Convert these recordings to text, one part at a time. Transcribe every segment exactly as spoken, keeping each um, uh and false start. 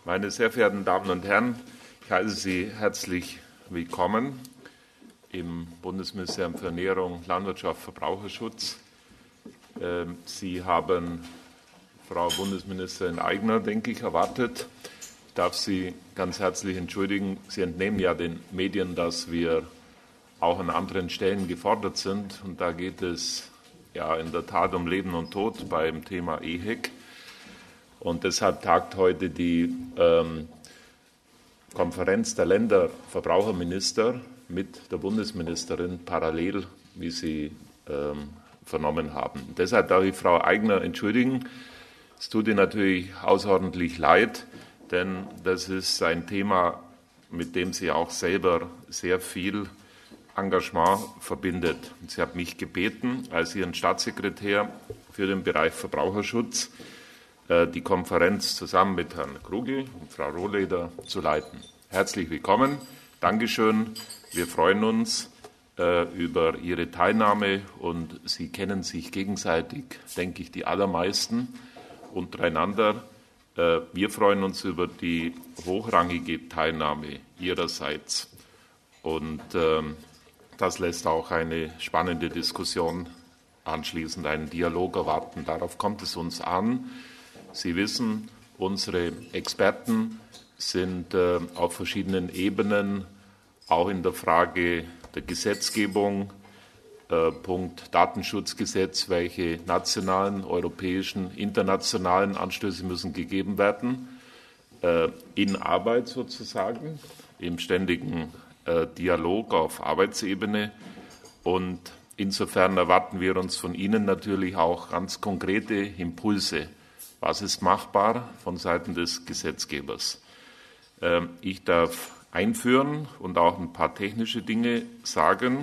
Meine sehr verehrten Damen und Herren, ich heiße Sie herzlich willkommen im Bundesministerium für Ernährung, Landwirtschaft, Verbraucherschutz. Sie haben Frau Bundesministerin Aigner, denke ich, erwartet. Ich darf Sie ganz herzlich entschuldigen. Sie entnehmen ja den Medien, dass wir auch an anderen Stellen gefordert sind. Und da geht es ja in der Tat um Leben und Tod beim Thema E H E C. Und deshalb tagt heute die ähm, Konferenz der Länderverbraucherminister mit der Bundesministerin parallel, wie Sie ähm, vernommen haben. Deshalb darf ich Frau Aigner entschuldigen. Es tut ihr natürlich außerordentlich leid, denn das ist ein Thema, mit dem sie auch selber sehr viel Engagement verbindet. Und sie hat mich gebeten, als ihren Staatssekretär für den Bereich Verbraucherschutz, die Konferenz zusammen mit Herrn Krugel und Frau Rohleder zu leiten. Herzlich willkommen, Dankeschön. Wir freuen uns äh, über Ihre Teilnahme und Sie kennen sich gegenseitig, denke ich, die allermeisten untereinander. Äh, wir freuen uns über die hochrangige Teilnahme Ihrerseits und äh, das lässt auch eine spannende Diskussion anschließend, einen Dialog erwarten. Darauf kommt es uns an. Sie wissen, unsere Experten sind äh, auf verschiedenen Ebenen, auch in der Frage der Gesetzgebung, äh, Punkt Datenschutzgesetz, welche nationalen, europäischen, internationalen Anstöße müssen gegeben werden, äh, in Arbeit sozusagen, im ständigen äh, Dialog auf Arbeitsebene. Und insofern erwarten wir uns von Ihnen natürlich auch ganz konkrete Impulse. Was ist machbar von Seiten des Gesetzgebers? Ich darf einführen und auch ein paar technische Dinge sagen.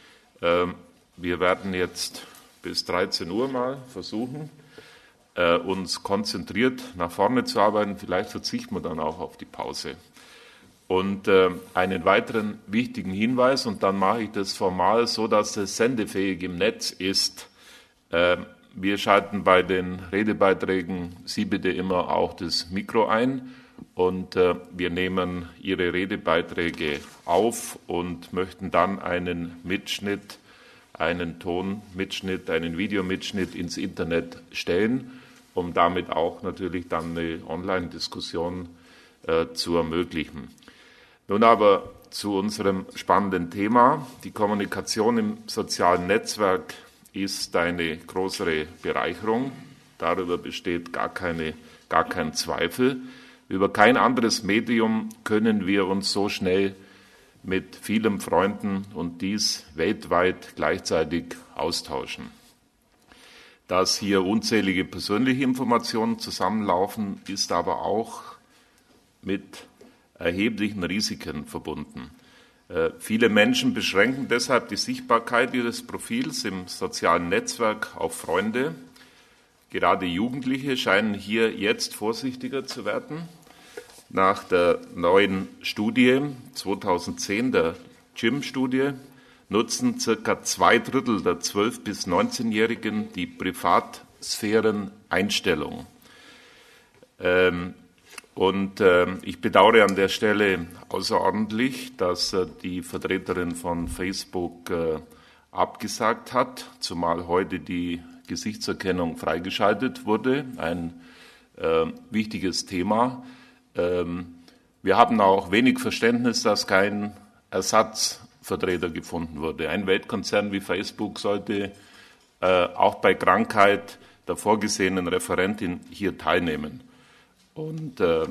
Wir werden jetzt bis dreizehn Uhr mal versuchen, uns konzentriert nach vorne zu arbeiten. Vielleicht verzichten wir dann auch auf die Pause. Und einen weiteren wichtigen Hinweis, und dann mache ich das formal so, dass es sendefähig im Netz ist. Wir schalten bei den Redebeiträgen Sie bitte immer auch das Mikro ein und äh, wir nehmen Ihre Redebeiträge auf und möchten dann einen Mitschnitt, einen Tonmitschnitt, einen Videomitschnitt ins Internet stellen, um damit auch natürlich dann eine Online-Diskussion äh, zu ermöglichen. Nun aber zu unserem spannenden Thema. Die Kommunikation im sozialen Netzwerk ist eine größere Bereicherung. Darüber besteht gar, keine, gar kein Zweifel. Über kein anderes Medium können wir uns so schnell mit vielen Freunden und dies weltweit gleichzeitig austauschen. Dass hier unzählige persönliche Informationen zusammenlaufen, ist aber auch mit erheblichen Risiken verbunden. Viele Menschen beschränken deshalb die Sichtbarkeit ihres Profils im sozialen Netzwerk auf Freunde. Gerade Jugendliche scheinen hier jetzt vorsichtiger zu werden. Nach der neuen Studie zweitausendzehn, der J I M-Studie, nutzen circa zwei Drittel der zwölf- bis neunzehnjährigen die Privatsphären-Einstellung. Ähm, Und äh, ich bedauere an der Stelle außerordentlich, dass äh, die Vertreterin von Facebook äh, abgesagt hat, zumal heute die Gesichtserkennung freigeschaltet wurde, ein äh, wichtiges Thema. Ähm, wir haben auch wenig Verständnis, dass kein Ersatzvertreter gefunden wurde. Ein Weltkonzern wie Facebook sollte äh, auch bei Krankheit der vorgesehenen Referentin hier teilnehmen. Und äh,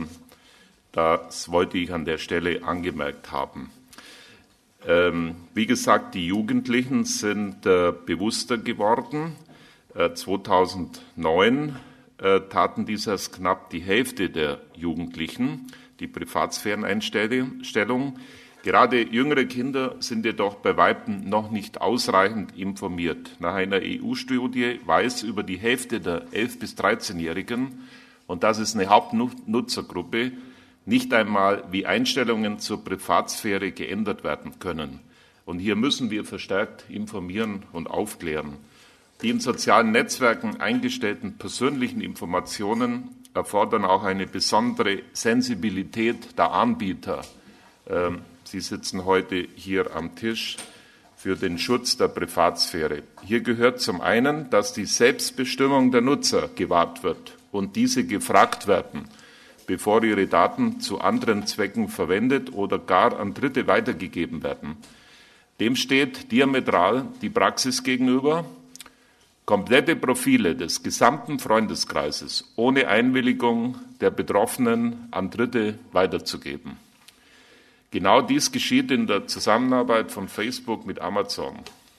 das wollte ich an der Stelle angemerkt haben. Ähm, wie gesagt, die Jugendlichen sind äh, bewusster geworden. Äh, zweitausendneun äh, taten dies erst knapp die Hälfte der Jugendlichen, die Privatsphäreneinstellung. Gerade jüngere Kinder sind jedoch bei Weitem noch nicht ausreichend informiert. Nach einer E U-Studie weiß über die Hälfte der elf- bis dreizehnjährigen, und das ist eine Hauptnutzergruppe, nicht einmal, wie Einstellungen zur Privatsphäre geändert werden können. Und hier müssen wir verstärkt informieren und aufklären. Die in sozialen Netzwerken eingestellten persönlichen Informationen erfordern auch eine besondere Sensibilität der Anbieter. Sie sitzen heute hier am Tisch für den Schutz der Privatsphäre. Hier gehört zum einen, dass die Selbstbestimmung der Nutzer gewahrt wird und diese gefragt werden, bevor ihre Daten zu anderen Zwecken verwendet oder gar an Dritte weitergegeben werden. Dem steht diametral die Praxis gegenüber, komplette Profile des gesamten Freundeskreises ohne Einwilligung der Betroffenen an Dritte weiterzugeben. Genau dies geschieht in der Zusammenarbeit von Facebook mit Amazon.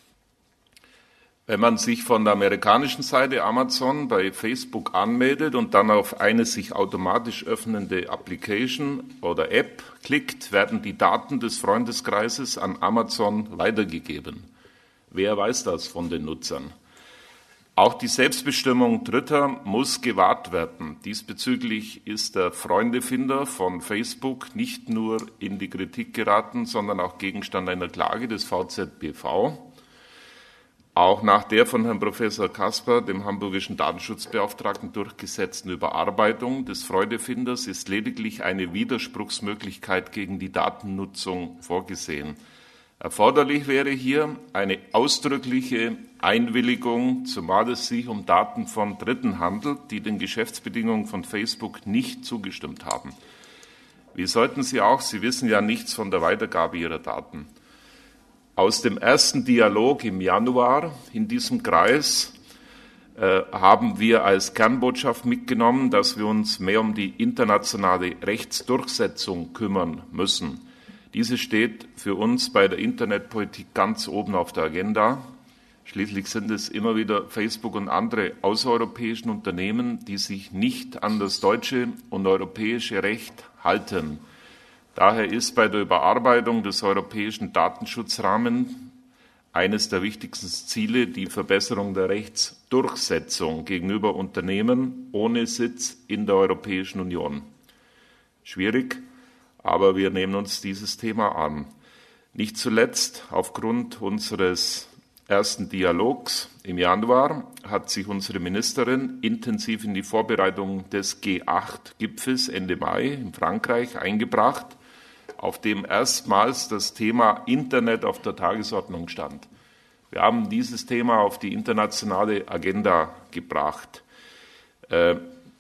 Wenn man sich von der amerikanischen Seite Amazon bei Facebook anmeldet und dann auf eine sich automatisch öffnende Application oder App klickt, werden die Daten des Freundeskreises an Amazon weitergegeben. Wer weiß das von den Nutzern? Auch die Selbstbestimmung Dritter muss gewahrt werden. Diesbezüglich ist der Freundefinder von Facebook nicht nur in die Kritik geraten, sondern auch Gegenstand einer Klage des V Z B V. Auch nach der von Herrn Professor Kasper, dem hamburgischen Datenschutzbeauftragten, durchgesetzten Überarbeitung des Freundefinders ist lediglich eine Widerspruchsmöglichkeit gegen die Datennutzung vorgesehen. Erforderlich wäre hier eine ausdrückliche Einwilligung, zumal es sich um Daten von Dritten handelt, die den Geschäftsbedingungen von Facebook nicht zugestimmt haben. Wie sollten Sie auch? Sie wissen ja nichts von der Weitergabe Ihrer Daten. Aus dem ersten Dialog im Januar in diesem Kreis äh, haben wir als Kernbotschaft mitgenommen, dass wir uns mehr um die internationale Rechtsdurchsetzung kümmern müssen. Diese steht für uns bei der Internetpolitik ganz oben auf der Agenda. Schließlich sind es immer wieder Facebook und andere außereuropäischen Unternehmen, die sich nicht an das deutsche und europäische Recht halten. Daher ist bei der Überarbeitung des europäischen Datenschutzrahmens eines der wichtigsten Ziele die Verbesserung der Rechtsdurchsetzung gegenüber Unternehmen ohne Sitz in der Europäischen Union. Schwierig, aber wir nehmen uns dieses Thema an. Nicht zuletzt aufgrund unseres ersten Dialogs im Januar hat sich unsere Ministerin intensiv in die Vorbereitung des G acht Gipfels Ende Mai in Frankreich eingebracht, auf dem erstmals das Thema Internet auf der Tagesordnung stand. Wir haben dieses Thema auf die internationale Agenda gebracht. Äh,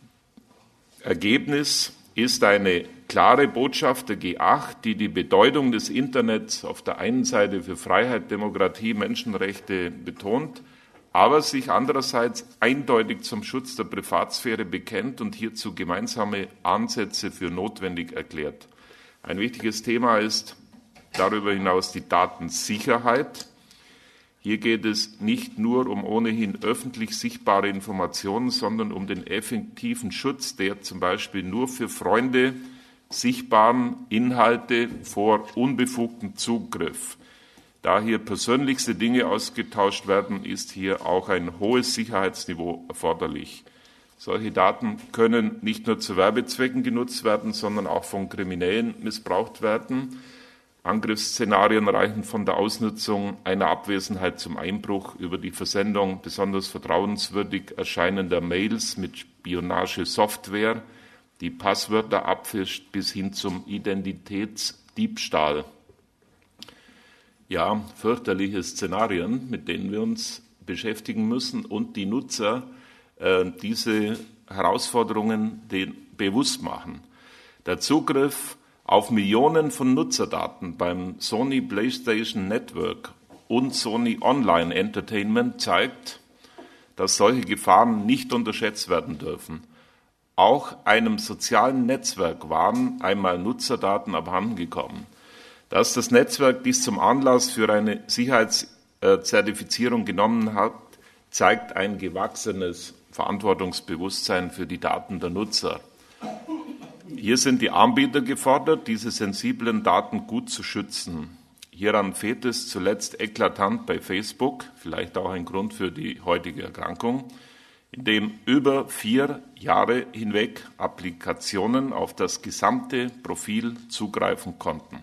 Ergebnis ist eine klare Botschaft der G acht, die die Bedeutung des Internets auf der einen Seite für Freiheit, Demokratie, Menschenrechte betont, aber sich andererseits eindeutig zum Schutz der Privatsphäre bekennt und hierzu gemeinsame Ansätze für notwendig erklärt. Ein wichtiges Thema ist darüber hinaus die Datensicherheit. Hier geht es nicht nur um ohnehin öffentlich sichtbare Informationen, sondern um den effektiven Schutz der zum Beispiel nur für Freunde sichtbaren Inhalte vor unbefugtem Zugriff. Da hier persönlichste Dinge ausgetauscht werden, ist hier auch ein hohes Sicherheitsniveau erforderlich. Solche Daten können nicht nur zu Werbezwecken genutzt werden, sondern auch von Kriminellen missbraucht werden. Angriffsszenarien reichen von der Ausnutzung einer Abwesenheit zum Einbruch über die Versendung besonders vertrauenswürdig erscheinender Mails mit Spionagesoftware, die Passwörter abfischt, bis hin zum Identitätsdiebstahl. Ja, fürchterliche Szenarien, mit denen wir uns beschäftigen müssen und die Nutzer äh, diese Herausforderungen den bewusst machen. Der Zugriff auf Millionen von Nutzerdaten beim Sony PlayStation Network und Sony Online Entertainment zeigt, dass solche Gefahren nicht unterschätzt werden dürfen. Auch einem sozialen Netzwerk waren einmal Nutzerdaten abhandengekommen. Dass das Netzwerk dies zum Anlass für eine Sicherheitszertifizierung genommen hat, zeigt ein gewachsenes Verantwortungsbewusstsein für die Daten der Nutzer. Hier sind die Anbieter gefordert, diese sensiblen Daten gut zu schützen. Hieran fehlt es zuletzt eklatant bei Facebook, vielleicht auch ein Grund für die heutige Erkrankung, in dem über vier Jahre hinweg Applikationen auf das gesamte Profil zugreifen konnten.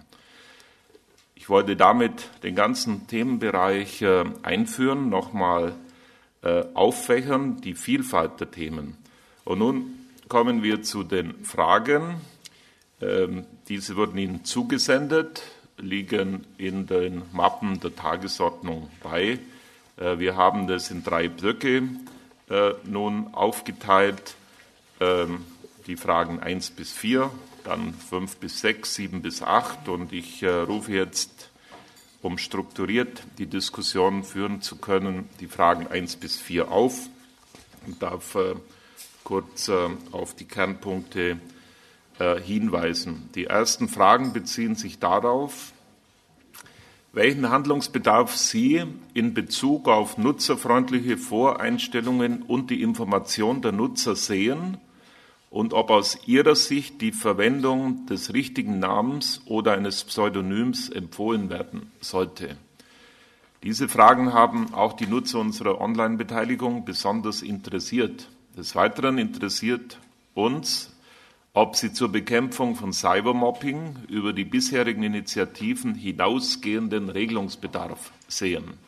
Ich wollte damit den ganzen Themenbereich einführen, nochmal äh, auffächern, die Vielfalt der Themen. Und nun kommen wir zu den Fragen. Ähm, diese wurden Ihnen zugesendet, liegen in den Mappen der Tagesordnung bei. Äh, wir haben das in drei Blöcke äh, nun aufgeteilt. Ähm, die Fragen eins bis vier, dann fünf bis sechs, sieben bis acht. Und ich äh, rufe jetzt, um strukturiert die Diskussion führen zu können, die Fragen eins bis vier auf und darf äh, kurz äh, auf die Kernpunkte äh, hinweisen. Die ersten Fragen beziehen sich darauf, welchen Handlungsbedarf Sie in Bezug auf nutzerfreundliche Voreinstellungen und die Information der Nutzer sehen und ob aus Ihrer Sicht die Verwendung des richtigen Namens oder eines Pseudonyms empfohlen werden sollte. Diese Fragen haben auch die Nutzer unserer Online-Beteiligung besonders interessiert. Des Weiteren interessiert uns, ob Sie zur Bekämpfung von Cybermobbing über die bisherigen Initiativen hinausgehenden Regelungsbedarf sehen.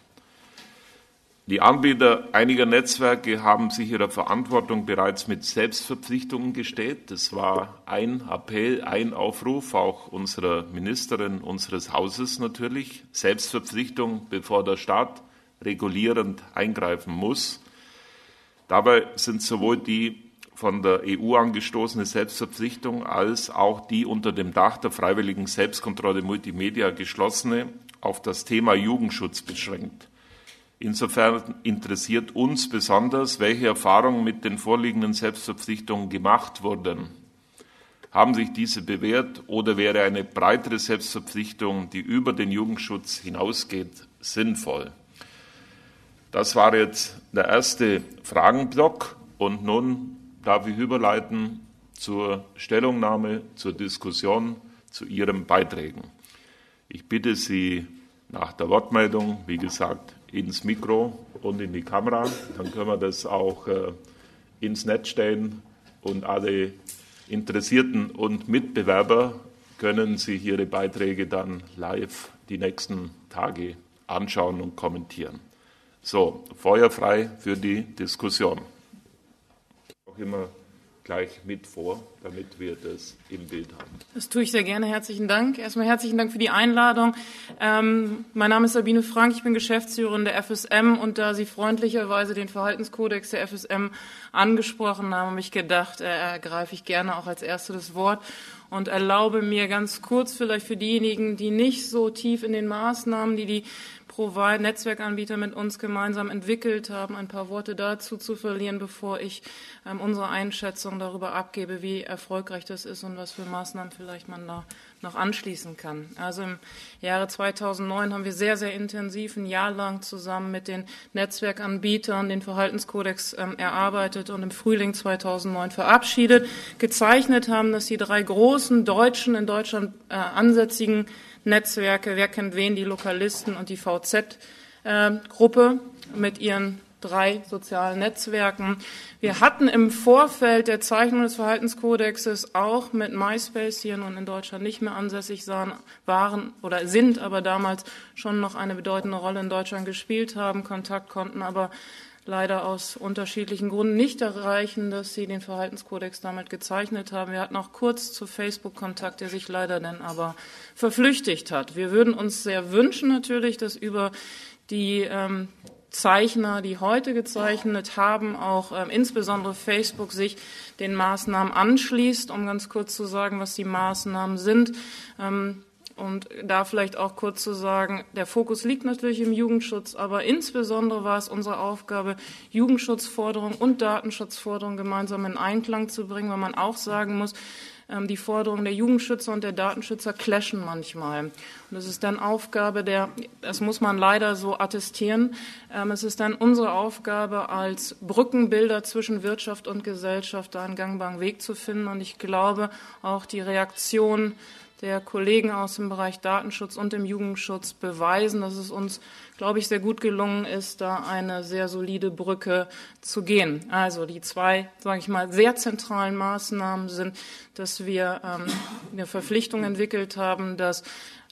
Die Anbieter einiger Netzwerke haben sich ihrer Verantwortung bereits mit Selbstverpflichtungen gestellt. Das war ein Appell, ein Aufruf auch unserer Ministerin, unseres Hauses natürlich. Selbstverpflichtung, bevor der Staat regulierend eingreifen muss. Dabei sind sowohl die von der E U angestoßene Selbstverpflichtung als auch die unter dem Dach der freiwilligen Selbstkontrolle Multimedia geschlossene auf das Thema Jugendschutz beschränkt. Insofern interessiert uns besonders, welche Erfahrungen mit den vorliegenden Selbstverpflichtungen gemacht wurden. Haben sich diese bewährt oder wäre eine breitere Selbstverpflichtung, die über den Jugendschutz hinausgeht, sinnvoll? Das war jetzt der erste Fragenblock und nun darf ich überleiten zur Stellungnahme, zur Diskussion, zu Ihren Beiträgen. Ich bitte Sie nach der Wortmeldung, wie gesagt, ins Mikro und in die Kamera. Dann können wir das auch äh, ins Netz stellen und alle Interessierten und Mitbewerber können sich ihre Beiträge dann live die nächsten Tage anschauen und kommentieren. So, Feuer frei für die Diskussion. Auch immer gleich mit vor, damit wir das im Bild haben. Das tue ich sehr gerne. Herzlichen Dank. Erstmal herzlichen Dank für die Einladung. Ähm, mein Name ist Sabine Frank, ich bin Geschäftsführerin der F S M und da Sie freundlicherweise den Verhaltenskodex der F S M angesprochen haben, habe ich gedacht, äh, ergreife ich gerne auch als Erste das Wort und erlaube mir ganz kurz vielleicht für diejenigen, die nicht so tief in den Maßnahmen, die die Netzwerkanbieter mit uns gemeinsam entwickelt haben, ein paar Worte dazu zu verlieren, bevor ich ähm, unsere Einschätzung darüber abgebe, wie erfolgreich das ist und was für Maßnahmen vielleicht man da noch anschließen kann. Also im Jahre zweitausendneun haben wir sehr, sehr intensiv ein Jahr lang zusammen mit den Netzwerkanbietern den Verhaltenskodex ähm, erarbeitet und im Frühling zweitausendneun verabschiedet. Gezeichnet haben das die drei großen deutschen, in Deutschland äh, ansässigen Netzwerke, wer kennt wen, die Lokalisten und die V Z-Gruppe äh, mit ihren drei sozialen Netzwerken. Wir hatten im Vorfeld der Zeichnung des Verhaltenskodexes auch mit MySpace, hier nun in Deutschland nicht mehr ansässig sahen, waren oder sind, aber damals schon noch eine bedeutende Rolle in Deutschland gespielt haben, Kontakt konnten aber leider aus unterschiedlichen Gründen nicht erreichen, dass sie den Verhaltenskodex damit gezeichnet haben. Wir hatten auch kurz zu Facebook Kontakt, der sich leider dann aber verflüchtigt hat. Wir würden uns sehr wünschen natürlich, dass über die ähm, Zeichner, die heute gezeichnet haben, auch ähm, insbesondere Facebook sich den Maßnahmen anschließt, um ganz kurz zu sagen, was die Maßnahmen sind. Ähm, Und da vielleicht auch kurz zu sagen, der Fokus liegt natürlich im Jugendschutz, aber insbesondere war es unsere Aufgabe, Jugendschutzforderungen und Datenschutzforderungen gemeinsam in Einklang zu bringen, weil man auch sagen muss, die Forderungen der Jugendschützer und der Datenschützer clashen manchmal. Und es ist dann Aufgabe der, das muss man leider so attestieren, es ist dann unsere Aufgabe als Brückenbilder zwischen Wirtschaft und Gesellschaft, da einen gangbaren Weg zu finden. Und ich glaube, auch die Reaktion der Kollegen aus dem Bereich Datenschutz und dem Jugendschutz beweisen, dass es uns, glaube ich, sehr gut gelungen ist, da eine sehr solide Brücke zu gehen. Also die zwei, sage ich mal, sehr zentralen Maßnahmen sind, dass wir ähm, eine Verpflichtung entwickelt haben, dass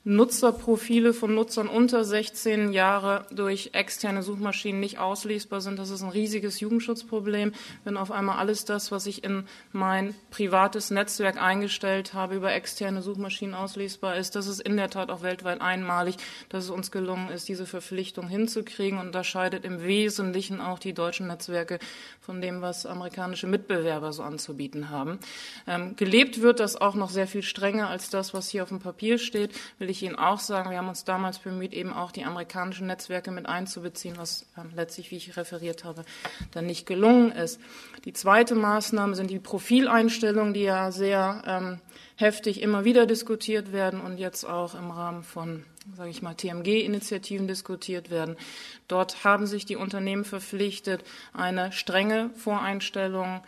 Nutzerprofile von Nutzern unter sechzehn Jahre durch externe Suchmaschinen nicht auslesbar sind. Das ist ein riesiges Jugendschutzproblem, wenn auf einmal alles das, was ich in mein privates Netzwerk eingestellt habe, über externe Suchmaschinen auslesbar ist. Das ist in der Tat auch weltweit einmalig, dass es uns gelungen ist, diese Verpflichtung hinzukriegen, und unterscheidet im Wesentlichen auch die deutschen Netzwerke von dem, was amerikanische Mitbewerber so anzubieten haben. Ähm, gelebt wird das auch noch sehr viel strenger als das, was hier auf dem Papier steht, will ich Ihnen auch sagen. Wir haben uns damals bemüht, eben auch die amerikanischen Netzwerke mit einzubeziehen, was ähm, letztlich, wie ich referiert habe, dann nicht gelungen ist. Die zweite Maßnahme sind die Profileinstellungen, die ja sehr ähm, heftig immer wieder diskutiert werden und jetzt auch im Rahmen von, sage ich mal, T M G-Initiativen diskutiert werden. Dort haben sich die Unternehmen verpflichtet, eine strenge Voreinstellung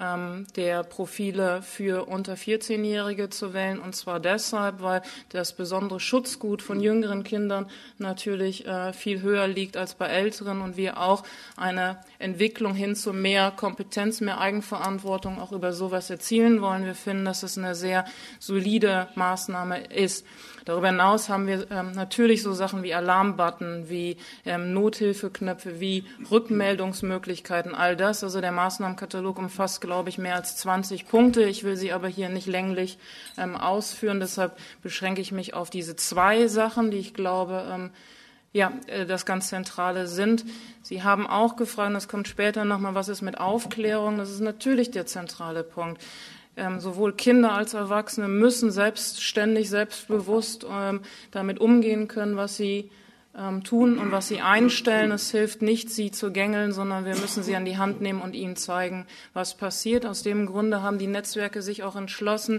der Profile für unter vierzehnjährige zu wählen, und zwar deshalb, weil das besondere Schutzgut von jüngeren Kindern natürlich äh, viel höher liegt als bei älteren und wir auch eine Entwicklung hin zu mehr Kompetenz, mehr Eigenverantwortung auch über sowas erzielen wollen. Wir finden, dass es eine sehr solide Maßnahme ist. Darüber hinaus haben wir ähm, natürlich so Sachen wie Alarmbutton, wie ähm, Nothilfeknöpfe, wie Rückmeldungsmöglichkeiten, all das. Also der Maßnahmenkatalog umfasst, glaube ich, mehr als zwanzig Punkte. Ich will sie aber hier nicht länglich ähm, ausführen. Deshalb beschränke ich mich auf diese zwei Sachen, die ich glaube, ähm, ja, das ganz Zentrale sind. Sie haben auch gefragt, das kommt später nochmal, was ist mit Aufklärung? Das ist natürlich der zentrale Punkt. Ähm, sowohl Kinder als Erwachsene müssen selbstständig, selbstbewusst ähm, damit umgehen können, was sie ähm, tun und was sie einstellen. Es hilft nicht, sie zu gängeln, sondern wir müssen sie an die Hand nehmen und ihnen zeigen, was passiert. Aus dem Grunde haben die Netzwerke sich auch entschlossen,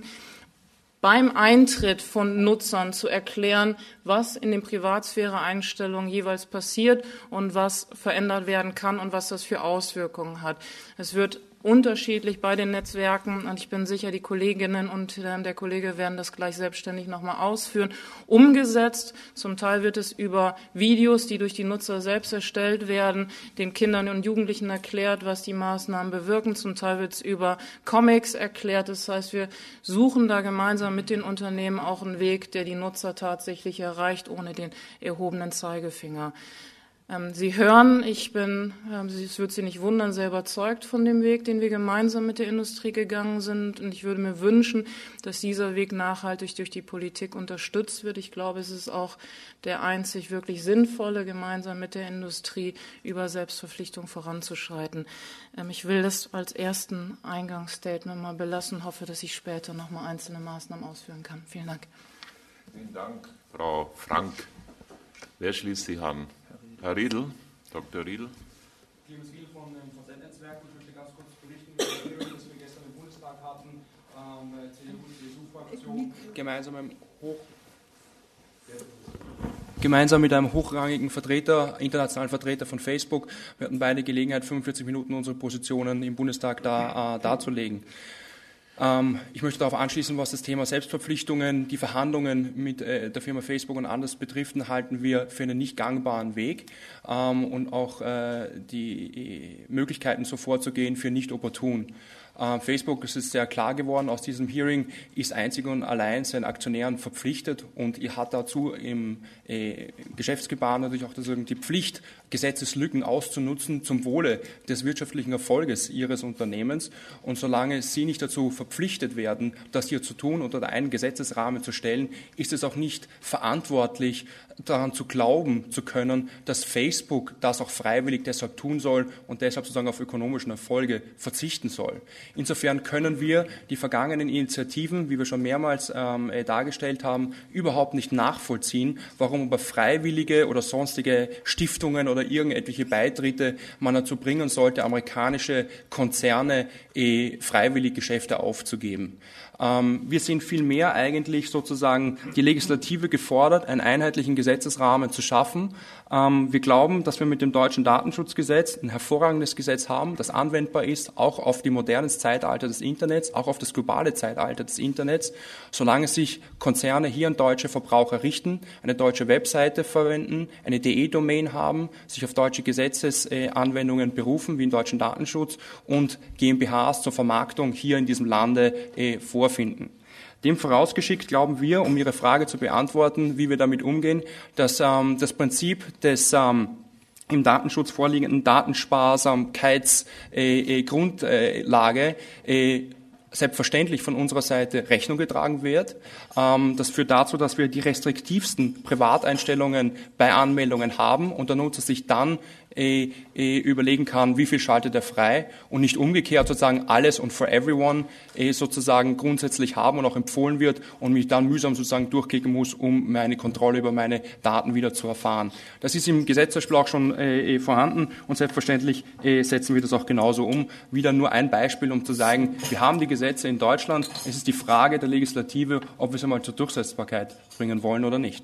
beim Eintritt von Nutzern zu erklären, was in den Privatsphäre-Einstellungen jeweils passiert und was verändert werden kann und was das für Auswirkungen hat. Es wird unterschiedlich bei den Netzwerken, und ich bin sicher, die Kolleginnen und der Kollege werden das gleich selbstständig nochmal ausführen, umgesetzt. Zum Teil wird es über Videos, die durch die Nutzer selbst erstellt werden, den Kindern und Jugendlichen erklärt, was die Maßnahmen bewirken. Zum Teil wird es über Comics erklärt. Das heißt, wir suchen da gemeinsam mit den Unternehmen auch einen Weg, der die Nutzer tatsächlich erreicht, ohne den erhobenen Zeigefinger. Sie hören, ich bin, es wird Sie nicht wundern, sehr überzeugt von dem Weg, den wir gemeinsam mit der Industrie gegangen sind. Und ich würde mir wünschen, dass dieser Weg nachhaltig durch die Politik unterstützt wird. Ich glaube, es ist auch der einzig wirklich sinnvolle, gemeinsam mit der Industrie über Selbstverpflichtung voranzuschreiten. Ich will das als ersten Eingangsstatement mal belassen, hoffe, dass ich später noch mal einzelne Maßnahmen ausführen kann. Vielen Dank. Vielen Dank, Frau Frank. Wer schließt Sie an? Herr Riedl, Doktor Riedl. Clemens Riedl von dem V Z-Netzwerk. Ich möchte ganz kurz berichten über das Hearing, das wir gestern im Bundestag hatten, ähm, C D U C S U-Fraktion, gemeinsam, Hoch gemeinsam mit einem hochrangigen Vertreter, internationalen Vertreter von Facebook. Wir hatten beide Gelegenheit, fünfundvierzig Minuten unsere Positionen im Bundestag da, äh, darzulegen. Ich möchte darauf anschließen, was das Thema Selbstverpflichtungen, die Verhandlungen mit der Firma Facebook und anders betrifft, halten wir für einen nicht gangbaren Weg und auch die Möglichkeiten, so vorzugehen, für nicht opportun. Facebook, es ist sehr klar geworden aus diesem Hearing, ist einzig und allein seinen Aktionären verpflichtet und ihr hat dazu im äh, Geschäftsgebaren natürlich auch das, die Pflicht, Gesetzeslücken auszunutzen zum Wohle des wirtschaftlichen Erfolges ihres Unternehmens. Und solange sie nicht dazu verpflichtet werden, das hier zu tun, unter einen Gesetzesrahmen zu stellen, ist es auch nicht verantwortlich, daran zu glauben zu können, dass Facebook das auch freiwillig deshalb tun soll und deshalb sozusagen auf ökonomischen Erfolge verzichten soll. Insofern können wir die vergangenen Initiativen, wie wir schon mehrmals ähm, dargestellt haben, überhaupt nicht nachvollziehen, warum aber freiwillige oder sonstige Stiftungen oder irgendwelche Beitritte man dazu bringen sollte, amerikanische Konzerne eh, freiwillig Geschäfte aufzugeben. Ähm, wir sind vielmehr eigentlich sozusagen die Legislative gefordert, einen einheitlichen Gesetzesrahmen zu schaffen. Ähm, wir glauben, dass wir mit dem deutschen Datenschutzgesetz ein hervorragendes Gesetz haben, das anwendbar ist, auch auf die modernen Zeitalter des Internets, auch auf das globale Zeitalter des Internets, solange sich Konzerne hier an deutsche Verbraucher richten, eine deutsche Webseite verwenden, eine D E-Domain haben, sich auf deutsche Gesetzesanwendungen berufen, wie im deutschen Datenschutz und GmbHs zur Vermarktung hier in diesem Lande vorfinden. Dem vorausgeschickt glauben wir, um Ihre Frage zu beantworten, wie wir damit umgehen, dass ähm, das Prinzip des ähm, im Datenschutz vorliegenden Datensparsamkeitsgrundlage äh, äh, selbstverständlich von unserer Seite Rechnung getragen wird. Ähm, das führt dazu, dass wir die restriktivsten Privateinstellungen bei Anmeldungen haben und der Nutzer sich dann äh, äh, überlegen kann, wie viel schaltet er frei und nicht umgekehrt sozusagen alles und for everyone äh, sozusagen grundsätzlich haben und auch empfohlen wird und mich dann mühsam sozusagen durchklicken muss, um meine Kontrolle über meine Daten wieder zu erfahren. Das ist im Gesetzesentwurf auch schon äh, vorhanden und selbstverständlich äh, setzen wir das auch genauso um. Wieder nur ein Beispiel, um zu sagen, wir haben die Gesetze in Deutschland. Es ist die Frage der Legislative, ob wir es einmal zur Durchsetzbarkeit bringen wollen oder nicht.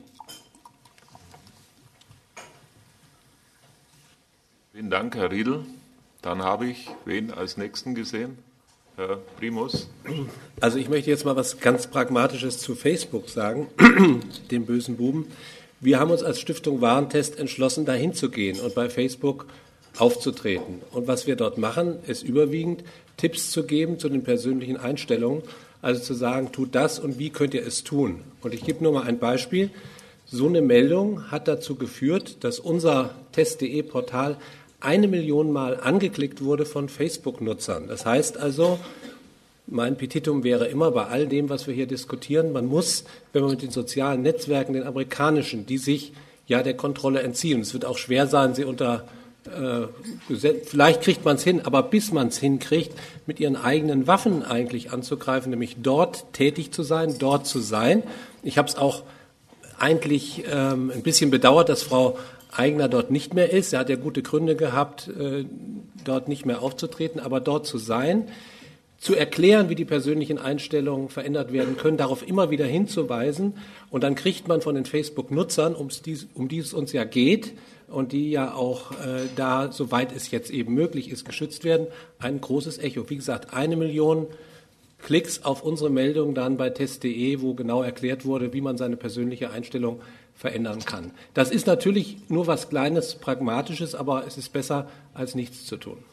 Vielen Dank, Herr Riedl. Dann habe ich wen als Nächsten gesehen? Herr Primus. Also ich möchte jetzt mal was ganz Pragmatisches zu Facebook sagen, dem bösen Buben. Wir haben uns als Stiftung Warentest entschlossen, dahin zu gehen und bei Facebook aufzutreten. Und was wir dort machen, ist überwiegend Tipps zu geben zu den persönlichen Einstellungen, also zu sagen, tut das und wie könnt ihr es tun. Und ich gebe nur mal ein Beispiel. So eine Meldung hat dazu geführt, dass unser test punkt de Portal eine Million Mal angeklickt wurde von Facebook-Nutzern. Das heißt also, mein Petitum wäre immer bei all dem, was wir hier diskutieren, man muss, wenn man mit den sozialen Netzwerken, den amerikanischen, die sich ja der Kontrolle entziehen, es wird auch schwer sein, sie unter, äh, vielleicht kriegt man es hin, aber bis man es hinkriegt, mit ihren eigenen Waffen eigentlich anzugreifen, nämlich dort tätig zu sein, dort zu sein. Ich habe es auch eigentlich ähm, ein bisschen bedauert, dass Frau Aigner dort nicht mehr ist. Er hat ja gute Gründe gehabt, äh, dort nicht mehr aufzutreten, aber dort zu sein, zu erklären, wie die persönlichen Einstellungen verändert werden können, darauf immer wieder hinzuweisen. Und dann kriegt man von den Facebook-Nutzern, um die es uns ja geht und die ja auch äh, da, soweit es jetzt eben möglich ist, geschützt werden, ein großes Echo. Wie gesagt, eine Million Klicks auf unsere Meldung dann bei test punkt de, wo genau erklärt wurde, wie man seine persönliche Einstellung verändern kann. Das ist natürlich nur was Kleines, Pragmatisches, aber es ist besser, als nichts zu tun.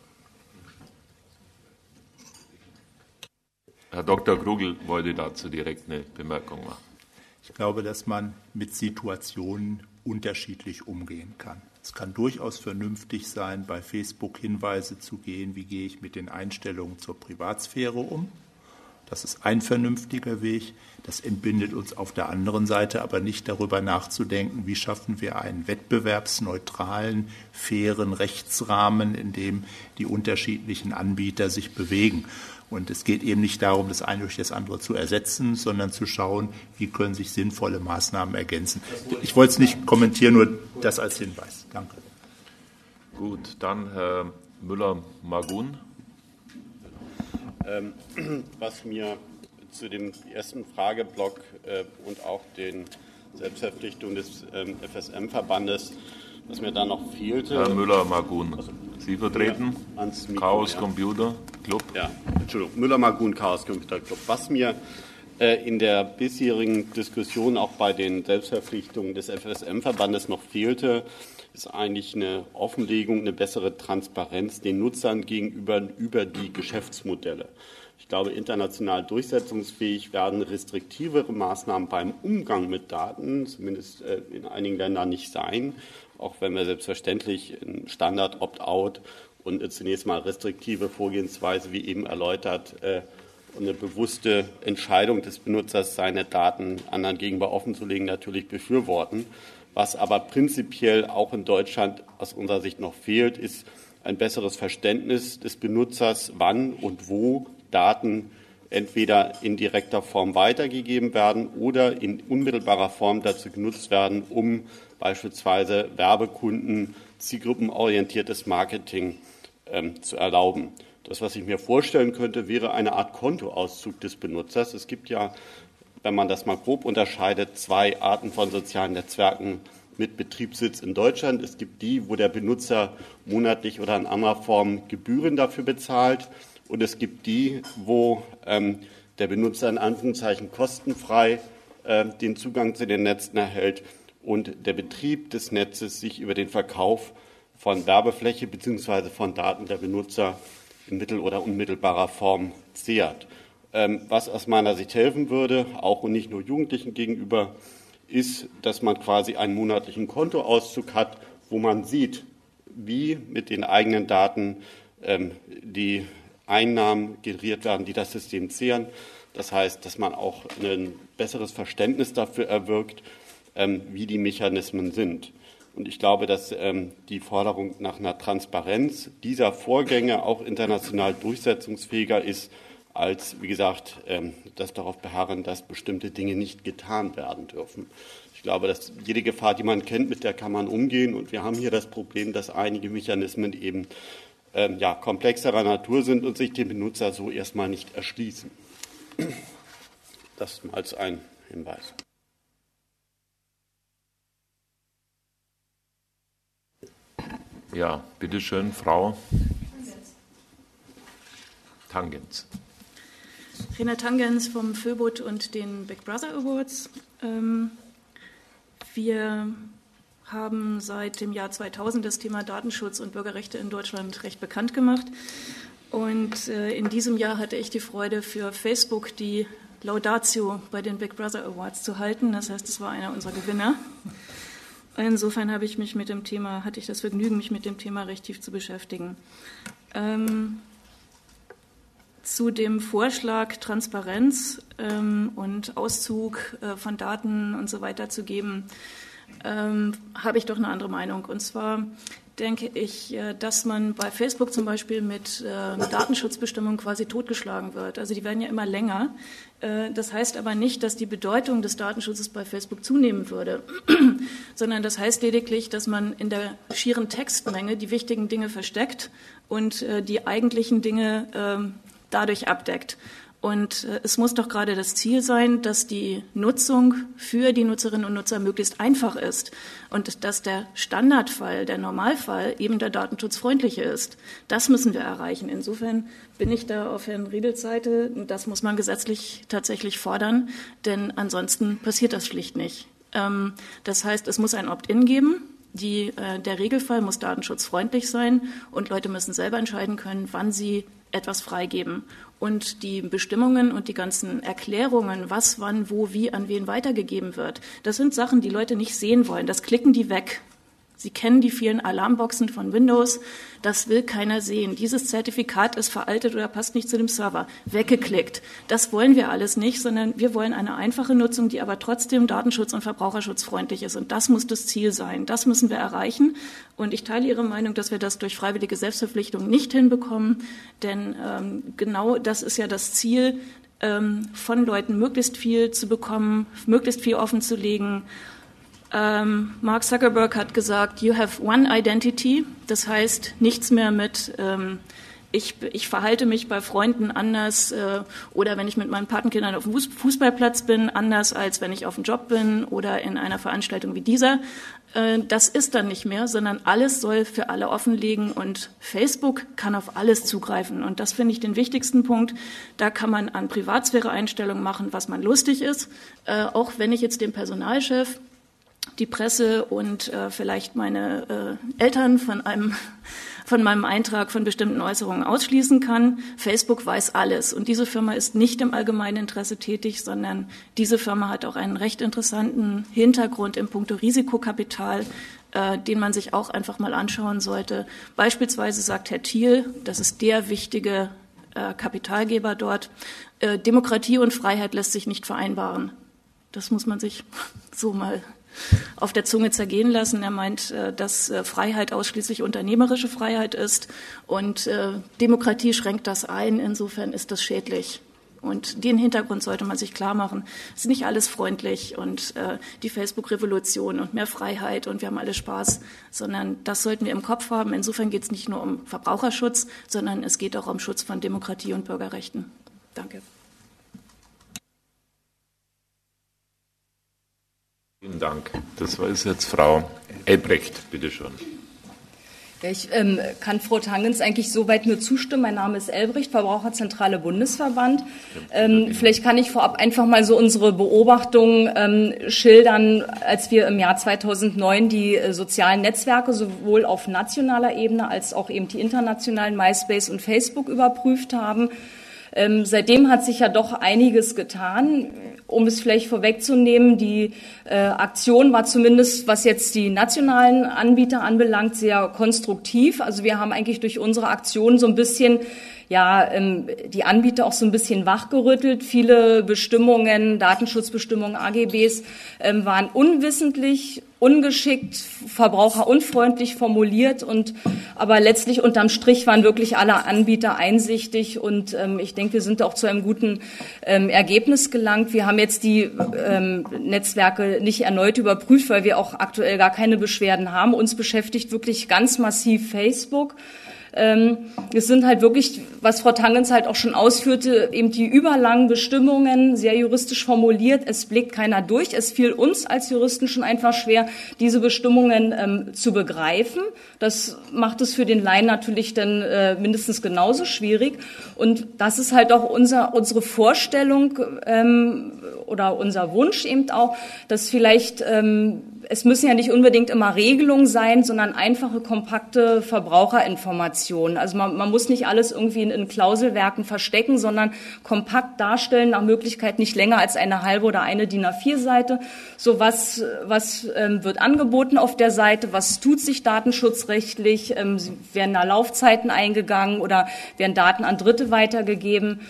Herr Doktor Krugel wollte dazu direkt eine Bemerkung machen. Ich glaube, dass man mit Situationen unterschiedlich umgehen kann. Es kann durchaus vernünftig sein, bei Facebook Hinweise zu geben, wie gehe ich mit den Einstellungen zur Privatsphäre um. Das ist ein vernünftiger Weg. Das entbindet uns auf der anderen Seite aber nicht darüber nachzudenken, wie schaffen wir einen wettbewerbsneutralen, fairen Rechtsrahmen, in dem die unterschiedlichen Anbieter sich bewegen. Und es geht eben nicht darum, das eine durch das andere zu ersetzen, sondern zu schauen, wie können sich sinnvolle Maßnahmen ergänzen. Ich wollte es nicht kommentieren, nur das als Hinweis. Danke. Gut, dann Herr Müller-Magun. Ähm, was mir zu dem ersten Frageblock äh, und auch den Selbstverpflichtungen des ähm, F S M-Verbandes, was mir da noch fehlte. Herr Müller-Magun, also, Sie vertreten ja, Mikro, Chaos ja. Computer Club. Ja, Entschuldigung, Müller-Magun, Chaos Computer Club. Was mir äh, in der bisherigen Diskussion auch bei den Selbstverpflichtungen des F S M-Verbandes noch fehlte, ist eigentlich eine Offenlegung, eine bessere Transparenz den Nutzern gegenüber über die Geschäftsmodelle. Ich glaube, international durchsetzungsfähig werden restriktivere Maßnahmen beim Umgang mit Daten, zumindest in einigen Ländern, nicht sein, auch wenn wir selbstverständlich einen Standard Opt-out und zunächst mal restriktive Vorgehensweise, wie eben erläutert, eine bewusste Entscheidung des Benutzers, seine Daten anderen gegenüber offenzulegen, natürlich befürworten. Was aber prinzipiell auch in Deutschland aus unserer Sicht noch fehlt, ist ein besseres Verständnis des Benutzers, wann und wo Daten entweder in direkter Form weitergegeben werden oder in unmittelbarer Form dazu genutzt werden, um beispielsweise Werbekunden zielgruppenorientiertes Marketing ähm, zu erlauben. Das, was ich mir vorstellen könnte, wäre eine Art Kontoauszug des Benutzers. Es gibt ja, wenn man das mal grob unterscheidet, zwei Arten von sozialen Netzwerken mit Betriebssitz in Deutschland. Es gibt die, wo der Benutzer monatlich oder in anderer Form Gebühren dafür bezahlt. Und es gibt die, wo ähm, der Benutzer in Anführungszeichen kostenfrei äh, den Zugang zu den Netzen erhält und der Betrieb des Netzes sich über den Verkauf von Werbefläche bzw. von Daten der Benutzer in mittel- oder unmittelbarer Form zehrt. Was aus meiner Sicht helfen würde, auch und nicht nur Jugendlichen gegenüber, ist, dass man quasi einen monatlichen Kontoauszug hat, wo man sieht, wie mit den eigenen Daten ähm, die Einnahmen generiert werden, die das System zehren. Das heißt, dass man auch ein besseres Verständnis dafür erwirkt, ähm, wie die Mechanismen sind. Und ich glaube, dass ähm, die Forderung nach einer Transparenz dieser Vorgänge auch international durchsetzungsfähiger ist, als, wie gesagt, ähm, das darauf beharren, dass bestimmte Dinge nicht getan werden dürfen. Ich glaube, dass jede Gefahr, die man kennt, mit der kann man umgehen. Und wir haben hier das Problem, dass einige Mechanismen eben ähm, ja, komplexerer Natur sind und sich dem Benutzer so erstmal nicht erschließen. Das als ein Hinweis. Ja, bitteschön, Frau Tangens. Rena Tangens vom Föbot und den Big Brother Awards. Wir haben seit dem Jahr zweitausend das Thema Datenschutz und Bürgerrechte in Deutschland recht bekannt gemacht. Und in diesem Jahr hatte ich die Freude, für Facebook die Laudatio bei den Big Brother Awards zu halten. Das heißt, es war einer unserer Gewinner. Insofern habe ich mich mit dem Thema, hatte ich das Vergnügen, mich mit dem Thema recht tief zu beschäftigen. Ähm, zu dem Vorschlag, Transparenz ähm, und Auszug äh, von Daten und so weiter zu geben, ähm, habe ich doch eine andere Meinung. Und zwar denke ich, äh, dass man bei Facebook zum Beispiel mit äh, Datenschutzbestimmungen quasi totgeschlagen wird. Also die werden ja immer länger. Äh, das heißt aber nicht, dass die Bedeutung des Datenschutzes bei Facebook zunehmen würde, sondern das heißt lediglich, dass man in der schieren Textmenge die wichtigen Dinge versteckt und äh, die eigentlichen Dinge äh, dadurch abdeckt. Und äh, es muss doch gerade das Ziel sein, dass die Nutzung für die Nutzerinnen und Nutzer möglichst einfach ist und dass der Standardfall, der Normalfall eben der datenschutzfreundliche ist. Das müssen wir erreichen. Insofern bin ich da auf Herrn Riedels Seite. Das muss man gesetzlich tatsächlich fordern, denn ansonsten passiert das schlicht nicht. Ähm, das heißt, es muss ein Opt-in geben. Die, äh, der Regelfall muss datenschutzfreundlich sein und Leute müssen selber entscheiden können, wann sie etwas freigeben. Und die Bestimmungen und die ganzen Erklärungen, was, wann, wo, wie, an wen weitergegeben wird, das sind Sachen, die Leute nicht sehen wollen. Das klicken die weg. Sie kennen die vielen Alarmboxen von Windows. Das will keiner sehen. Dieses Zertifikat ist veraltet oder passt nicht zu dem Server. Weggeklickt. Das wollen wir alles nicht, sondern wir wollen eine einfache Nutzung, die aber trotzdem datenschutz- und verbraucherschutzfreundlich ist. Und das muss das Ziel sein. Das müssen wir erreichen. Und ich teile Ihre Meinung, dass wir das durch freiwillige Selbstverpflichtung nicht hinbekommen. Denn ähm, genau das ist ja das Ziel, ähm, von Leuten möglichst viel zu bekommen, möglichst viel offen zu legen. Ähm, Mark Zuckerberg hat gesagt, you have one identity, das heißt nichts mehr mit, ähm, ich, ich verhalte mich bei Freunden anders äh, oder wenn ich mit meinen Patenkindern auf dem Fußballplatz bin, anders als wenn ich auf dem Job bin oder in einer Veranstaltung wie dieser. Äh, das ist dann nicht mehr, sondern alles soll für alle offenlegen und Facebook kann auf alles zugreifen. Und das finde ich den wichtigsten Punkt. Da kann man an Privatsphäre-Einstellungen machen, was man lustig ist, äh, auch wenn ich jetzt dem Personalchef die Presse und äh, vielleicht meine äh, Eltern von einem von meinem Eintrag von bestimmten Äußerungen ausschließen kann. Facebook weiß alles. Und diese Firma ist nicht im allgemeinen Interesse tätig, sondern diese Firma hat auch einen recht interessanten Hintergrund im Puncto Risikokapital, äh, den man sich auch einfach mal anschauen sollte. Beispielsweise sagt Herr Thiel, das ist der wichtige äh, Kapitalgeber dort, äh, Demokratie und Freiheit lässt sich nicht vereinbaren. Das muss man sich so mal auf der Zunge zergehen lassen. Er meint, dass Freiheit ausschließlich unternehmerische Freiheit ist und Demokratie schränkt das ein. Insofern ist das schädlich. Und den Hintergrund sollte man sich klar machen. Es ist nicht alles freundlich und die Facebook-Revolution und mehr Freiheit und wir haben alle Spaß, sondern das sollten wir im Kopf haben. Insofern geht es nicht nur um Verbraucherschutz, sondern es geht auch um Schutz von Demokratie und Bürgerrechten. Danke. Vielen Dank. Das war jetzt Frau Elbrecht, bitte schon. Ja, ich ähm, kann Frau Tangens eigentlich soweit nur zustimmen. Mein Name ist Elbrecht, Verbraucherzentrale Bundesverband. Ähm, vielleicht kann ich vorab einfach mal so unsere Beobachtungen ähm, schildern, als wir im Jahr zweitausendneun die äh, sozialen Netzwerke sowohl auf nationaler Ebene als auch eben die internationalen MySpace und Facebook überprüft haben. Ähm, seitdem hat sich ja doch einiges getan. Um es vielleicht vorwegzunehmen, die äh, Aktion war zumindest, was jetzt die nationalen Anbieter anbelangt, sehr konstruktiv. Also wir haben eigentlich durch unsere Aktion so ein bisschen ja, ähm, die Anbieter auch so ein bisschen wachgerüttelt. Viele Bestimmungen, Datenschutzbestimmungen, A G Bs ähm, waren unwissentlich, ungeschickt, verbraucherunfreundlich formuliert und aber letztlich unterm Strich waren wirklich alle Anbieter einsichtig und ähm, ich denke, wir sind auch zu einem guten ähm, Ergebnis gelangt. Wir haben jetzt die ähm, Netzwerke nicht erneut überprüft, weil wir auch aktuell gar keine Beschwerden haben. Uns beschäftigt wirklich ganz massiv Facebook. Ähm, es sind halt wirklich, was Frau Tangens halt auch schon ausführte, eben die überlangen Bestimmungen, sehr juristisch formuliert. Es blickt keiner durch. Es fiel uns als Juristen schon einfach schwer, diese Bestimmungen ähm, zu begreifen. Das macht es für den Laien natürlich dann äh, mindestens genauso schwierig. Und das ist halt auch unser, unsere Vorstellung ähm, oder unser Wunsch eben auch, dass vielleicht ähm, es müssen ja nicht unbedingt immer Regelungen sein, sondern einfache, kompakte Verbraucherinformationen. Also man, man muss nicht alles irgendwie in, in Klauselwerken verstecken, sondern kompakt darstellen, nach Möglichkeit nicht länger als eine halbe oder eine D I N A vier Seite. So was, was ähm, wird angeboten auf der Seite, was tut sich datenschutzrechtlich, ähm, werden da Laufzeiten eingegangen oder werden Daten an Dritte weitergegeben,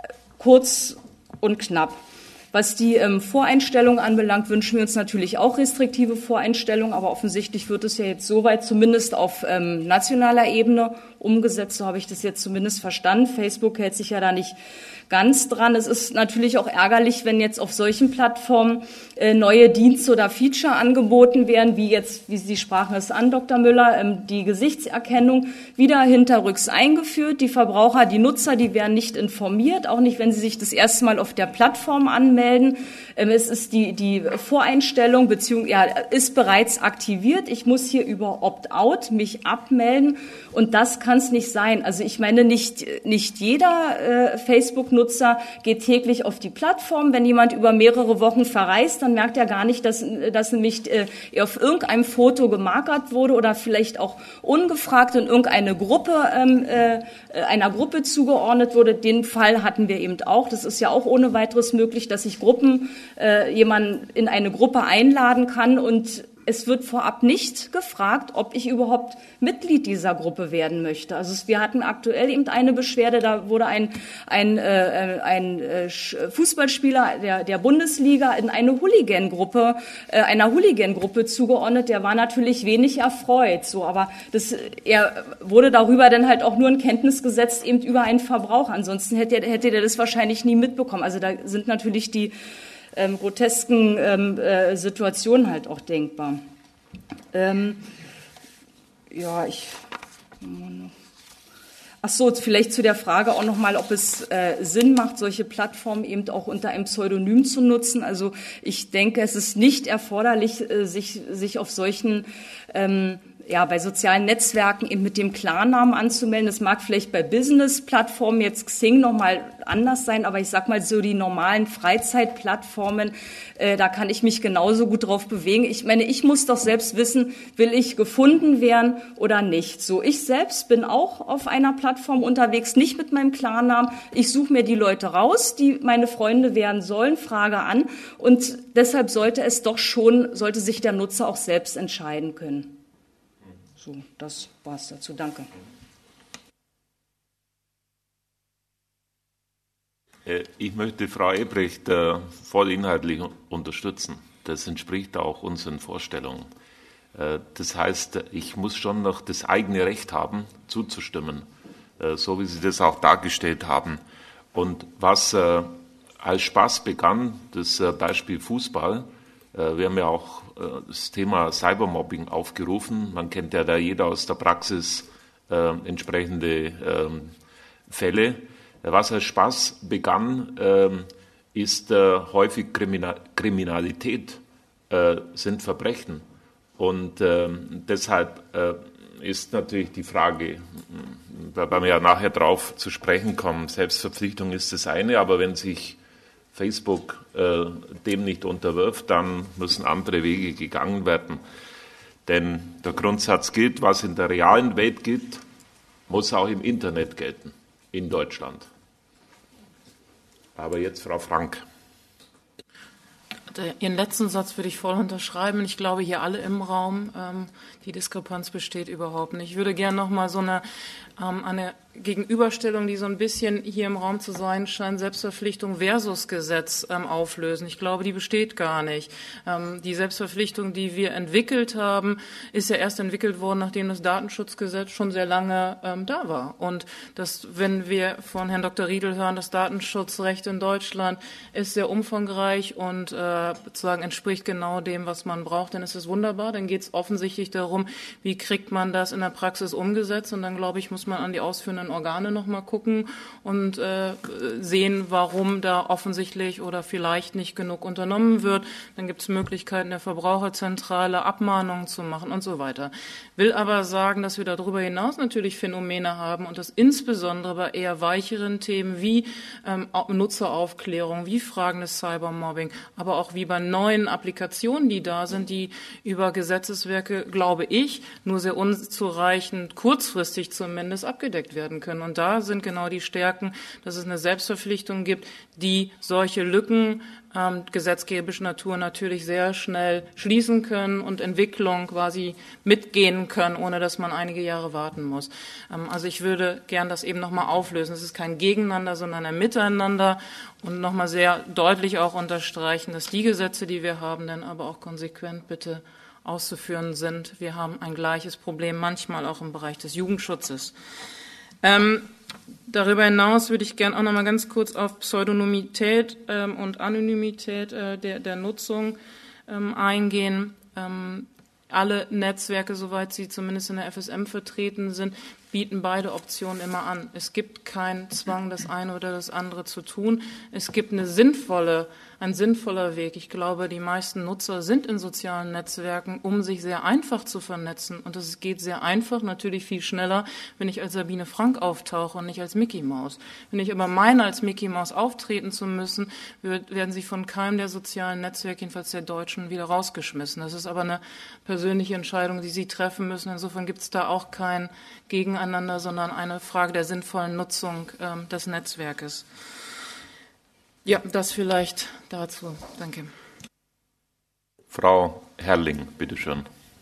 kurz und knapp. Was die ähm, Voreinstellungen anbelangt, wünschen wir uns natürlich auch restriktive Voreinstellungen, aber offensichtlich wird es ja jetzt soweit zumindest auf ähm, nationaler Ebene umgesetzt, so habe ich das jetzt zumindest verstanden. Facebook hält sich ja da nicht ganz dran. Es ist natürlich auch ärgerlich, wenn jetzt auf solchen Plattformen äh, neue Dienste oder Feature angeboten werden, wie jetzt, wie Sie sprachen es an, Doktor Müller, ähm, die Gesichtserkennung wieder hinterrücks eingeführt. Die Verbraucher, die Nutzer, die werden nicht informiert, auch nicht, wenn sie sich das erste Mal auf der Plattform anmelden. Ähm, es ist die, die Voreinstellung, beziehungsweise ja, ist bereits aktiviert. Ich muss hier über Opt-out mich abmelden und das kann es nicht sein. Also ich meine, nicht, nicht jeder äh, Facebook-Nutzer geht täglich auf die Plattform. Wenn jemand über mehrere Wochen verreist, dann merkt er gar nicht, dass, dass nämlich äh, er auf irgendeinem Foto gemarkert wurde oder vielleicht auch ungefragt in irgendeine Gruppe, ähm, äh, einer Gruppe zugeordnet wurde. Den Fall hatten wir eben auch. Das ist ja auch ohne weiteres möglich, dass ich Gruppen, äh, jemanden in eine Gruppe einladen kann und es wird vorab nicht gefragt, ob ich überhaupt Mitglied dieser Gruppe werden möchte. Also wir hatten aktuell eben eine Beschwerde, da wurde ein, ein, äh, ein äh, Fußballspieler der, der Bundesliga in eine Hooligan-Gruppe, äh, einer Hooligan-Gruppe zugeordnet. Der war natürlich wenig erfreut, so, aber das, er wurde darüber dann halt auch nur in Kenntnis gesetzt, eben über einen Verbrauch. Ansonsten hätte er, hätte er das wahrscheinlich nie mitbekommen. Also da sind natürlich die Ähm, grotesken ähm, äh, Situationen halt auch denkbar. Ähm, ja, ich. Ach so, vielleicht zu der Frage auch noch mal, ob es äh, Sinn macht, solche Plattformen eben auch unter einem Pseudonym zu nutzen. Also ich denke, es ist nicht erforderlich, äh, sich sich auf solchen ähm, ja, bei sozialen Netzwerken eben mit dem Klarnamen anzumelden. Das mag vielleicht bei Business-Plattformen, jetzt Xing, noch mal anders sein, aber ich sag mal so die normalen Freizeitplattformen, äh, da kann ich mich genauso gut drauf bewegen. Ich meine, ich muss doch selbst wissen, will ich gefunden werden oder nicht. So, ich selbst bin auch auf einer Plattform unterwegs, nicht mit meinem Klarnamen. Ich suche mir die Leute raus, die meine Freunde werden sollen, frage an und deshalb sollte es doch schon, sollte sich der Nutzer auch selbst entscheiden können. So, das war's dazu. Danke. Ich möchte Frau Ebrecht äh, voll inhaltlich unterstützen. Das entspricht auch unseren Vorstellungen. Äh, das heißt, ich muss schon noch das eigene Recht haben, zuzustimmen, äh, so wie Sie das auch dargestellt haben. Und was äh, als Spaß begann, das äh, Beispiel Fußball, wir haben ja auch das Thema Cybermobbing aufgerufen. Man kennt ja da jeder aus der Praxis äh, entsprechende äh, Fälle. Was als Spaß begann, äh, ist äh, häufig Kriminal- Kriminalität, äh, sind Verbrechen. Und äh, deshalb äh, ist natürlich die Frage, da werden wir ja nachher drauf zu sprechen kommen, Selbstverpflichtung ist das eine, aber wenn sich Facebook äh, dem nicht unterwirft, dann müssen andere Wege gegangen werden. Denn der Grundsatz gilt, was in der realen Welt gilt, muss auch im Internet gelten, in Deutschland. Aber jetzt Frau Frank. Ihren letzten Satz würde ich voll unterschreiben. Ich glaube, hier alle im Raum, ähm, die Diskrepanz besteht überhaupt nicht. Ich würde gerne noch mal so eine, ähm, eine Gegenüberstellung, die so ein bisschen hier im Raum zu sein scheint, Selbstverpflichtung versus Gesetz ähm, auflösen. Ich glaube, die besteht gar nicht. Ähm, die Selbstverpflichtung, die wir entwickelt haben, ist ja erst entwickelt worden, nachdem das Datenschutzgesetz schon sehr lange ähm, da war. Und das, wenn wir von Herrn Doktor Riedel hören, das Datenschutzrecht in Deutschland ist sehr umfangreich und äh, sozusagen entspricht genau dem, was man braucht, dann ist es wunderbar. Dann geht es offensichtlich darum, wie kriegt man das in der Praxis umgesetzt. Und dann, glaube ich, muss man an die ausführenden Organe noch mal gucken und äh, sehen, warum da offensichtlich oder vielleicht nicht genug unternommen wird. Dann gibt es Möglichkeiten der Verbraucherzentrale, Abmahnungen zu machen und so weiter. Will aber sagen, dass wir darüber hinaus natürlich Phänomene haben und das insbesondere bei eher weicheren Themen wie ähm, Nutzeraufklärung, wie Fragen des Cybermobbing, aber auch wie bei neuen Applikationen, die da sind, die über Gesetzeswerke, glaube ich, nur sehr unzureichend, kurzfristig zumindest, abgedeckt werden können. Und da sind genau die Stärken, dass es eine Selbstverpflichtung gibt, die solche Lücken ähm, gesetzgeberischer Natur natürlich sehr schnell schließen können und Entwicklung quasi mitgehen können, ohne dass man einige Jahre warten muss. Ähm, also ich würde gern das eben nochmal auflösen. Es ist kein Gegeneinander, sondern ein Miteinander und nochmal sehr deutlich auch unterstreichen, dass die Gesetze, die wir haben, dann aber auch konsequent bitte auszuführen sind. Wir haben ein gleiches Problem, manchmal auch im Bereich des Jugendschutzes. Ähm, darüber hinaus würde ich gerne auch noch mal ganz kurz auf Pseudonymität ähm, und Anonymität äh, der, der Nutzung ähm, eingehen. Ähm, alle Netzwerke, soweit sie zumindest in der F S M vertreten sind, bieten beide Optionen immer an. Es gibt keinen Zwang, das eine oder das andere zu tun. Es gibt eine sinnvolle, ein sinnvoller Weg. Ich glaube, die meisten Nutzer sind in sozialen Netzwerken, um sich sehr einfach zu vernetzen. Und es geht sehr einfach, natürlich viel schneller, wenn ich als Sabine Frank auftauche und nicht als Mickey Maus. Wenn ich aber meine, als Mickey Maus auftreten zu müssen, werden sie von keinem der sozialen Netzwerke, jedenfalls der Deutschen, wieder rausgeschmissen. Das ist aber eine persönliche Entscheidung, die Sie treffen müssen. Insofern gibt es da auch kein Gegeneinander, sondern eine Frage der sinnvollen Nutzung äh, des Netzwerkes. Ja, das vielleicht dazu. Danke. Frau Herrling, bitteschön.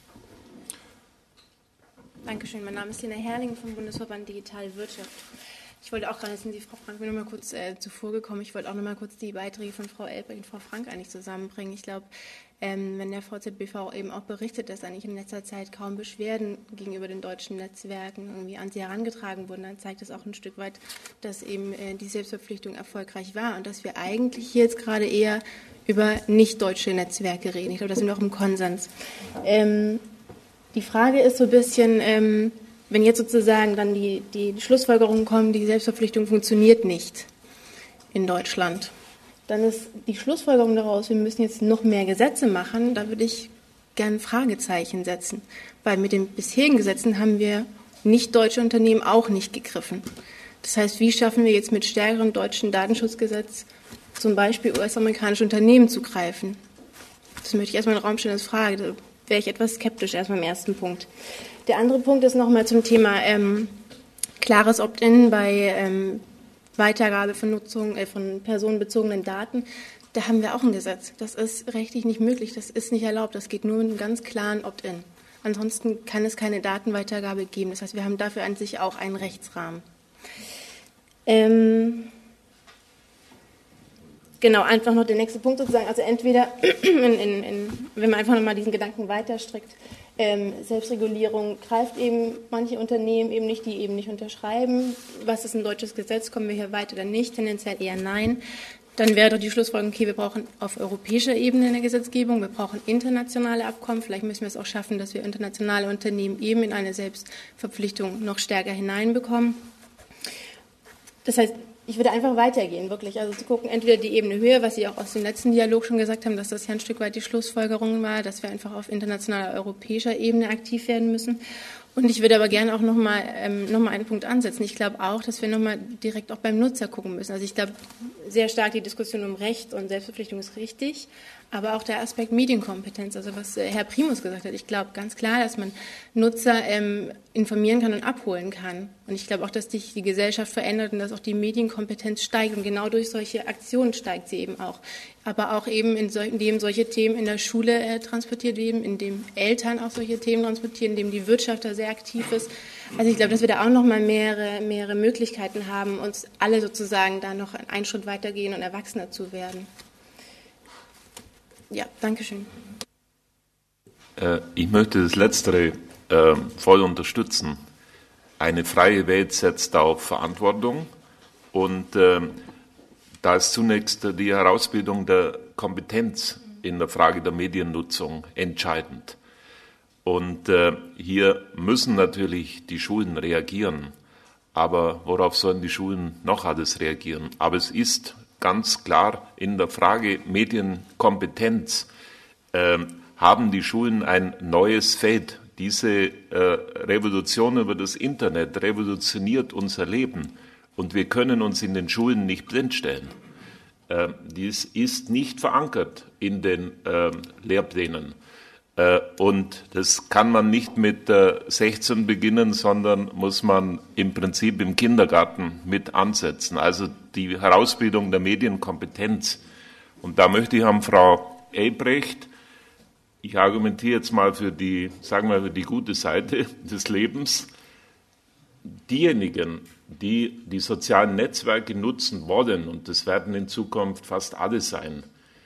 Dankeschön. Mein Name ist Lena Herrling vom Bundesverband Digitale Wirtschaft. Ich wollte auch gerade, sind die Frau Frank mir noch mal kurz äh, zuvor gekommen, ich wollte auch noch mal kurz die Beiträge von Frau Elbrecht und Frau Frank eigentlich zusammenbringen. Ich glaube, ähm, wenn der V Z B V eben auch berichtet, dass eigentlich in letzter Zeit kaum Beschwerden gegenüber den deutschen Netzwerken irgendwie an sie herangetragen wurden, dann zeigt das auch ein Stück weit, dass eben äh, die Selbstverpflichtung erfolgreich war und dass wir eigentlich hier jetzt gerade eher über nicht-deutsche Netzwerke reden. Ich glaube, da sind wir auch im Konsens. Ähm, die Frage ist so ein bisschen, ähm, wenn jetzt sozusagen dann die, die Schlussfolgerungen kommen, die Selbstverpflichtung funktioniert nicht in Deutschland, dann ist die Schlussfolgerung daraus, wir müssen jetzt noch mehr Gesetze machen, da würde ich gerne Fragezeichen setzen, weil mit den bisherigen Gesetzen haben wir nicht-deutsche Unternehmen auch nicht gegriffen. Das heißt, wie schaffen wir jetzt mit stärkerem deutschen Datenschutzgesetz zum Beispiel U S-amerikanische Unternehmen zu greifen? Das möchte ich erstmal in den Raum stellen als Frage, da wäre ich etwas skeptisch erstmal im ersten Punkt. Der andere Punkt ist nochmal zum Thema ähm, klares Opt-in bei ähm, Weitergabe von Nutzung äh, von personenbezogenen Daten. Da haben wir auch ein Gesetz. Das ist rechtlich nicht möglich, das ist nicht erlaubt. Das geht nur mit einem ganz klaren Opt-in. Ansonsten kann es keine Datenweitergabe geben. Das heißt, wir haben dafür an sich auch einen Rechtsrahmen. Ähm, genau, einfach noch der nächste Punkt sozusagen. Also entweder, in, in, in, wenn man einfach nochmal diesen Gedanken weiterstrickt, Ähm, Selbstregulierung greift eben manche Unternehmen eben nicht, die eben nicht unterschreiben. Was ist ein deutsches Gesetz? Kommen wir hier weit oder nicht? Tendenziell eher nein. Dann wäre doch die Schlussfolgerung, okay, wir brauchen auf europäischer Ebene eine Gesetzgebung, wir brauchen internationale Abkommen. Vielleicht müssen wir es auch schaffen, dass wir internationale Unternehmen eben in eine Selbstverpflichtung noch stärker hineinbekommen. Das heißt, ich würde einfach weitergehen, wirklich. Also zu gucken, entweder die Ebene höher, was Sie auch aus dem letzten Dialog schon gesagt haben, dass das ja ein Stück weit die Schlussfolgerung war, dass wir einfach auf internationaler, europäischer Ebene aktiv werden müssen. Und ich würde aber gerne auch nochmal ähm, noch mal einen Punkt ansetzen. Ich glaube auch, dass wir nochmal direkt auch beim Nutzer gucken müssen. Also ich glaube, sehr stark die Diskussion um Recht und Selbstverpflichtung ist richtig, aber auch der Aspekt Medienkompetenz, also was äh, Herr Primus gesagt hat. Ich glaube ganz klar, dass man Nutzer ähm, informieren kann und abholen kann. Und ich glaube auch, dass sich die Gesellschaft verändert und dass auch die Medienkompetenz steigt. Und genau durch solche Aktionen steigt sie eben auch. Aber auch eben, in so, indem solche Themen in der Schule äh, transportiert werden, indem Eltern auch solche Themen transportieren, indem die Wirtschaft da sehr aktiv ist. Also ich glaube, dass wir da auch noch mal mehrere, mehrere Möglichkeiten haben, uns alle sozusagen da noch einen Schritt weitergehen und erwachsener zu werden. Ja, danke schön. Äh, ich möchte das Letztere äh, voll unterstützen. Eine freie Welt setzt auf Verantwortung und äh, da ist zunächst die Herausbildung der Kompetenz in der Frage der Mediennutzung entscheidend. Und äh, hier müssen natürlich die Schulen reagieren. Aber worauf sollen die Schulen noch alles reagieren? Aber es ist ganz klar in der Frage Medienkompetenz äh, haben die Schulen ein neues Feld. Diese äh, Revolution über das Internet revolutioniert unser Leben und wir können uns in den Schulen nicht blindstellen. Äh, dies ist nicht verankert in den äh, Lehrplänen äh, und das kann man nicht mit äh, sechzehn beginnen, sondern muss man im Prinzip im Kindergarten mit ansetzen. Also die Herausbildung der Medienkompetenz. Und da möchte ich an Frau Elbrecht, ich argumentiere jetzt mal für die, sagen wir, für die gute Seite des Lebens. Diejenigen, die die sozialen Netzwerke nutzen wollen, und das werden in Zukunft fast alle sein,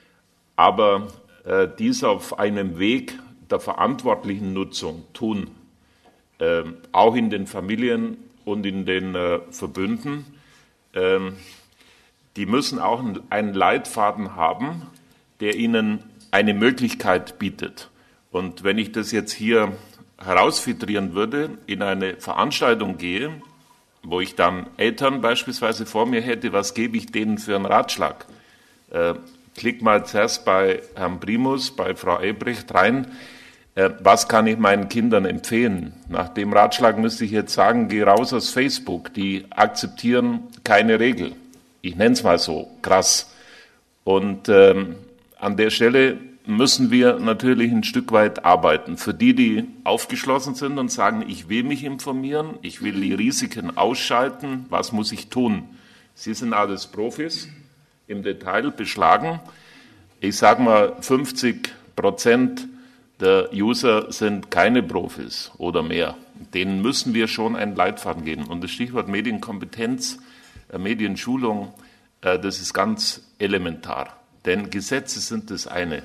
aber äh, dies auf einem Weg der verantwortlichen Nutzung tun, äh, auch in den Familien und in den äh, Verbünden, äh, die müssen auch einen Leitfaden haben, der ihnen eine Möglichkeit bietet. Und wenn ich das jetzt hier herausfiltrieren würde, in eine Veranstaltung gehe, wo ich dann Eltern beispielsweise vor mir hätte, was gebe ich denen für einen Ratschlag? Äh, klick mal zuerst bei Herrn Primus, bei Frau Elbrecht rein, äh, was kann ich meinen Kindern empfehlen? Nach dem Ratschlag müsste ich jetzt sagen, geh raus aus Facebook, die akzeptieren keine Regel. Ich nenne es mal so, krass. Und ähm, an der Stelle müssen wir natürlich ein Stück weit arbeiten. Für die, die aufgeschlossen sind und sagen, ich will mich informieren, ich will die Risiken ausschalten, was muss ich tun? Sie sind alles Profis, im Detail beschlagen. Ich sage mal, fünfzig Prozent der User sind keine Profis oder mehr. Denen müssen wir schon einen Leitfaden geben. Und das Stichwort Medienkompetenz, Medienschulung, das ist ganz elementar. Denn Gesetze sind das eine.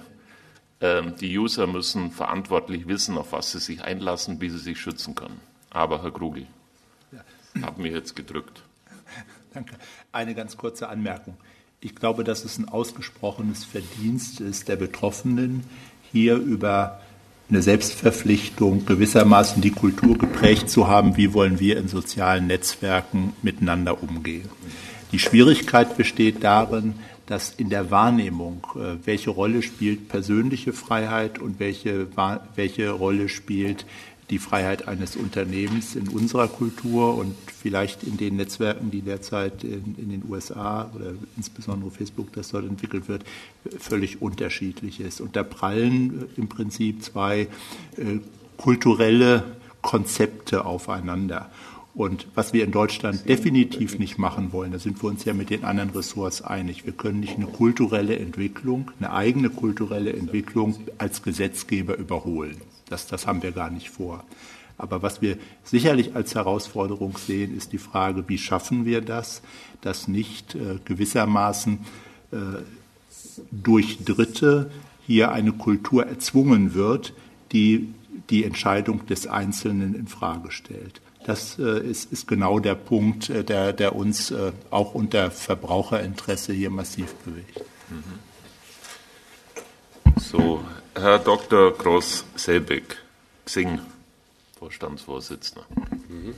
Die User müssen verantwortlich wissen, auf was sie sich einlassen, wie sie sich schützen können. Aber Herr Krugel, ja. Hat mich jetzt gedrückt. Danke. Eine ganz kurze Anmerkung. Ich glaube, dass es ein ausgesprochenes Verdienst ist der Betroffenen, hier über eine Selbstverpflichtung gewissermaßen die Kultur geprägt zu haben, wie wollen wir in sozialen Netzwerken miteinander umgehen. Die Schwierigkeit besteht darin, dass in der Wahrnehmung, welche Rolle spielt persönliche Freiheit und welche, welche Rolle spielt die Freiheit eines Unternehmens in unserer Kultur und vielleicht in den Netzwerken, die derzeit in, in den U S A oder insbesondere Facebook, das dort entwickelt wird, völlig unterschiedlich ist. Und da prallen im Prinzip zwei äh, kulturelle Konzepte aufeinander. Und was wir in Deutschland definitiv nicht machen wollen, da sind wir uns ja mit den anderen Ressorts einig, wir können nicht eine kulturelle Entwicklung, eine eigene kulturelle Entwicklung als Gesetzgeber überholen. Das, das haben wir gar nicht vor. Aber was wir sicherlich als Herausforderung sehen, ist die Frage, wie schaffen wir das, dass nicht äh, gewissermaßen äh, durch Dritte hier eine Kultur erzwungen wird, die die Entscheidung des Einzelnen in Frage stellt. Das äh, ist, ist genau der Punkt, äh, der, der uns äh, auch unter Verbraucherinteresse hier massiv bewegt. So, Herr Doktor Groß-Selbeck, Xing, Vorstandsvorsitzender. Mhm.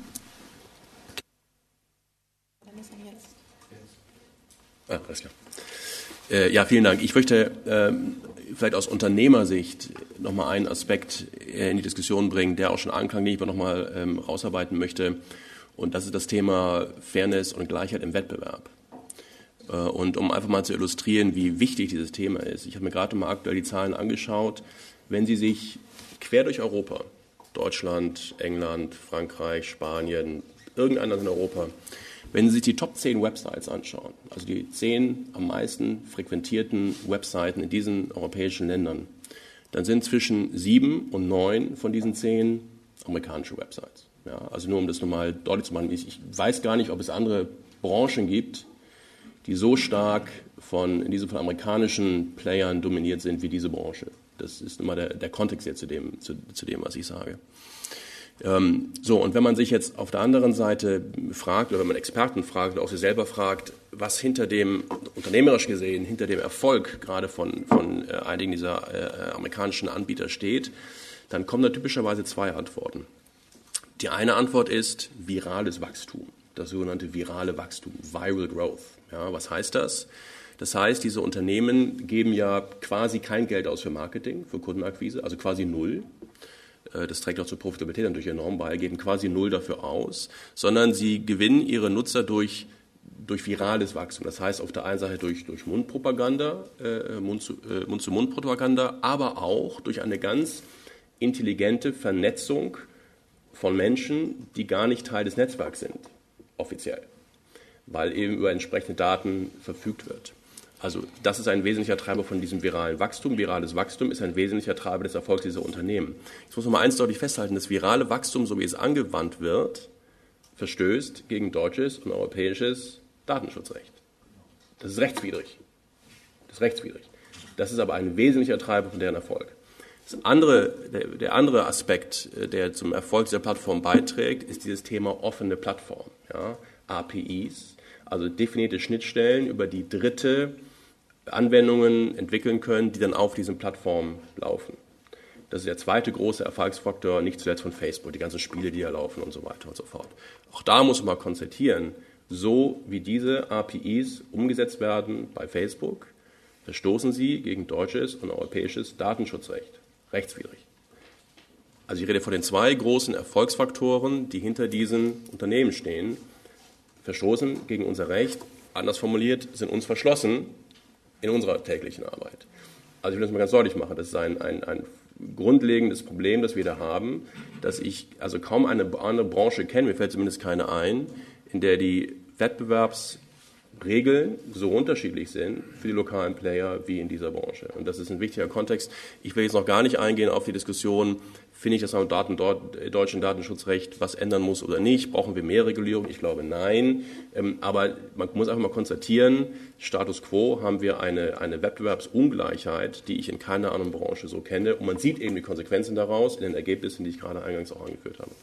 Ah, alles klar. Äh, ja, vielen Dank. Ich möchte ähm, vielleicht aus Unternehmersicht nochmal einen Aspekt in die Diskussion bringen, der auch schon anklang, den ich aber nochmal ähm, rausarbeiten möchte. Und das ist das Thema Fairness und Gleichheit im Wettbewerb. Äh, und um einfach mal zu illustrieren, wie wichtig dieses Thema ist. Ich habe mir gerade mal aktuell die Zahlen angeschaut. Wenn Sie sich quer durch Europa, Deutschland, England, Frankreich, Spanien, irgendein in Europa. Wenn Sie sich die Top zehn Websites anschauen, also die zehn am meisten frequentierten Webseiten in diesen europäischen Ländern, dann sind zwischen sieben und neun von diesen zehn amerikanische Websites. Ja, also nur um das nochmal deutlich zu machen, ich, ich weiß gar nicht, ob es andere Branchen gibt, die so stark von, in diesem Fall amerikanischen Playern dominiert sind wie diese Branche. Das ist immer der, der Kontext jetzt zu dem, zu, zu dem, was ich sage. Ähm, so, und wenn man sich jetzt auf der anderen Seite fragt, oder wenn man Experten fragt, oder auch sich selber fragt, was hinter dem, unternehmerisch gesehen, hinter dem Erfolg gerade von, von äh, einigen dieser äh, amerikanischen Anbieter steht, dann kommen da typischerweise zwei Antworten. Die eine Antwort ist virales Wachstum, das sogenannte virale Wachstum, Viral Growth. Ja, was heißt das? Das heißt, diese Unternehmen geben ja quasi kein Geld aus für Marketing, für Kundenakquise, also quasi null. Das trägt auch zur Profitabilität natürlich enorm bei, geben quasi null dafür aus, sondern sie gewinnen ihre Nutzer durch, durch virales Wachstum. Das heißt auf der einen Seite durch, durch Mundpropaganda, äh, Mund-zu-Mund-Propaganda, aber auch durch eine ganz intelligente Vernetzung von Menschen, die gar nicht Teil des Netzwerks sind, offiziell, weil eben über entsprechende Daten verfügt wird. Also das ist ein wesentlicher Treiber von diesem viralen Wachstum. Virales Wachstum ist ein wesentlicher Treiber des Erfolgs dieser Unternehmen. Jetzt muss man mal eins deutlich festhalten, das virale Wachstum, so wie es angewandt wird, verstößt gegen deutsches und europäisches Datenschutzrecht. Das ist rechtswidrig. Das ist rechtswidrig. Das ist aber ein wesentlicher Treiber von deren Erfolg. Das andere, der, der andere Aspekt, der zum Erfolg dieser Plattform beiträgt, ist dieses Thema offene Plattform, ja, A P Is, also definierte Schnittstellen, über die Dritte Anwendungen entwickeln können, die dann auf diesen Plattformen laufen. Das ist der zweite große Erfolgsfaktor, nicht zuletzt von Facebook, die ganzen Spiele, die da laufen und so weiter und so fort. Auch da muss man konstatieren, so wie diese A P Is umgesetzt werden bei Facebook, verstoßen sie gegen deutsches und europäisches Datenschutzrecht. Rechtswidrig. Also ich rede von den zwei großen Erfolgsfaktoren, die hinter diesen Unternehmen stehen, verstoßen gegen unser Recht, anders formuliert, sind uns verschlossen in unserer täglichen Arbeit. Also ich will das mal ganz deutlich machen, das ist ein, ein, ein grundlegendes Problem, das wir da haben, dass ich also kaum eine andere Branche kenne, mir fällt zumindest keine ein, in der die Wettbewerbsregeln so unterschiedlich sind für die lokalen Player wie in dieser Branche. Und das ist ein wichtiger Kontext. Ich will jetzt noch gar nicht eingehen auf die Diskussion, finde ich, dass man im Daten, dort, deutschen Datenschutzrecht was ändern muss oder nicht? Brauchen wir mehr Regulierung? Ich glaube, nein. Ähm, aber man muss einfach mal konstatieren, Status quo haben wir eine, eine Wettbewerbsungleichheit, die ich in keiner anderen Branche so kenne. Und man sieht eben die Konsequenzen daraus in den Ergebnissen, die ich gerade eingangs auch angeführt habe.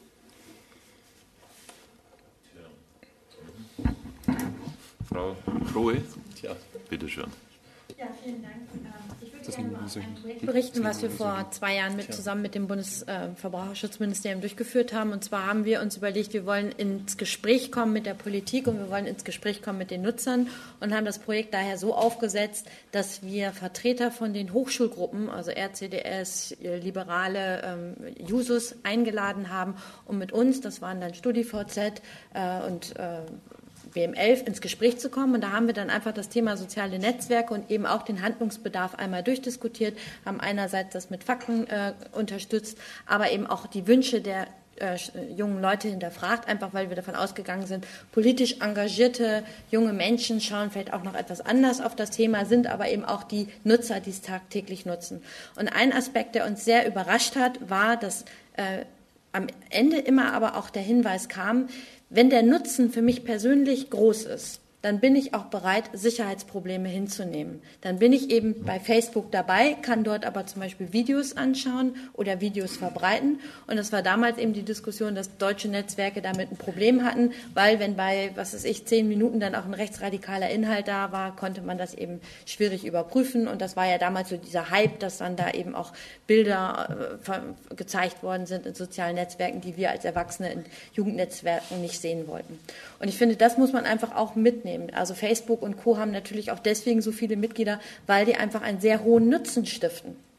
Frau Frohe, ja, bitteschön. Ja, vielen Dank. Ich würde gerne mal ein Projekt berichten, was wir vor zwei Jahren mit, zusammen mit dem Bundesverbraucherschutzministerium durchgeführt haben. Und zwar haben wir uns überlegt, wir wollen ins Gespräch kommen mit der Politik und wir wollen ins Gespräch kommen mit den Nutzern und haben das Projekt daher so aufgesetzt, dass wir Vertreter von den Hochschulgruppen, also R C D S, Liberale, ähm, Jusos, eingeladen haben, um mit uns, das waren dann StudiVZ äh, und äh, B M elf ins Gespräch zu kommen. Und da haben wir dann einfach das Thema soziale Netzwerke und eben auch den Handlungsbedarf einmal durchdiskutiert, haben einerseits das mit Fakten äh, unterstützt, aber eben auch die Wünsche der äh, jungen Leute hinterfragt, einfach weil wir davon ausgegangen sind, politisch engagierte junge Menschen schauen vielleicht auch noch etwas anders auf das Thema, sind aber eben auch die Nutzer, die es tagtäglich nutzen. Und ein Aspekt, der uns sehr überrascht hat, war, dass äh, am Ende immer aber auch der Hinweis kam, wenn der Nutzen für mich persönlich groß ist, dann bin ich auch bereit, Sicherheitsprobleme hinzunehmen. Dann bin ich eben bei Facebook dabei, kann dort aber zum Beispiel Videos anschauen oder Videos verbreiten. Und das war damals eben die Diskussion, dass deutsche Netzwerke damit ein Problem hatten, weil wenn bei, was weiß ich, zehn Minuten dann auch ein rechtsradikaler Inhalt da war, konnte man das eben schwierig überprüfen. Und das war ja damals so dieser Hype, dass dann da eben auch Bilder äh, gezeigt worden sind in sozialen Netzwerken, die wir als Erwachsene in Jugendnetzwerken nicht sehen wollten. Und ich finde, das muss man einfach auch mitnehmen. Also Facebook und Co. haben natürlich auch deswegen so viele Mitglieder, weil die einfach einen sehr hohen Nutzen stiften.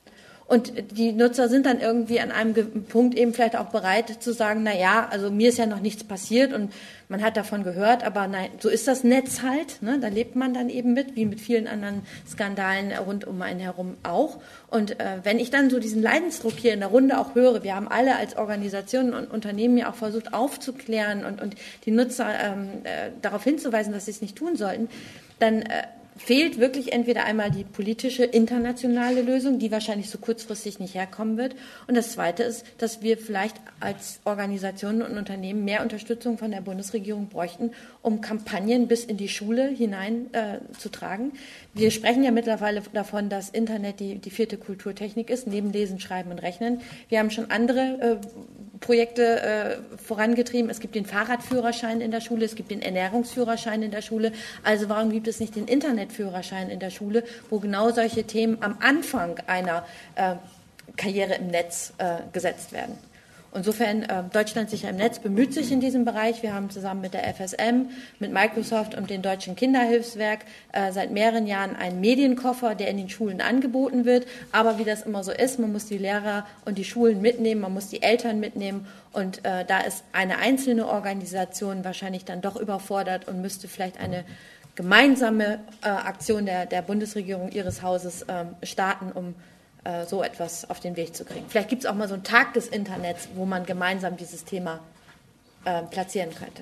Und die Nutzer sind dann irgendwie an einem Punkt eben vielleicht auch bereit zu sagen, na ja, also mir ist ja noch nichts passiert und man hat davon gehört, aber nein, so ist das Netz halt, ne? Da lebt man dann eben mit, wie mit vielen anderen Skandalen rund um einen herum auch. Und äh, wenn ich dann so diesen Leidensdruck hier in der Runde auch höre, wir haben alle als Organisationen und Unternehmen ja auch versucht aufzuklären und, und die Nutzer ähm, äh, darauf hinzuweisen, dass sie es nicht tun sollten, dann äh, fehlt wirklich entweder einmal die politische internationale Lösung, die wahrscheinlich so kurzfristig nicht herkommen wird. Und das Zweite ist, dass wir vielleicht als Organisationen und Unternehmen mehr Unterstützung von der Bundesregierung bräuchten, um Kampagnen bis in die Schule hinein äh, zu tragen. Wir sprechen ja mittlerweile davon, dass Internet die, die vierte Kulturtechnik ist, neben Lesen, Schreiben und Rechnen. Wir haben schon andere äh, Projekte äh, vorangetrieben. Es gibt den Fahrradführerschein in der Schule, es gibt den Ernährungsführerschein in der Schule. Also warum gibt es nicht den Internetführerschein in der Schule, wo genau solche Themen am Anfang einer äh, Karriere im Netz äh, gesetzt werden? Insofern, äh, Deutschland sicher im Netz bemüht sich in diesem Bereich. Wir haben zusammen mit der F S M, mit Microsoft und dem Deutschen Kinderhilfswerk äh, seit mehreren Jahren einen Medienkoffer, der in den Schulen angeboten wird. Aber wie das immer so ist, man muss die Lehrer und die Schulen mitnehmen, man muss die Eltern mitnehmen. Und äh, da ist eine einzelne Organisation wahrscheinlich dann doch überfordert und müsste vielleicht eine gemeinsame äh, Aktion der, der Bundesregierung ihres Hauses äh, starten, um so etwas auf den Weg zu kriegen. Vielleicht gibt es auch mal so einen Tag des Internets, wo man gemeinsam dieses Thema äh, platzieren könnte.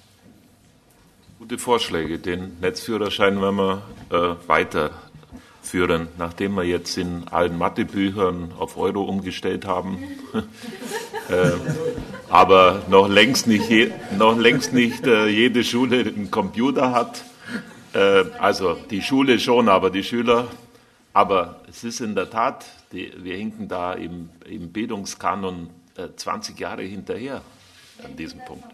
Gute Vorschläge. Den Netzführerschein werden wir äh, weiterführen, nachdem wir jetzt in allen Mathebüchern auf Euro umgestellt haben. äh, aber noch längst nicht, je, noch längst nicht äh, jede Schule einen Computer hat. Äh, also die Schule schon, aber die Schüler. Aber es ist in der Tat, die, wir hinken da im, im Bildungskanon äh, zwanzig Jahre hinterher an diesem Punkt.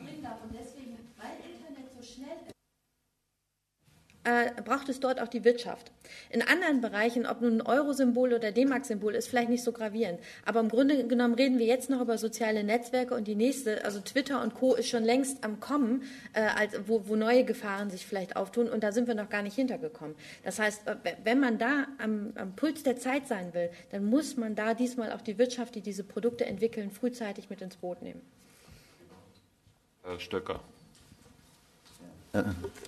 Äh, braucht es dort auch die Wirtschaft. In anderen Bereichen, ob nun ein Euro-Symbol oder D-Mark-Symbol, ist vielleicht nicht so gravierend. Aber im Grunde genommen reden wir jetzt noch über soziale Netzwerke und die nächste, also Twitter und Co. ist schon längst am Kommen, äh, als, wo, wo neue Gefahren sich vielleicht auftun und da sind wir noch gar nicht hintergekommen. Das heißt, wenn man da am, am Puls der Zeit sein will, dann muss man da diesmal auch die Wirtschaft, die diese Produkte entwickeln, frühzeitig mit ins Boot nehmen. Herr Stöcker. Ja.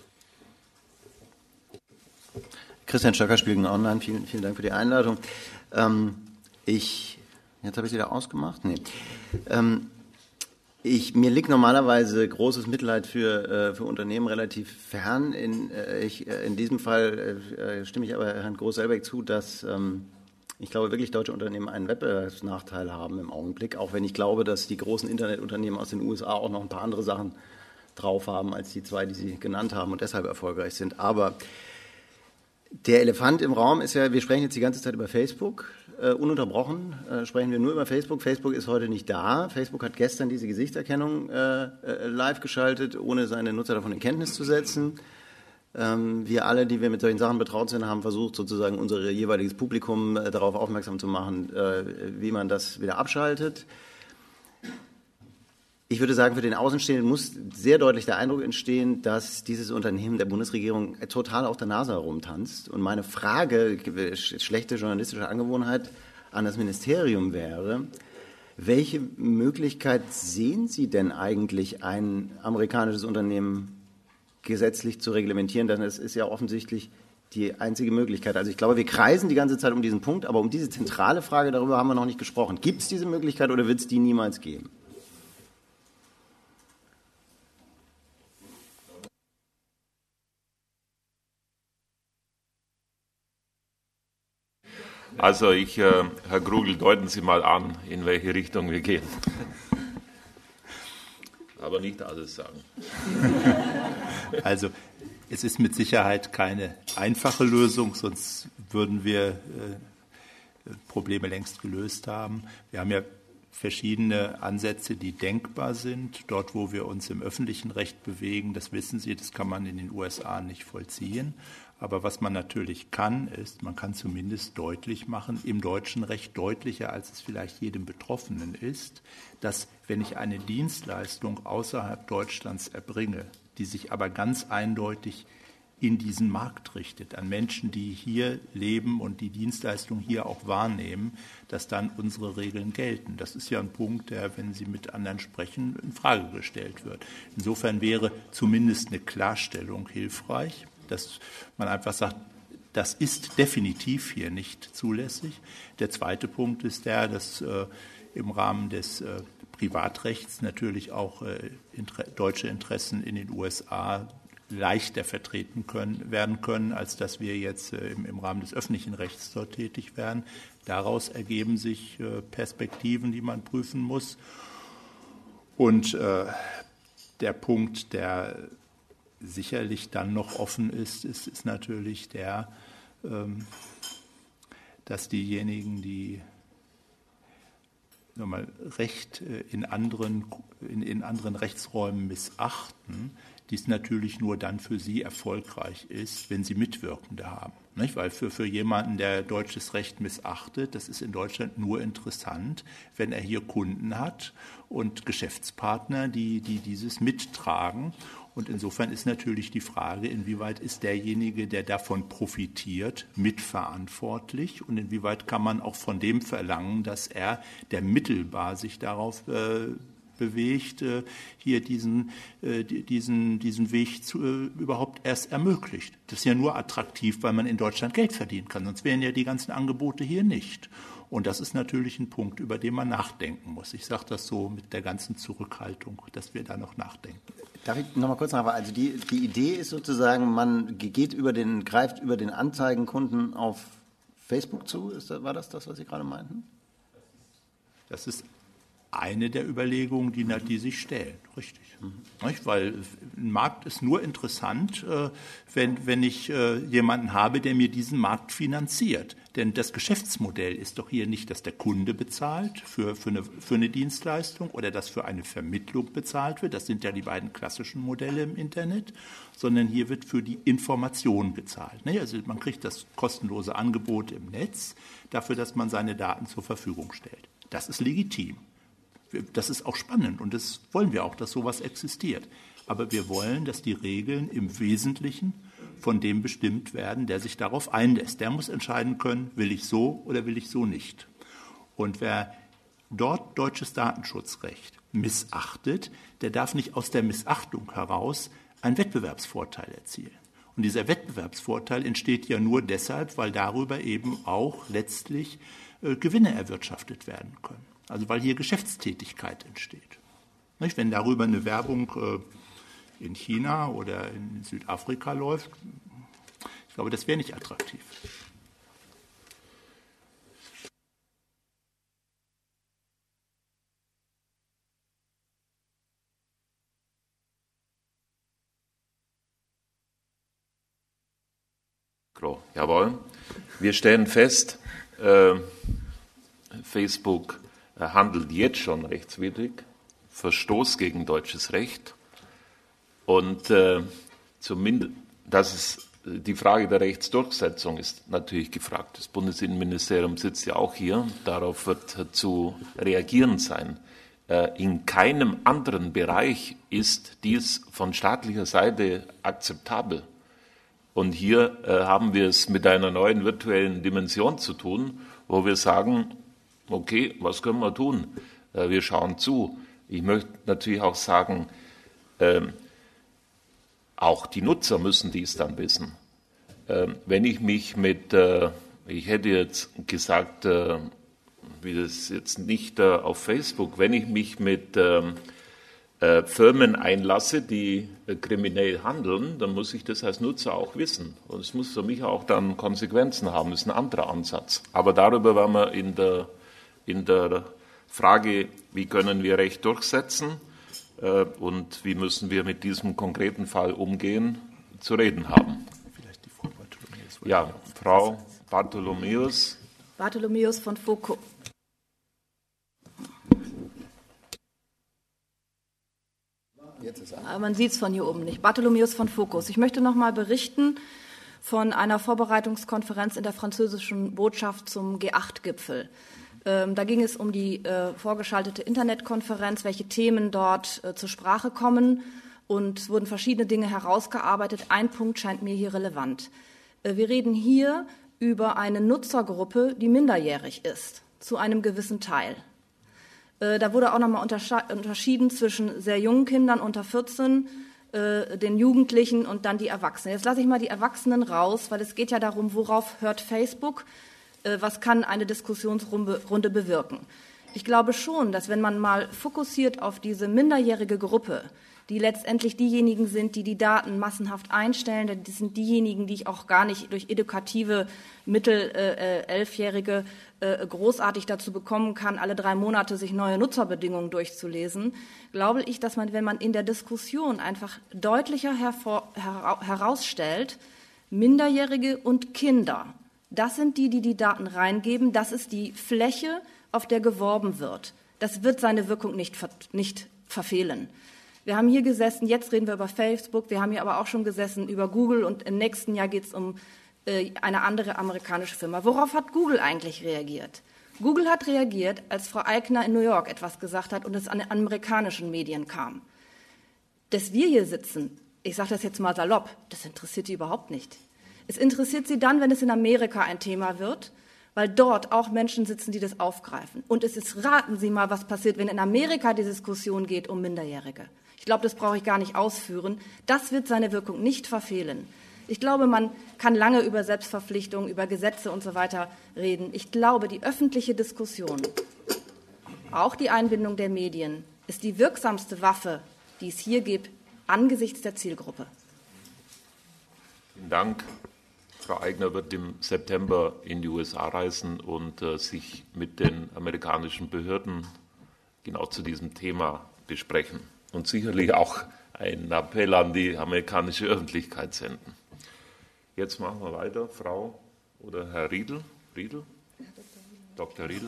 Christian Stöcker, Spiegel Online, vielen, vielen Dank für die Einladung. Ähm, ich, jetzt habe ich sie wieder ausgemacht? Nee. Ähm, ich, mir liegt normalerweise großes Mitleid für, äh, für Unternehmen relativ fern. In, äh, ich, äh, in diesem Fall äh, stimme ich aber Herrn Groß-Selbeck zu, dass ähm, ich glaube wirklich deutsche Unternehmen einen Wettbewerbsnachteil haben im Augenblick, auch wenn ich glaube, dass die großen Internetunternehmen aus den U S A auch noch ein paar andere Sachen drauf haben als die zwei, die Sie genannt haben und deshalb erfolgreich sind. Aber der Elefant im Raum ist ja, wir sprechen jetzt die ganze Zeit über Facebook, äh, ununterbrochen äh, sprechen wir nur über Facebook. Facebook ist heute nicht da. Facebook hat gestern diese Gesichtserkennung äh, äh, live geschaltet, ohne seine Nutzer davon in Kenntnis zu setzen. Ähm, wir alle, die wir mit solchen Sachen betraut sind, haben versucht, sozusagen unser jeweiliges Publikum äh, darauf aufmerksam zu machen, äh, wie man das wieder abschaltet. Ich würde sagen, für den Außenstehenden muss sehr deutlich der Eindruck entstehen, dass dieses Unternehmen der Bundesregierung total auf der Nase herumtanzt. Und meine Frage, schlechte journalistische Angewohnheit an das Ministerium wäre, welche Möglichkeit sehen Sie denn eigentlich, ein amerikanisches Unternehmen gesetzlich zu reglementieren? Denn es ist ja offensichtlich die einzige Möglichkeit. Also ich glaube, wir kreisen die ganze Zeit um diesen Punkt, aber um diese zentrale Frage, darüber haben wir noch nicht gesprochen. Gibt es diese Möglichkeit oder wird es die niemals geben? Also ich, äh, Herr Grugel, deuten Sie mal an, in welche Richtung wir gehen. Aber nicht alles sagen. Also es ist mit Sicherheit keine einfache Lösung, sonst würden wir äh, Probleme längst gelöst haben. Wir haben ja verschiedene Ansätze, die denkbar sind. Dort, wo wir uns im öffentlichen Recht bewegen, das wissen Sie, das kann man in den U S A nicht vollziehen. Aber was man natürlich kann, ist, man kann zumindest deutlich machen, im deutschen Recht deutlicher, als es vielleicht jedem Betroffenen ist, dass wenn ich eine Dienstleistung außerhalb Deutschlands erbringe, die sich aber ganz eindeutig in diesen Markt richtet, an Menschen, die hier leben und die Dienstleistungen hier auch wahrnehmen, dass dann unsere Regeln gelten. Das ist ja ein Punkt, der, wenn Sie mit anderen sprechen, in Frage gestellt wird. Insofern wäre zumindest eine Klarstellung hilfreich, dass man einfach sagt, das ist definitiv hier nicht zulässig. Der zweite Punkt ist der, dass äh, im Rahmen des äh, Privatrechts natürlich auch äh, inter- deutsche Interessen in den U S A leichter vertreten können, werden können, als dass wir jetzt äh, im, im Rahmen des öffentlichen Rechts dort tätig werden. Daraus ergeben sich äh, Perspektiven, die man prüfen muss. Und äh, der Punkt, der sicherlich dann noch offen ist, ist, ist natürlich der, ähm, dass diejenigen, die mal, Recht in anderen, in, in anderen Rechtsräumen missachten, dies natürlich nur dann für sie erfolgreich ist, wenn sie Mitwirkende haben. Nicht? Weil für, für jemanden, der deutsches Recht missachtet, das ist in Deutschland nur interessant, wenn er hier Kunden hat und Geschäftspartner, die, die dieses mittragen. Und insofern ist natürlich die Frage, inwieweit ist derjenige, der davon profitiert, mitverantwortlich und inwieweit kann man auch von dem verlangen, dass er, der mittelbar sich darauf äh, bewegt, äh, hier diesen, äh, diesen, diesen Weg zu, äh, überhaupt erst ermöglicht. Das ist ja nur attraktiv, weil man in Deutschland Geld verdienen kann, sonst wären ja die ganzen Angebote hier nicht. Und das ist natürlich ein Punkt, über den man nachdenken muss. Ich sage das so mit der ganzen Zurückhaltung, dass wir da noch nachdenken. Darf ich noch mal kurz nachfragen? Also die, die Idee ist sozusagen, man geht über den, greift über den Anzeigenkunden auf Facebook zu. Ist das, war das das, was Sie gerade meinten? Das ist eine der Überlegungen, die, die sich stellen, richtig. Mhm. Nicht? Weil ein Markt ist nur interessant, wenn, wenn ich jemanden habe, der mir diesen Markt finanziert. Denn das Geschäftsmodell ist doch hier nicht, dass der Kunde bezahlt für, für, eine, für eine Dienstleistung oder dass für eine Vermittlung bezahlt wird. Das sind ja die beiden klassischen Modelle im Internet, sondern hier wird für die Information gezahlt. Also man kriegt das kostenlose Angebot im Netz dafür, dass man seine Daten zur Verfügung stellt. Das ist legitim. Das ist auch spannend und das wollen wir auch, dass sowas existiert. Aber wir wollen, dass die Regeln im Wesentlichen von dem bestimmt werden, der sich darauf einlässt. Der muss entscheiden können, will ich so oder will ich so nicht. Und wer dort deutsches Datenschutzrecht missachtet, der darf nicht aus der Missachtung heraus einen Wettbewerbsvorteil erzielen. Und dieser Wettbewerbsvorteil entsteht ja nur deshalb, weil darüber eben auch letztlich äh, Gewinne erwirtschaftet werden können. Also weil hier Geschäftstätigkeit entsteht. Nicht? Wenn darüber eine Werbung äh, in China oder in Südafrika läuft, ich glaube, das wäre nicht attraktiv. Jawohl. Wir stellen fest, äh, Facebook handelt jetzt schon rechtswidrig, Verstoß gegen deutsches Recht und äh, zumindest, das ist die Frage der Rechtsdurchsetzung ist natürlich gefragt. Das Bundesinnenministerium sitzt ja auch hier, darauf wird zu reagieren sein. Äh, in keinem anderen Bereich ist dies von staatlicher Seite akzeptabel. Und hier äh, haben wir es mit einer neuen virtuellen Dimension zu tun, wo wir sagen, okay, was können wir tun? Äh, wir schauen zu. Ich möchte natürlich auch sagen, äh, auch die Nutzer müssen dies dann wissen. Äh, wenn ich mich mit, äh, ich hätte jetzt gesagt, äh, wie das jetzt nicht äh, auf Facebook, wenn ich mich mit äh, äh, Firmen einlasse, die äh, kriminell handeln, dann muss ich das als Nutzer auch wissen. Und es muss für mich auch dann Konsequenzen haben. Das ist ein anderer Ansatz. Aber darüber werden wir in der, in der Frage, wie können wir Recht durchsetzen äh, und wie müssen wir mit diesem konkreten Fall umgehen, zu reden haben. Vielleicht die Frau Bartholomäus. Ja, Frau Bartholomäus. Bartholomäus von Foucault. Man sieht es von hier oben nicht. Bartholomäus von Foucault. Ich möchte noch mal berichten von einer Vorbereitungskonferenz in der französischen Botschaft zum G acht Gipfel. Ähm, da ging es um die äh, vorgeschaltete Internetkonferenz, welche Themen dort äh, zur Sprache kommen und es wurden verschiedene Dinge herausgearbeitet. Ein Punkt scheint mir hier relevant. Wir reden hier über eine Nutzergruppe, die minderjährig ist, zu einem gewissen Teil. Da wurde auch nochmal unterschieden zwischen sehr jungen Kindern unter vierzehn, den Jugendlichen und dann die Erwachsenen. Jetzt lasse ich mal die Erwachsenen raus, weil es geht ja darum, worauf hört Facebook, was kann eine Diskussionsrunde bewirken. Ich glaube schon, dass wenn man mal fokussiert auf diese minderjährige Gruppe, die letztendlich diejenigen sind, die die Daten massenhaft einstellen, das sind diejenigen, die ich auch gar nicht durch edukative Mittel äh, Elfjährige äh, großartig dazu bekommen kann, alle drei Monate sich neue Nutzerbedingungen durchzulesen, glaube ich, dass man, wenn man in der Diskussion einfach deutlicher hervor, her, herausstellt, Minderjährige und Kinder, das sind die, die die Daten reingeben, das ist die Fläche, auf der geworben wird. Das wird seine Wirkung nicht, nicht verfehlen. Wir haben hier gesessen, jetzt reden wir über Facebook, wir haben hier aber auch schon gesessen über Google und im nächsten Jahr geht es um äh, eine andere amerikanische Firma. Worauf hat Google eigentlich reagiert? Google hat reagiert, als Frau Eigner in New York etwas gesagt hat und es an den amerikanischen Medien kam. Dass wir hier sitzen, ich sage das jetzt mal salopp, das interessiert die überhaupt nicht. Es interessiert sie dann, wenn es in Amerika ein Thema wird, weil dort auch Menschen sitzen, die das aufgreifen. Und es ist, raten Sie mal, was passiert, wenn in Amerika die Diskussion geht um Minderjährige. Ich glaube, das brauche ich gar nicht ausführen. Das wird seine Wirkung nicht verfehlen. Ich glaube, man kann lange über Selbstverpflichtungen, über Gesetze und so weiter reden. Ich glaube, die öffentliche Diskussion, auch die Einbindung der Medien, ist die wirksamste Waffe, die es hier gibt, angesichts der Zielgruppe. Vielen Dank. Frau Eigner wird im September in die U S A reisen und äh, sich mit den amerikanischen Behörden genau zu diesem Thema besprechen und sicherlich auch einen Appell an die amerikanische Öffentlichkeit senden. Jetzt machen wir weiter. Frau oder Herr Riedl? Riedl? Doktor Riedl?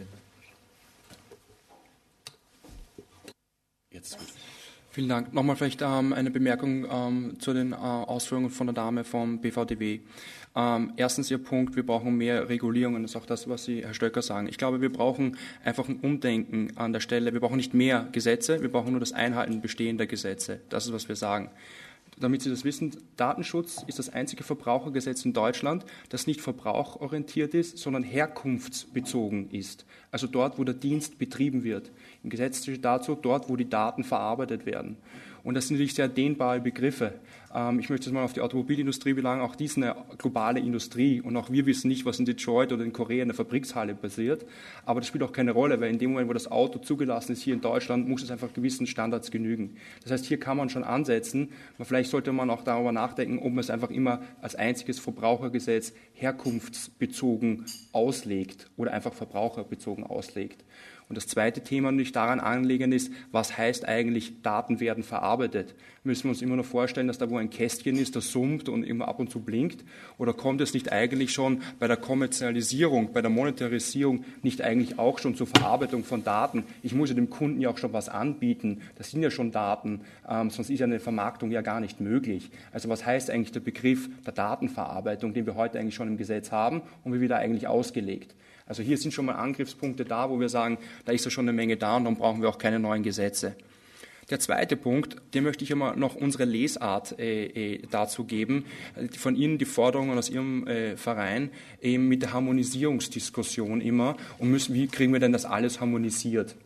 Jetzt gut. Vielen Dank. Nochmal vielleicht ähm, eine Bemerkung ähm, zu den äh, Ausführungen von der Dame vom B V D W. Ähm, erstens Ihr Punkt, wir brauchen mehr Regulierungen. Das ist auch das, was Sie, Herr Stöcker, sagen. Ich glaube, wir brauchen einfach ein Umdenken an der Stelle. Wir brauchen nicht mehr Gesetze, wir brauchen nur das Einhalten bestehender Gesetze. Das ist, was wir sagen. Damit Sie das wissen, Datenschutz ist das einzige Verbrauchergesetz in Deutschland, das nicht verbrauchorientiert ist, sondern herkunftsbezogen ist. Also dort, wo der Dienst betrieben wird. Im Gesetz steht dazu, dort, wo die Daten verarbeitet werden. Und das sind natürlich sehr dehnbare Begriffe. Ähm, ich möchte es mal auf die Automobilindustrie belangen. Auch die ist eine globale Industrie. Und auch wir wissen nicht, was in Detroit oder in Korea in der Fabrikshalle passiert. Aber das spielt auch keine Rolle, weil in dem Moment, wo das Auto zugelassen ist hier in Deutschland, muss es einfach gewissen Standards genügen. Das heißt, hier kann man schon ansetzen. Aber vielleicht sollte man auch darüber nachdenken, ob man es einfach immer als einziges Verbrauchergesetz herkunftsbezogen auslegt oder einfach verbraucherbezogen auslegt. Und das zweite Thema natürlich daran anlegen ist, was heißt eigentlich, Daten werden verarbeitet? Müssen wir uns immer noch vorstellen, dass da wo ein Kästchen ist, das summt und immer ab und zu blinkt? Oder kommt es nicht eigentlich schon bei der Kommerzialisierung, bei der Monetarisierung nicht eigentlich auch schon zur Verarbeitung von Daten? Ich muss ja dem Kunden ja auch schon was anbieten. Das sind ja schon Daten, ähm, sonst ist ja eine Vermarktung ja gar nicht möglich. Also was heißt eigentlich der Begriff der Datenverarbeitung, den wir heute eigentlich schon im Gesetz haben und wie wird er eigentlich ausgelegt? Also hier sind schon mal Angriffspunkte da, wo wir sagen, da ist ja schon eine Menge da und dann brauchen wir auch keine neuen Gesetze. Der zweite Punkt, den möchte ich immer noch unsere Lesart äh, äh, dazu geben, von Ihnen die Forderungen aus Ihrem äh, Verein eben mit der Harmonisierungsdiskussion immer und müssen, wie kriegen wir denn das alles harmonisiert?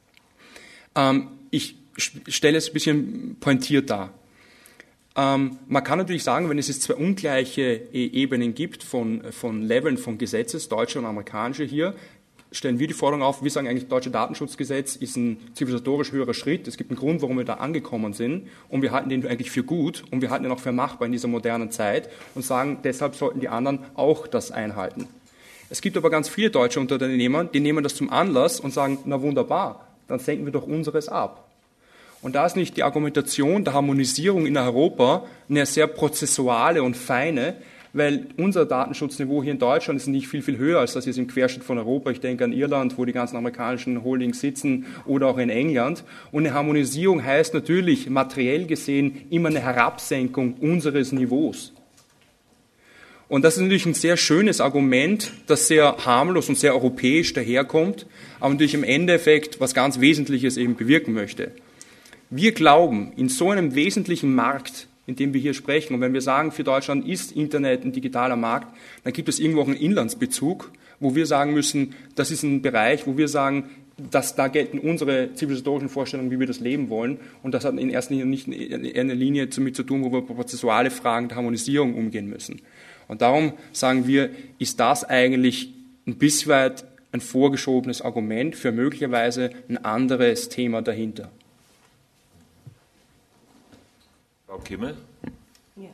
Ähm, ich stelle es ein bisschen pointiert dar. Ähm, man kann natürlich sagen, wenn es jetzt zwei ungleiche äh, Ebenen gibt von, von Leveln von Gesetzes, deutsche und amerikanische hier, stellen wir die Forderung auf, wir sagen eigentlich, das deutsche Datenschutzgesetz ist ein zivilisatorisch höherer Schritt. Es gibt einen Grund, warum wir da angekommen sind und wir halten den eigentlich für gut und wir halten den auch für machbar in dieser modernen Zeit und sagen, deshalb sollten die anderen auch das einhalten. Es gibt aber ganz viele deutsche Unternehmer, die nehmen das zum Anlass und sagen, na wunderbar, dann senken wir doch unseres ab. Und da ist nicht die Argumentation der Harmonisierung in Europa eine sehr prozessuale und feine, weil unser Datenschutzniveau hier in Deutschland ist nicht viel, viel höher als das jetzt im Querschnitt von Europa. Ich denke an Irland, wo die ganzen amerikanischen Holdings sitzen, oder auch in England. Und eine Harmonisierung heißt natürlich materiell gesehen immer eine Herabsenkung unseres Niveaus. Und das ist natürlich ein sehr schönes Argument, das sehr harmlos und sehr europäisch daherkommt, aber natürlich im Endeffekt was ganz Wesentliches eben bewirken möchte. Wir glauben, in so einem wesentlichen Markt, in dem wir hier sprechen, und wenn wir sagen, für Deutschland ist Internet ein digitaler Markt, dann gibt es irgendwo auch einen Inlandsbezug, wo wir sagen müssen, das ist ein Bereich, wo wir sagen, dass da gelten unsere zivilisatorischen Vorstellungen, wie wir das leben wollen. Und das hat in erster Linie nicht eine Linie damit zu tun, wo wir prozessuale Fragen der Harmonisierung umgehen müssen. Und darum sagen wir, ist das eigentlich ein bisschen weit ein vorgeschobenes Argument für möglicherweise ein anderes Thema dahinter. Frau Kimmel. Ja.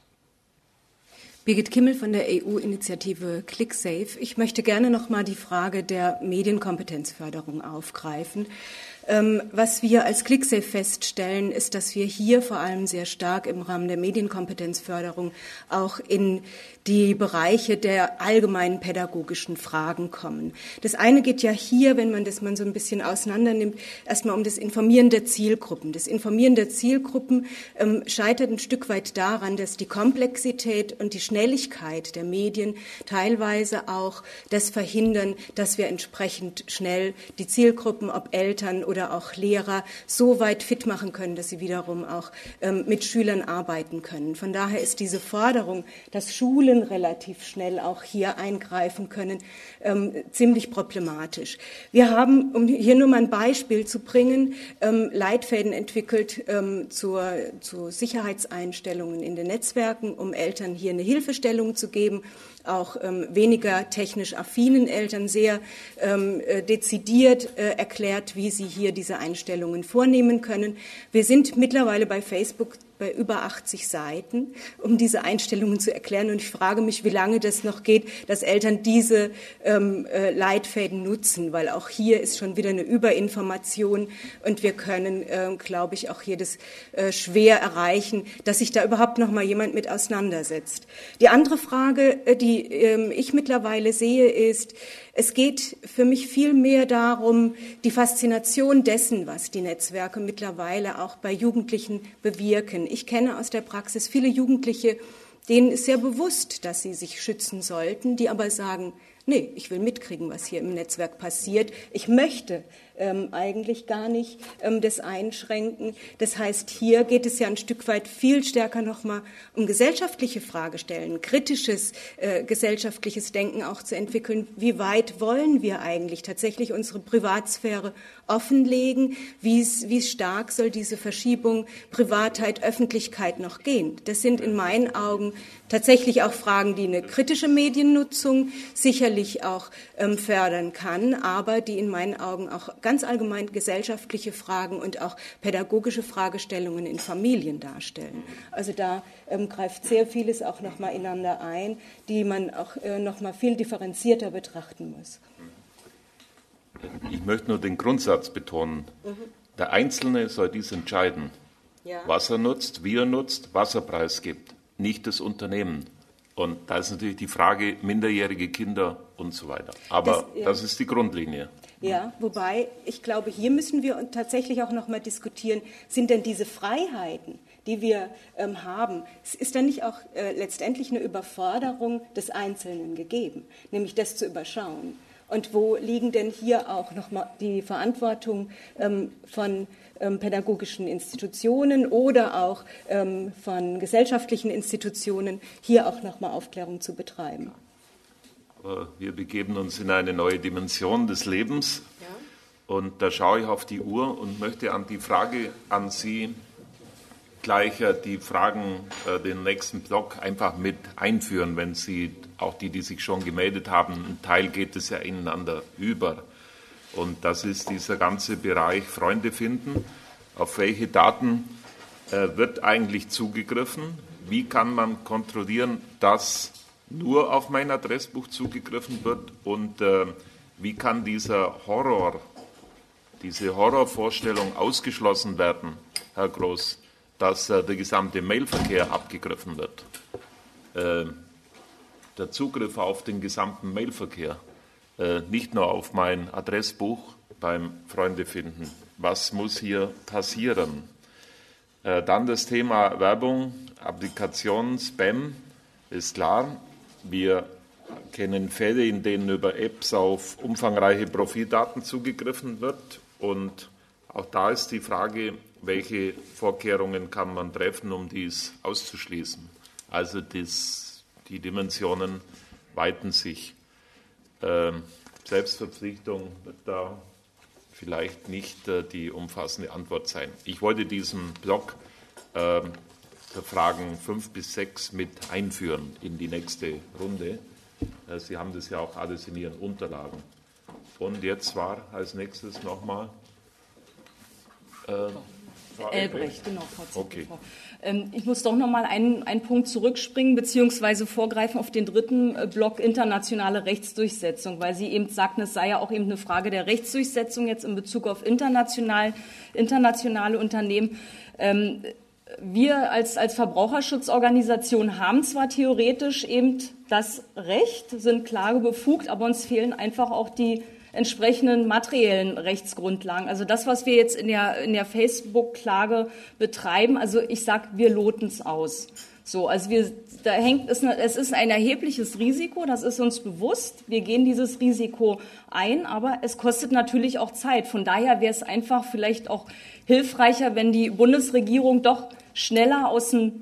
Birgit Kimmel von der E U-Initiative ClickSafe. Ich möchte gerne noch mal die Frage der Medienkompetenzförderung aufgreifen. Ähm, was wir als ClickSafe feststellen, ist, dass wir hier vor allem sehr stark im Rahmen der Medienkompetenzförderung auch in die Bereiche der allgemeinen pädagogischen Fragen kommen. Das eine geht ja hier, wenn man das mal so ein bisschen auseinander nimmt, erstmal um das Informieren der Zielgruppen. Das Informieren der Zielgruppen ähm, scheitert ein Stück weit daran, dass die Komplexität und die Schnelligkeit der Medien teilweise auch das verhindern, dass wir entsprechend schnell die Zielgruppen, ob Eltern oder auch Lehrer, so weit fit machen können, dass sie wiederum auch ähm, mit Schülern arbeiten können. Von daher ist diese Forderung, dass Schulen relativ schnell auch hier eingreifen können, ähm, ziemlich problematisch. Wir haben, um hier nur mal ein Beispiel zu bringen, ähm, Leitfäden entwickelt ähm, zur, zu Sicherheitseinstellungen in den Netzwerken, um Eltern hier eine Hilfestellung zu geben, auch ähm, weniger technisch affinen Eltern sehr ähm, äh, dezidiert äh, erklärt, wie sie hier diese Einstellungen vornehmen können. Wir sind mittlerweile bei Facebook bei über achtzig Seiten, um diese Einstellungen zu erklären. Und ich frage mich, wie lange das noch geht, dass Eltern diese ähm, äh, Leitfäden nutzen, weil auch hier ist schon wieder eine Überinformation und wir können, äh, glaube ich, auch hier das äh, schwer erreichen, dass sich da überhaupt noch mal jemand mit auseinandersetzt. Die andere Frage, äh, die äh, ich mittlerweile sehe, ist, es geht für mich viel mehr darum, die Faszination dessen, was die Netzwerke mittlerweile auch bei Jugendlichen bewirken. Ich kenne aus der Praxis viele Jugendliche, denen ist sehr bewusst, dass sie sich schützen sollten, die aber sagen, nee, ich will mitkriegen, was hier im Netzwerk passiert. Ich möchte ähm, eigentlich gar nicht ähm, das einschränken. Das heißt, hier geht es ja ein Stück weit viel stärker nochmal um gesellschaftliche Fragestellungen, kritisches äh, gesellschaftliches Denken auch zu entwickeln. Wie weit wollen wir eigentlich tatsächlich unsere Privatsphäre offenlegen? Wie, wie stark soll diese Verschiebung Privatheit, Öffentlichkeit noch gehen? Das sind in meinen Augen tatsächlich auch Fragen, die eine kritische Mediennutzung sicherlich auch ähm, fördern kann, aber die in meinen Augen auch ganz allgemein gesellschaftliche Fragen und auch pädagogische Fragestellungen in Familien darstellen. Also da ähm, greift sehr vieles auch noch mal ineinander ein, die man auch äh, noch mal viel differenzierter betrachten muss. Ich möchte nur den Grundsatz betonen. Mhm. Der Einzelne soll dies entscheiden, ja. Was er nutzt, wie er nutzt, was er preisgibt, nicht das Unternehmen. Und da ist natürlich die Frage, minderjährige Kinder und so weiter. Aber das, ja. das ist die Grundlinie. Ja, wobei, ich glaube, hier müssen wir tatsächlich auch noch mal diskutieren, sind denn diese Freiheiten, die wir ähm, haben, ist dann nicht auch äh, letztendlich eine Überforderung des Einzelnen gegeben, nämlich das zu überschauen? Und wo liegen denn hier auch noch mal die Verantwortung ähm, von ähm, pädagogischen Institutionen oder auch ähm, von gesellschaftlichen Institutionen, hier auch noch mal Aufklärung zu betreiben? Aber wir begeben uns in eine neue Dimension des Lebens. Ja. Und da schaue ich auf die Uhr und möchte an die Frage an Sie gleich die Fragen, äh, den nächsten Block einfach mit einführen, wenn Sie, auch die, die sich schon gemeldet haben, ein Teil geht es ja ineinander über. Und das ist dieser ganze Bereich Freunde finden. Auf welche Daten äh, wird eigentlich zugegriffen? Wie kann man kontrollieren, dass nur auf mein Adressbuch zugegriffen wird? Und äh, wie kann dieser Horror, diese Horrorvorstellung ausgeschlossen werden, Herr Groß, dass äh, der gesamte Mailverkehr abgegriffen wird? Äh, der Zugriff auf den gesamten Mailverkehr, äh, nicht nur auf mein Adressbuch beim Freunde finden. Was muss hier passieren? Äh, dann das Thema Werbung, Applikation, Spam, ist klar. Wir kennen Fälle, in denen über Apps auf umfangreiche Profildaten zugegriffen wird. Und auch da ist die Frage, welche Vorkehrungen kann man treffen, um dies auszuschließen? Also das, die Dimensionen weiten sich. Ähm, Selbstverpflichtung wird da vielleicht nicht äh, die umfassende Antwort sein. Ich wollte diesen Block äh, der Fragen fünf bis sechs mit einführen in die nächste Runde. Äh, Sie haben das ja auch alles in Ihren Unterlagen. Und jetzt war als nächstes nochmal äh, Frau Elbrecht, genau, Frau Okay. Ähm, ich muss doch noch mal einen, einen Punkt zurückspringen beziehungsweise vorgreifen auf den dritten Block internationale Rechtsdurchsetzung, weil Sie eben sagten, es sei ja auch eben eine Frage der Rechtsdurchsetzung jetzt in Bezug auf international, internationale Unternehmen. Ähm, wir als, als Verbraucherschutzorganisation haben zwar theoretisch eben das Recht, sind klagebefugt, aber uns fehlen einfach auch die entsprechenden materiellen Rechtsgrundlagen. Also das, was wir jetzt in der, in der Facebook-Klage betreiben, also ich sage, wir loten es aus. So, also wir, da hängt es, es ist ein erhebliches Risiko, das ist uns bewusst. Wir gehen dieses Risiko ein, aber es kostet natürlich auch Zeit. Von daher wäre es einfach vielleicht auch hilfreicher, wenn die Bundesregierung doch schneller aus dem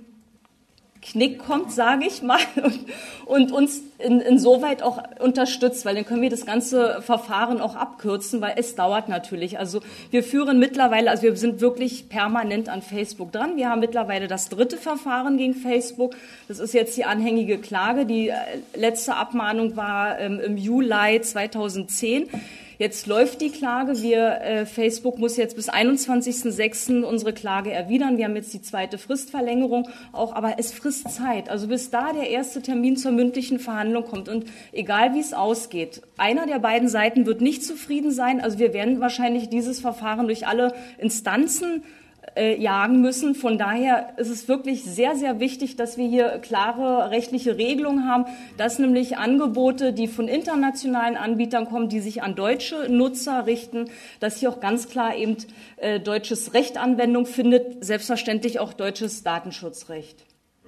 Knick kommt, sage ich mal, und, und uns in, insoweit auch unterstützt, weil dann können wir das ganze Verfahren auch abkürzen, weil es dauert natürlich. Also wir führen mittlerweile, also wir sind wirklich permanent an Facebook dran. Wir haben mittlerweile das dritte Verfahren gegen Facebook. Das ist jetzt die anhängige Klage. Die letzte Abmahnung war ähm, im Juli zweitausendzehn. Jetzt läuft die Klage. Wir, äh, Facebook muss jetzt bis einundzwanzigsten sechsten unsere Klage erwidern. Wir haben jetzt die zweite Fristverlängerung auch, aber es frisst Zeit. Also bis da der erste Termin zur mündlichen Verhandlung kommt. Und egal wie es ausgeht, einer der beiden Seiten wird nicht zufrieden sein. Also wir werden wahrscheinlich dieses Verfahren durch alle Instanzen Äh, jagen müssen. Von daher ist es wirklich sehr, sehr wichtig, dass wir hier klare rechtliche Regelungen haben, dass nämlich Angebote, die von internationalen Anbietern kommen, die sich an deutsche Nutzer richten, dass hier auch ganz klar eben äh, deutsches Recht Anwendung findet, selbstverständlich auch deutsches Datenschutzrecht.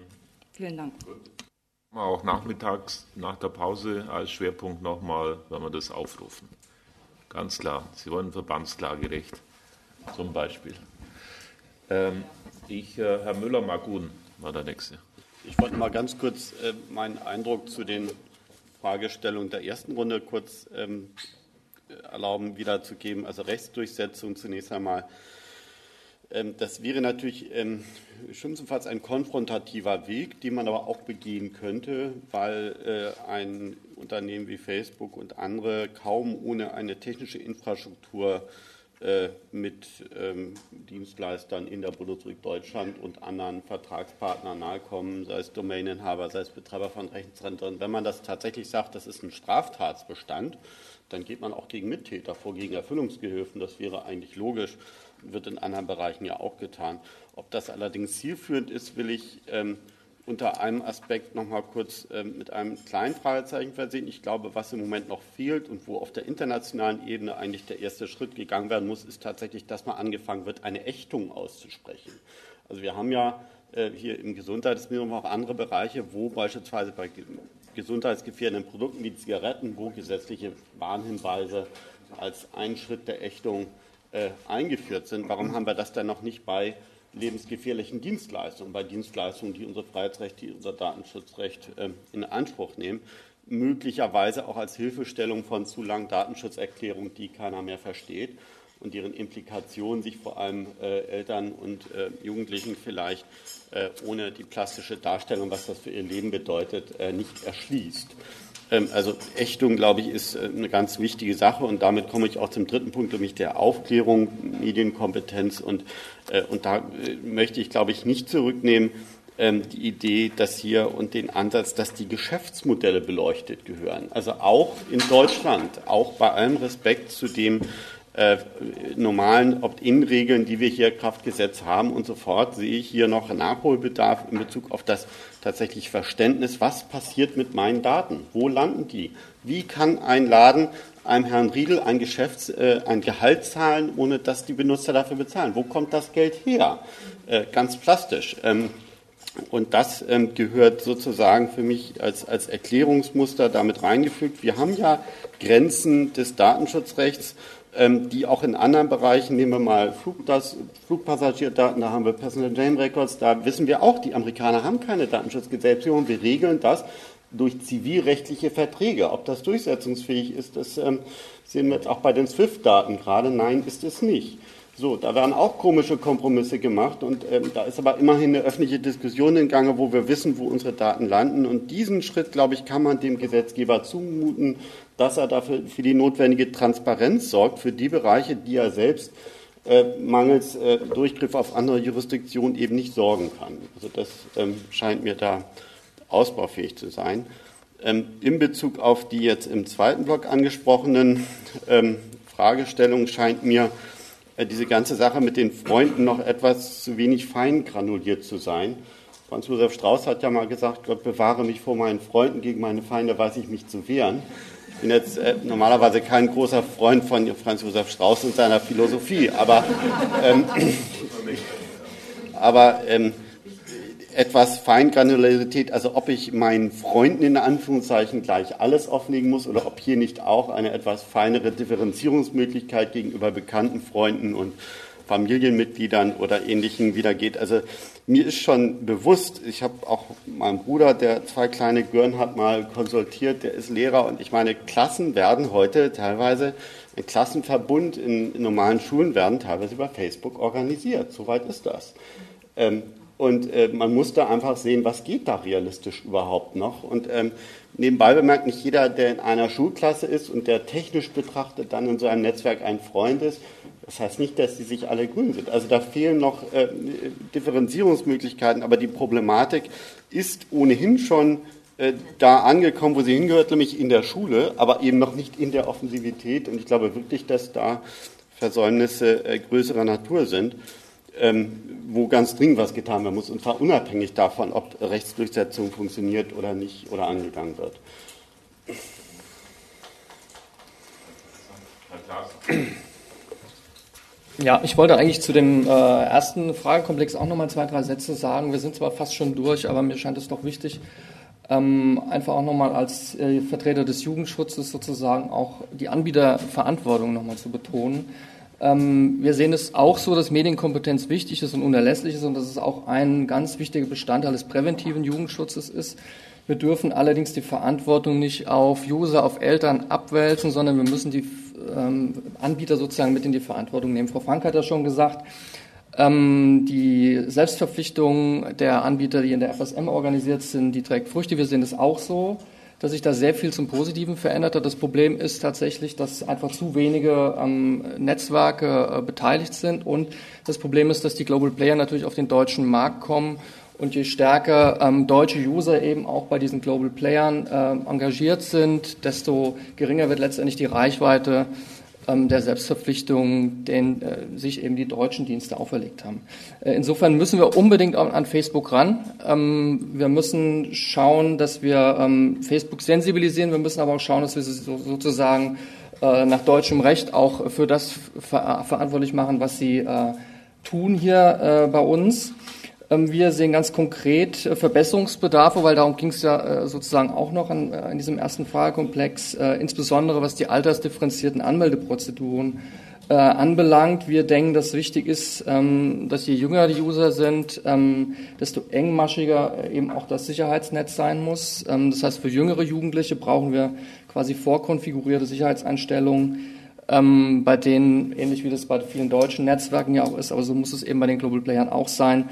Vielen Dank. Auch nachmittags nach der Pause als Schwerpunkt nochmal, wenn wir das aufrufen. Ganz klar, Sie wollen Verbandsklagerecht zum Beispiel. Ähm, ich, äh, Herr Müller-Magun war der Nächste. Ich wollte mal ganz kurz äh, meinen Eindruck zu den Fragestellungen der ersten Runde kurz ähm, erlauben, wiederzugeben. Also Rechtsdurchsetzung zunächst einmal. Ähm, das wäre natürlich ähm, schlimmstenfalls ein konfrontativer Weg, den man aber auch begehen könnte, weil äh, ein Unternehmen wie Facebook und andere kaum ohne eine technische Infrastruktur mit ähm, Dienstleistern in der Bundesrepublik Deutschland und anderen Vertragspartnern nahekommen, sei es Domaininhaber, sei es Betreiber von Rechenzentren. Wenn man das tatsächlich sagt, das ist ein Straftatsbestand, dann geht man auch gegen Mittäter vor, gegen Erfüllungsgehilfen. Das wäre eigentlich logisch, wird in anderen Bereichen ja auch getan. Ob das allerdings zielführend ist, will ich ähm, unter einem Aspekt noch mal kurz äh, mit einem kleinen Fragezeichen versehen. Ich glaube, was im Moment noch fehlt und wo auf der internationalen Ebene eigentlich der erste Schritt gegangen werden muss, ist tatsächlich, dass mal angefangen wird, eine Ächtung auszusprechen. Also wir haben ja äh, hier im Gesundheitsministerium auch andere Bereiche, wo beispielsweise bei gesundheitsgefährdenden Produkten wie Zigaretten, wo gesetzliche Warnhinweise als ein Schritt der Ächtung äh, eingeführt sind. Warum haben wir das denn noch nicht bei lebensgefährlichen Dienstleistungen, bei Dienstleistungen, die unser Freiheitsrecht, die unser Datenschutzrecht äh, in Anspruch nehmen, möglicherweise auch als Hilfestellung von zu langen Datenschutzerklärungen, die keiner mehr versteht und deren Implikationen sich vor allem äh, Eltern und äh, Jugendlichen vielleicht äh, ohne die plastische Darstellung, was das für ihr Leben bedeutet, äh, nicht erschließt. Ähm, also Ächtung, glaube ich, ist äh, eine ganz wichtige Sache und damit komme ich auch zum dritten Punkt, nämlich der Aufklärung, Medienkompetenz und, äh, und da äh, möchte ich, glaube ich, nicht zurücknehmen, die Idee, dass hier und den Ansatz, dass die Geschäftsmodelle beleuchtet gehören. Also auch in Deutschland, auch bei allem Respekt zu dem äh, normalen Opt-in-Regeln, die wir hier Kraftgesetz haben und so fort, sehe ich hier noch Nachholbedarf in Bezug auf das tatsächliche Verständnis, was passiert mit meinen Daten? Wo landen die? Wie kann ein Laden einem Herrn Riedel ein, Geschäfts-, äh, ein Gehalt zahlen, ohne dass die Benutzer dafür bezahlen? Wo kommt das Geld her? Äh, ganz plastisch. Ähm, Und das ähm, gehört sozusagen für mich als, als Erklärungsmuster damit reingefügt. Wir haben ja Grenzen des Datenschutzrechts ähm, die auch in anderen Bereichen, nehmen wir mal Flug, das, Flugpassagierdaten, da haben wir Passenger Name Records, da wissen wir auch, die Amerikaner haben keine Datenschutzgesetzgebung, wir regeln das durch zivilrechtliche Verträge. Ob das durchsetzungsfähig ist, das ähm, sehen wir jetzt auch bei den SWIFT-Daten gerade. Nein, ist es nicht. So, da werden auch komische Kompromisse gemacht und ähm, da ist aber immerhin eine öffentliche Diskussion in Gange, wo wir wissen, wo unsere Daten landen. Und diesen Schritt, glaube ich, kann man dem Gesetzgeber zumuten, dass er dafür für die notwendige Transparenz sorgt, für die Bereiche, die er selbst äh, mangels äh, Durchgriff auf andere Jurisdiktionen eben nicht sorgen kann. Also das ähm, scheint mir da ausbaufähig zu sein. Ähm, in Bezug auf die jetzt im zweiten Block angesprochenen ähm, Fragestellungen scheint mir äh, diese ganze Sache mit den Freunden noch etwas zu wenig fein granuliert zu sein. Franz Josef Strauß hat ja mal gesagt, Gott bewahre mich vor meinen Freunden, gegen meine Feinde weiß ich mich zu wehren. Ich bin jetzt äh, normalerweise kein großer Freund von Franz Josef Strauß und seiner Philosophie, aber, ähm, aber ähm, etwas Feingranularität, also ob ich meinen Freunden in Anführungszeichen gleich alles offenlegen muss oder ob hier nicht auch eine etwas feinere Differenzierungsmöglichkeit gegenüber bekannten Freunden und Familienmitgliedern oder Ähnlichem wieder geht. Also mir ist schon bewusst, ich habe auch meinen Bruder, der zwei kleine Gören hat, mal konsultiert, der ist Lehrer und ich meine, Klassen werden heute teilweise, ein Klassenverbund in, in normalen Schulen werden teilweise über Facebook organisiert. Soweit ist das. Ähm, Und äh, man muss da einfach sehen, was geht da realistisch überhaupt noch. Und ähm, nebenbei bemerkt, nicht jeder, der in einer Schulklasse ist und der technisch betrachtet dann in so einem Netzwerk ein Freund ist, das heißt nicht, dass die sich alle grün sind. Also da fehlen noch äh, Differenzierungsmöglichkeiten, aber die Problematik ist ohnehin schon äh, da angekommen, wo sie hingehört, nämlich in der Schule, aber eben noch nicht in der Offensivität. Und ich glaube wirklich, dass da Versäumnisse äh, größerer Natur sind. Ähm, wo ganz dringend was getan werden muss, und zwar unabhängig davon, ob Rechtsdurchsetzung funktioniert oder nicht oder angegangen wird. Ja, ich wollte eigentlich zu dem äh, ersten Fragekomplex auch nochmal zwei, drei Sätze sagen. Wir sind zwar fast schon durch, aber mir scheint es doch wichtig, ähm, einfach auch nochmal als äh, Vertreter des Jugendschutzes sozusagen auch die Anbieterverantwortung nochmal zu betonen. Ähm, wir sehen es auch so, dass Medienkompetenz wichtig ist und unerlässlich ist und dass es auch ein ganz wichtiger Bestandteil des präventiven Jugendschutzes ist. Wir dürfen allerdings die Verantwortung nicht auf User, auf Eltern abwälzen, sondern wir müssen die ähm, Anbieter sozusagen mit in die Verantwortung nehmen. Frau Frank hat ja schon gesagt, ähm, die Selbstverpflichtung der Anbieter, die in der F S M organisiert sind, die trägt Früchte. Wir sehen es auch so, dass sich da sehr viel zum Positiven verändert hat. Das Problem ist tatsächlich, dass einfach zu wenige ähm, Netzwerke äh, beteiligt sind. Und das Problem ist, dass die Global Player natürlich auf den deutschen Markt kommen. Und je stärker ähm, deutsche User eben auch bei diesen Global Playern äh, engagiert sind, desto geringer wird letztendlich die Reichweite ähm, der Selbstverpflichtungen, denen äh, sich eben die deutschen Dienste auferlegt haben. Äh, insofern müssen wir unbedingt an, an Facebook ran. Ähm, wir müssen schauen, dass wir ähm, Facebook sensibilisieren. Wir müssen aber auch schauen, dass wir sie so, sozusagen äh, nach deutschem Recht auch für das ver- verantwortlich machen, was sie äh, tun hier äh, bei uns. Wir sehen ganz konkret Verbesserungsbedarfe, weil darum ging es ja sozusagen auch noch in, in diesem ersten Fragekomplex, insbesondere was die altersdifferenzierten Anmeldeprozeduren äh, anbelangt. Wir denken, dass wichtig ist, ähm, dass je jünger die User sind, ähm, desto engmaschiger eben auch das Sicherheitsnetz sein muss. Ähm, das heißt, für jüngere Jugendliche brauchen wir quasi vorkonfigurierte Sicherheitseinstellungen, ähm, bei denen, ähnlich wie das bei vielen deutschen Netzwerken ja auch ist, aber so muss es eben bei den Global Playern auch sein,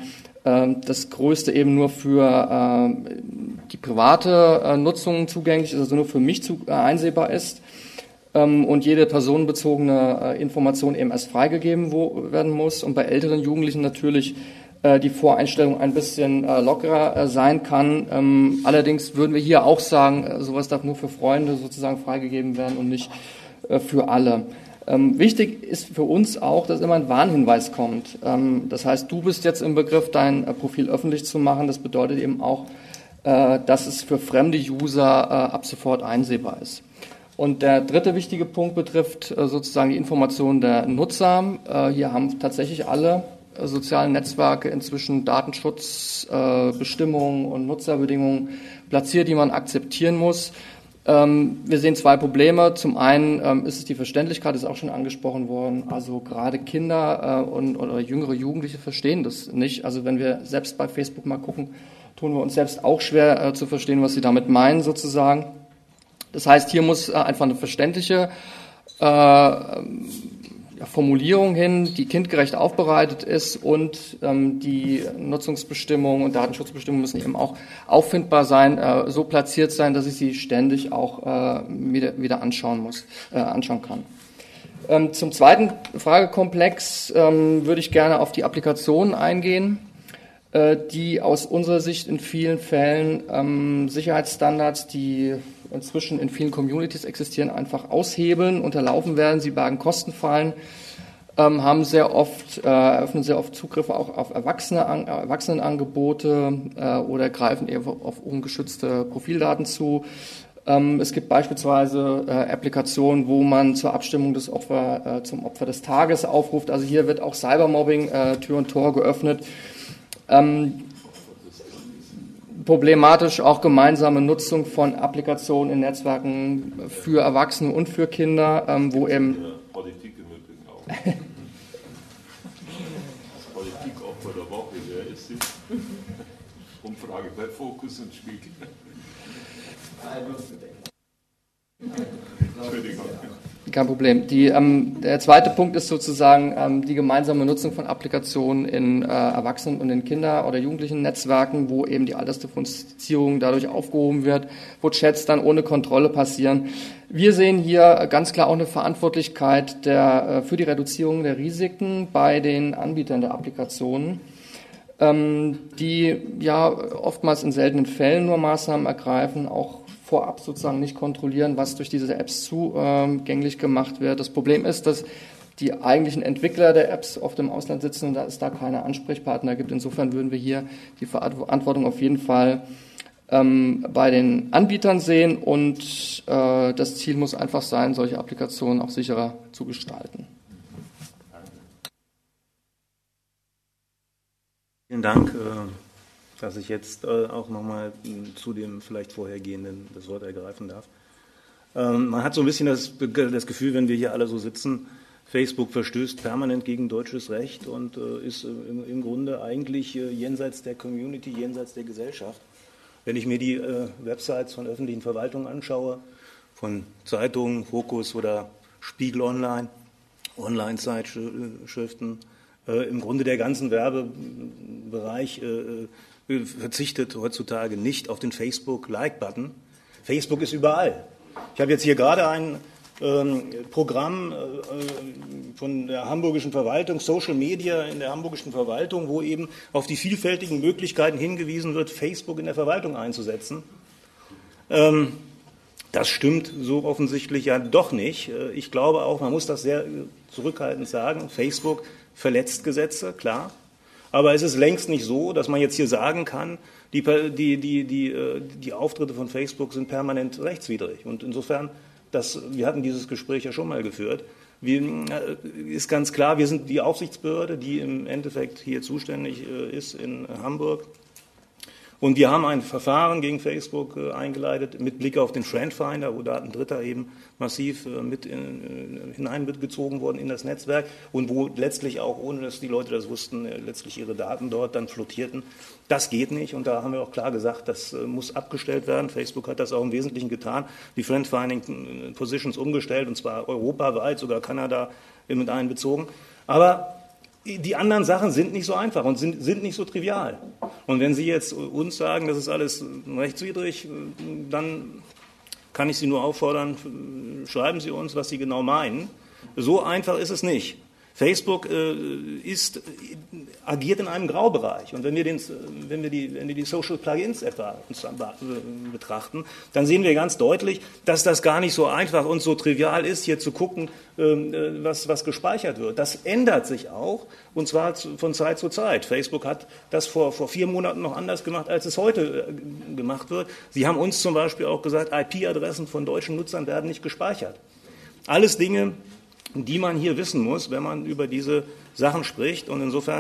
das Größte eben nur für äh, die private äh, Nutzung zugänglich ist, also nur für mich zu, äh, einsehbar ist ähm, und jede personenbezogene äh, Information eben erst freigegeben wo, werden muss und bei älteren Jugendlichen natürlich äh, die Voreinstellung ein bisschen äh, lockerer äh, sein kann. Ähm, allerdings würden wir hier auch sagen, äh, sowas darf nur für Freunde sozusagen freigegeben werden und nicht äh, für alle. Ähm, wichtig ist für uns auch, dass immer ein Warnhinweis kommt. Ähm, das heißt, du bist jetzt im Begriff, dein äh, Profil öffentlich zu machen. Das bedeutet eben auch, äh, dass es für fremde User äh, ab sofort einsehbar ist. Und der dritte wichtige Punkt betrifft äh, sozusagen die Information der Nutzer. Äh, hier haben tatsächlich alle äh, sozialen Netzwerke inzwischen Datenschutzbestimmungen äh, und Nutzerbedingungen platziert, die man akzeptieren muss. Ähm, wir sehen zwei Probleme. Zum einen ähm, ist es die Verständlichkeit, ist auch schon angesprochen worden. Also gerade Kinder äh, und oder jüngere Jugendliche verstehen das nicht. Also wenn wir selbst bei Facebook mal gucken, tun wir uns selbst auch schwer äh, zu verstehen, was sie damit meinen sozusagen. Das heißt, hier muss äh, einfach eine verständliche äh, ja, Formulierung hin, die kindgerecht aufbereitet ist, und ähm, die Nutzungsbestimmungen und Datenschutzbestimmungen müssen eben auch auffindbar sein, äh, so platziert sein, dass ich sie ständig auch äh, wieder, wieder anschauen muss, äh, anschauen kann. Ähm, zum zweiten Fragekomplex ähm, würde ich gerne auf die Applikationen eingehen, äh, die aus unserer Sicht in vielen Fällen ähm, Sicherheitsstandards, die inzwischen in vielen Communities existieren, einfach aushebeln, unterlaufen werden, sie bergen Kostenfallen, ähm, haben sehr oft, äh, eröffnen sehr oft Zugriffe auch auf Erwachsene, an, Erwachsenenangebote äh, oder greifen eher auf ungeschützte Profildaten zu. Ähm, es gibt beispielsweise äh, Applikationen, wo man zur Abstimmung des Opfer, äh, zum Opfer des Tages aufruft. Also hier wird auch Cybermobbing äh, Tür und Tor geöffnet. Ähm, Problematisch auch gemeinsame Nutzung von Applikationen in Netzwerken für Erwachsene und für Kinder, ähm, wo eben Politik im Übrigen auch. Das Politikopfer der Woche, wer ist sie? Umfrage bei Focus und Spiegel. Entschuldigung. Kein Problem. Die, ähm, der zweite Punkt ist sozusagen ähm, die gemeinsame Nutzung von Applikationen in äh, Erwachsenen- und in Kinder- oder Jugendlichen Netzwerken, wo eben die Altersdifferenzierung dadurch aufgehoben wird, wo Chats dann ohne Kontrolle passieren. Wir sehen hier ganz klar auch eine Verantwortlichkeit der, äh, für die Reduzierung der Risiken bei den Anbietern der Applikationen, ähm, die ja oftmals in seltenen Fällen nur Maßnahmen ergreifen, auch vorab sozusagen nicht kontrollieren, was durch diese Apps zugänglich gemacht wird. Das Problem ist, dass die eigentlichen Entwickler der Apps oft im Ausland sitzen und da es da keine Ansprechpartner gibt. Insofern würden wir hier die Verantwortung auf jeden Fall ähm, bei den Anbietern sehen, und äh, das Ziel muss einfach sein, solche Applikationen auch sicherer zu gestalten. Vielen Dank, dass ich jetzt auch nochmal zu dem vielleicht vorhergehenden das Wort ergreifen darf. Man hat so ein bisschen das, das Gefühl, wenn wir hier alle so sitzen, Facebook verstößt permanent gegen deutsches Recht und ist im, im Grunde eigentlich jenseits der Community, jenseits der Gesellschaft. Wenn ich mir die Websites von öffentlichen Verwaltungen anschaue, von Zeitungen, Focus oder Spiegel Online, Online-Zeitschriften, im Grunde der ganzen Werbebereich verzichtet heutzutage nicht auf den Facebook-Like-Button. Facebook ist überall. Ich habe jetzt hier gerade ein ähm, Programm äh, von der hamburgischen Verwaltung, Social Media in der hamburgischen Verwaltung, wo eben auf die vielfältigen Möglichkeiten hingewiesen wird, Facebook in der Verwaltung einzusetzen. Ähm, das stimmt so offensichtlich ja doch nicht. Ich glaube auch, man muss das sehr zurückhaltend sagen, Facebook verletzt Gesetze, klar. Aber es ist längst nicht so, dass man jetzt hier sagen kann, die, die, die, die, die Auftritte von Facebook sind permanent rechtswidrig. Und insofern, das, wir hatten dieses Gespräch ja schon mal geführt, wir, ist ganz klar, wir sind die Aufsichtsbehörde, die im Endeffekt hier zuständig ist in Hamburg. Und wir haben ein Verfahren gegen Facebook äh, eingeleitet mit Blick auf den Trendfinder, wo da ein Dritter eben massiv äh, mit in, äh, hineingezogen worden in das Netzwerk und wo letztlich auch, ohne dass die Leute das wussten, äh, letztlich ihre Daten dort dann flottierten. Das geht nicht, und da haben wir auch klar gesagt, das äh, muss abgestellt werden. Facebook hat das auch im Wesentlichen getan, die Trendfinding Positions umgestellt, und zwar europaweit, sogar Kanada mit einbezogen. Aber die anderen Sachen sind nicht so einfach und sind, sind nicht so trivial. Und wenn Sie jetzt uns sagen, das ist alles rechtswidrig, dann kann ich Sie nur auffordern, schreiben Sie uns, was Sie genau meinen. So einfach ist es nicht. Facebook äh, ist, agiert in einem Graubereich. Und wenn wir, den, wenn wir, die, wenn wir die Social Plugins etwa uns äh, betrachten, dann sehen wir ganz deutlich, dass das gar nicht so einfach und so trivial ist, hier zu gucken, äh, was, was gespeichert wird. Das ändert sich auch, und zwar zu, von Zeit zu Zeit. Facebook hat das vor, vor vier Monaten noch anders gemacht, als es heute äh, gemacht wird. Sie haben uns zum Beispiel auch gesagt, I P-Adressen von deutschen Nutzern werden nicht gespeichert. Alles Dinge, die man hier wissen muss, wenn man über diese Sachen spricht. Und insofern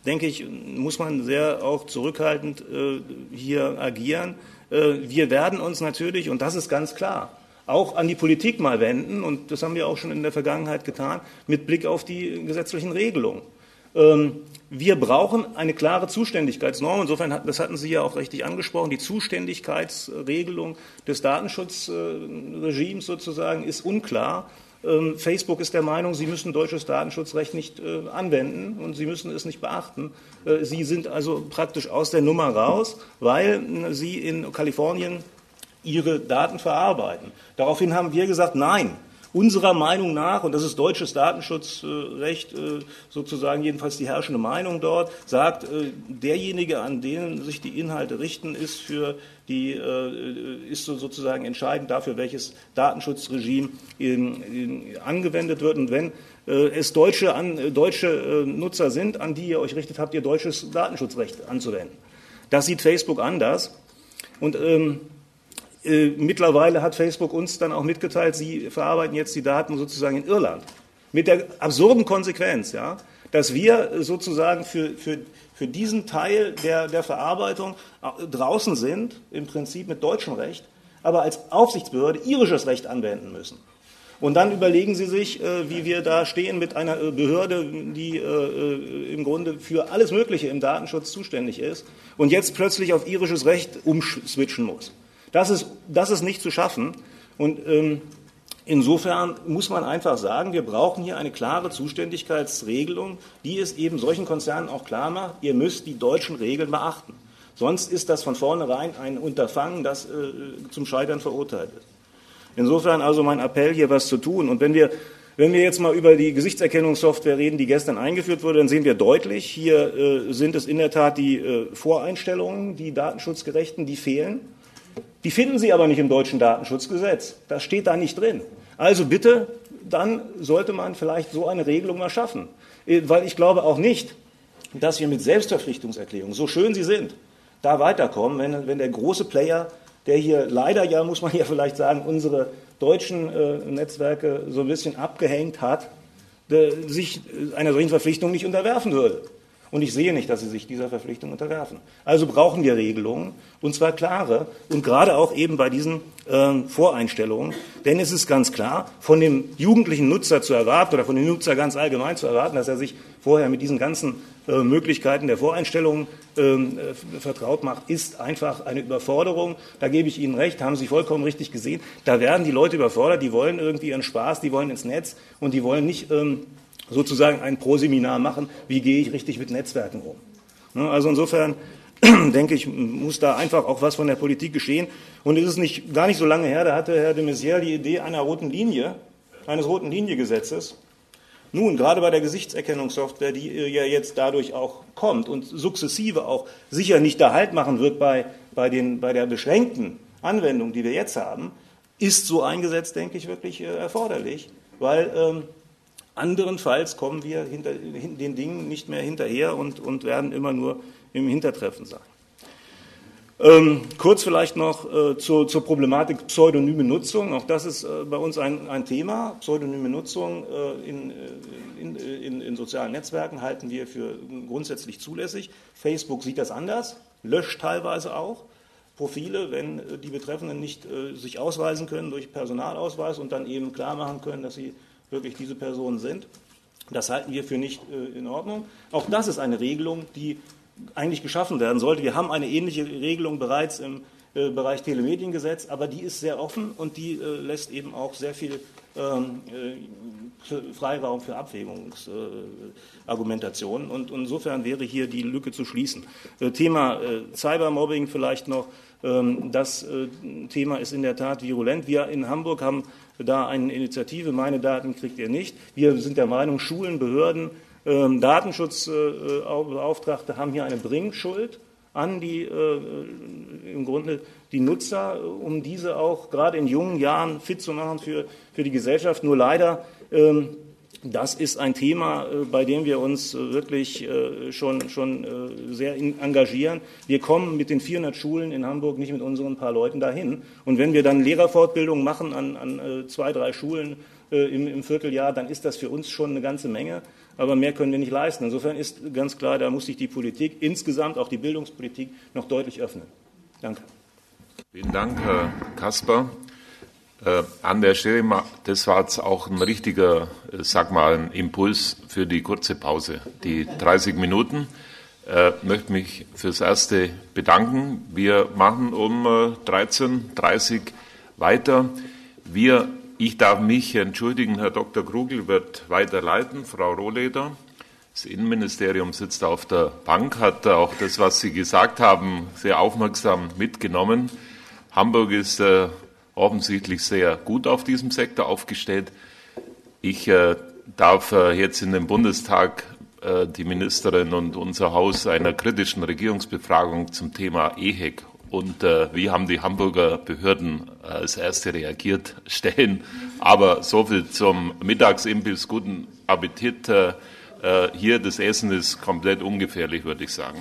denke ich, muss man sehr auch zurückhaltend äh, hier agieren. Äh, wir werden uns natürlich, und das ist ganz klar, auch an die Politik mal wenden, und das haben wir auch schon in der Vergangenheit getan, mit Blick auf die gesetzlichen Regelungen. Ähm, wir brauchen eine klare Zuständigkeitsnorm. Insofern, das hatten Sie ja auch richtig angesprochen, die Zuständigkeitsregelung des Datenschutzregimes sozusagen ist unklar. Ähm, Facebook ist der Meinung, sie müssen deutsches Datenschutzrecht nicht äh, anwenden und sie müssen es nicht beachten. Äh, sie sind also praktisch aus der Nummer raus, weil äh, sie in Kalifornien ihre Daten verarbeiten. Daraufhin haben wir gesagt, nein, unserer Meinung nach, und das ist deutsches Datenschutzrecht, sozusagen jedenfalls die herrschende Meinung dort, sagt, derjenige, an den sich die Inhalte richten, ist, für die, ist sozusagen entscheidend dafür, welches Datenschutzregime angewendet wird. Und wenn es deutsche, deutsche Nutzer sind, an die ihr euch richtet, habt ihr deutsches Datenschutzrecht anzuwenden. Das sieht Facebook anders. Und ähm, mittlerweile hat Facebook uns dann auch mitgeteilt, sie verarbeiten jetzt die Daten sozusagen in Irland. Mit der absurden Konsequenz, ja, dass wir sozusagen für, für, für diesen Teil der, der Verarbeitung draußen sind, im Prinzip mit deutschem Recht, aber als Aufsichtsbehörde irisches Recht anwenden müssen. Und dann überlegen Sie sich, wie wir da stehen mit einer Behörde, die im Grunde für alles Mögliche im Datenschutz zuständig ist und jetzt plötzlich auf irisches Recht umswitchen muss. Das ist, das ist nicht zu schaffen. Und ähm, insofern muss man einfach sagen, wir brauchen hier eine klare Zuständigkeitsregelung, die es eben solchen Konzernen auch klar macht, ihr müsst die deutschen Regeln beachten. Sonst ist das von vornherein ein Unterfangen, das äh, zum Scheitern verurteilt ist. Insofern also mein Appell, hier was zu tun. Und wenn wir, wenn wir jetzt mal über die Gesichtserkennungssoftware reden, die gestern eingeführt wurde, dann sehen wir deutlich, hier äh, sind es in der Tat die äh, Voreinstellungen, die datenschutzgerechten, die fehlen. Die finden Sie aber nicht im deutschen Datenschutzgesetz. Das steht da nicht drin. Also bitte, dann sollte man vielleicht so eine Regelung mal schaffen. Weil ich glaube auch nicht, dass wir mit Selbstverpflichtungserklärungen, so schön sie sind, da weiterkommen, wenn, wenn der große Player, der hier leider ja, muss man ja vielleicht sagen, unsere deutschen äh, Netzwerke so ein bisschen abgehängt hat, de, sich einer solchen Verpflichtung nicht unterwerfen würde. Und ich sehe nicht, dass sie sich dieser Verpflichtung unterwerfen. Also brauchen wir Regelungen, und zwar klare, und gerade auch eben bei diesen äh, Voreinstellungen. Denn es ist ganz klar, von dem jugendlichen Nutzer zu erwarten oder von dem Nutzer ganz allgemein zu erwarten, dass er sich vorher mit diesen ganzen äh, Möglichkeiten der Voreinstellungen äh, vertraut macht, ist einfach eine Überforderung. Da gebe ich Ihnen recht, haben Sie vollkommen richtig gesehen. Da werden die Leute überfordert, die wollen irgendwie ihren Spaß, die wollen ins Netz und die wollen nicht Ähm, sozusagen ein Proseminar machen, wie gehe ich richtig mit Netzwerken um. Also insofern denke ich, muss da einfach auch was von der Politik geschehen. Und es ist nicht, gar nicht so lange her, da hatte Herr de Maizière die Idee einer roten Linie, eines roten Linie-Gesetzes. Nun, gerade bei der Gesichtserkennungssoftware, die ja jetzt dadurch auch kommt und sukzessive auch sicher nicht da Halt machen wird bei, bei, den, bei der beschränkten Anwendung, die wir jetzt haben, ist so ein Gesetz, denke ich, wirklich äh, erforderlich, weil ähm, anderenfalls kommen wir hinter den Dingen nicht mehr hinterher und, und werden immer nur im Hintertreffen sein. Ähm, kurz vielleicht noch äh, zur, zur Problematik pseudonyme Nutzung. Auch das ist äh, bei uns ein, ein Thema. Pseudonyme Nutzung äh, in, in, in, in sozialen Netzwerken halten wir für grundsätzlich zulässig. Facebook sieht das anders, löscht teilweise auch Profile, wenn äh, die Betreffenden nicht äh, sich ausweisen können durch Personalausweis und dann eben klar machen können, dass sie wirklich diese Personen sind. Das halten wir für nicht äh, in Ordnung. Auch das ist eine Regelung, die eigentlich geschaffen werden sollte. Wir haben eine ähnliche Regelung bereits im äh, Bereich Telemediengesetz, aber die ist sehr offen und die äh, lässt eben auch sehr viel ähm, äh, Freiraum für Abwägungsargumentationen. Äh, und, und insofern wäre hier die Lücke zu schließen. Äh, Thema äh, Cybermobbing vielleicht noch. Ähm, das äh, Thema ist in der Tat virulent. Wir in Hamburg haben da eine Initiative, meine Daten kriegt ihr nicht. Wir sind der Meinung, Schulen, Behörden, ähm, Datenschutzbeauftragte äh, haben hier eine Bringschuld an die, äh, im Grunde die Nutzer, um diese auch gerade in jungen Jahren fit zu machen für, für die Gesellschaft. Nur leider ähm, das ist ein Thema, bei dem wir uns wirklich schon, schon sehr engagieren. Wir kommen mit den vierhundert Schulen in Hamburg nicht mit unseren paar Leuten dahin. Und wenn wir dann Lehrerfortbildung machen an, an zwei, drei Schulen im, im Vierteljahr, dann ist das für uns schon eine ganze Menge. Aber mehr können wir nicht leisten. Insofern ist ganz klar, da muss sich die Politik, insgesamt auch die Bildungspolitik, noch deutlich öffnen. Danke. Vielen Dank, Herr Kasper. Äh, an der Stelle, das war jetzt auch ein richtiger, äh, sag mal, ein Impuls für die kurze Pause, die dreißig Minuten. Äh, möchte mich fürs Erste bedanken. Wir machen um äh, dreizehn Uhr dreißig weiter. Wir, ich darf mich entschuldigen, Herr Doktor Krugel wird weiterleiten, Frau Rohleder. Das Innenministerium sitzt auf der Bank, hat auch das, was Sie gesagt haben, sehr aufmerksam mitgenommen. Hamburg ist äh, offensichtlich sehr gut auf diesem Sektor aufgestellt. Ich äh, darf äh, jetzt in den Bundestag äh, die Ministerin und unser Haus einer kritischen Regierungsbefragung zum Thema E H E C und äh, wie haben die Hamburger Behörden äh, als Erste reagiert stellen. Aber so viel zum Mittagsimbiss. Guten Appetit. Äh, äh, hier das Essen ist komplett ungefährlich, würde ich sagen.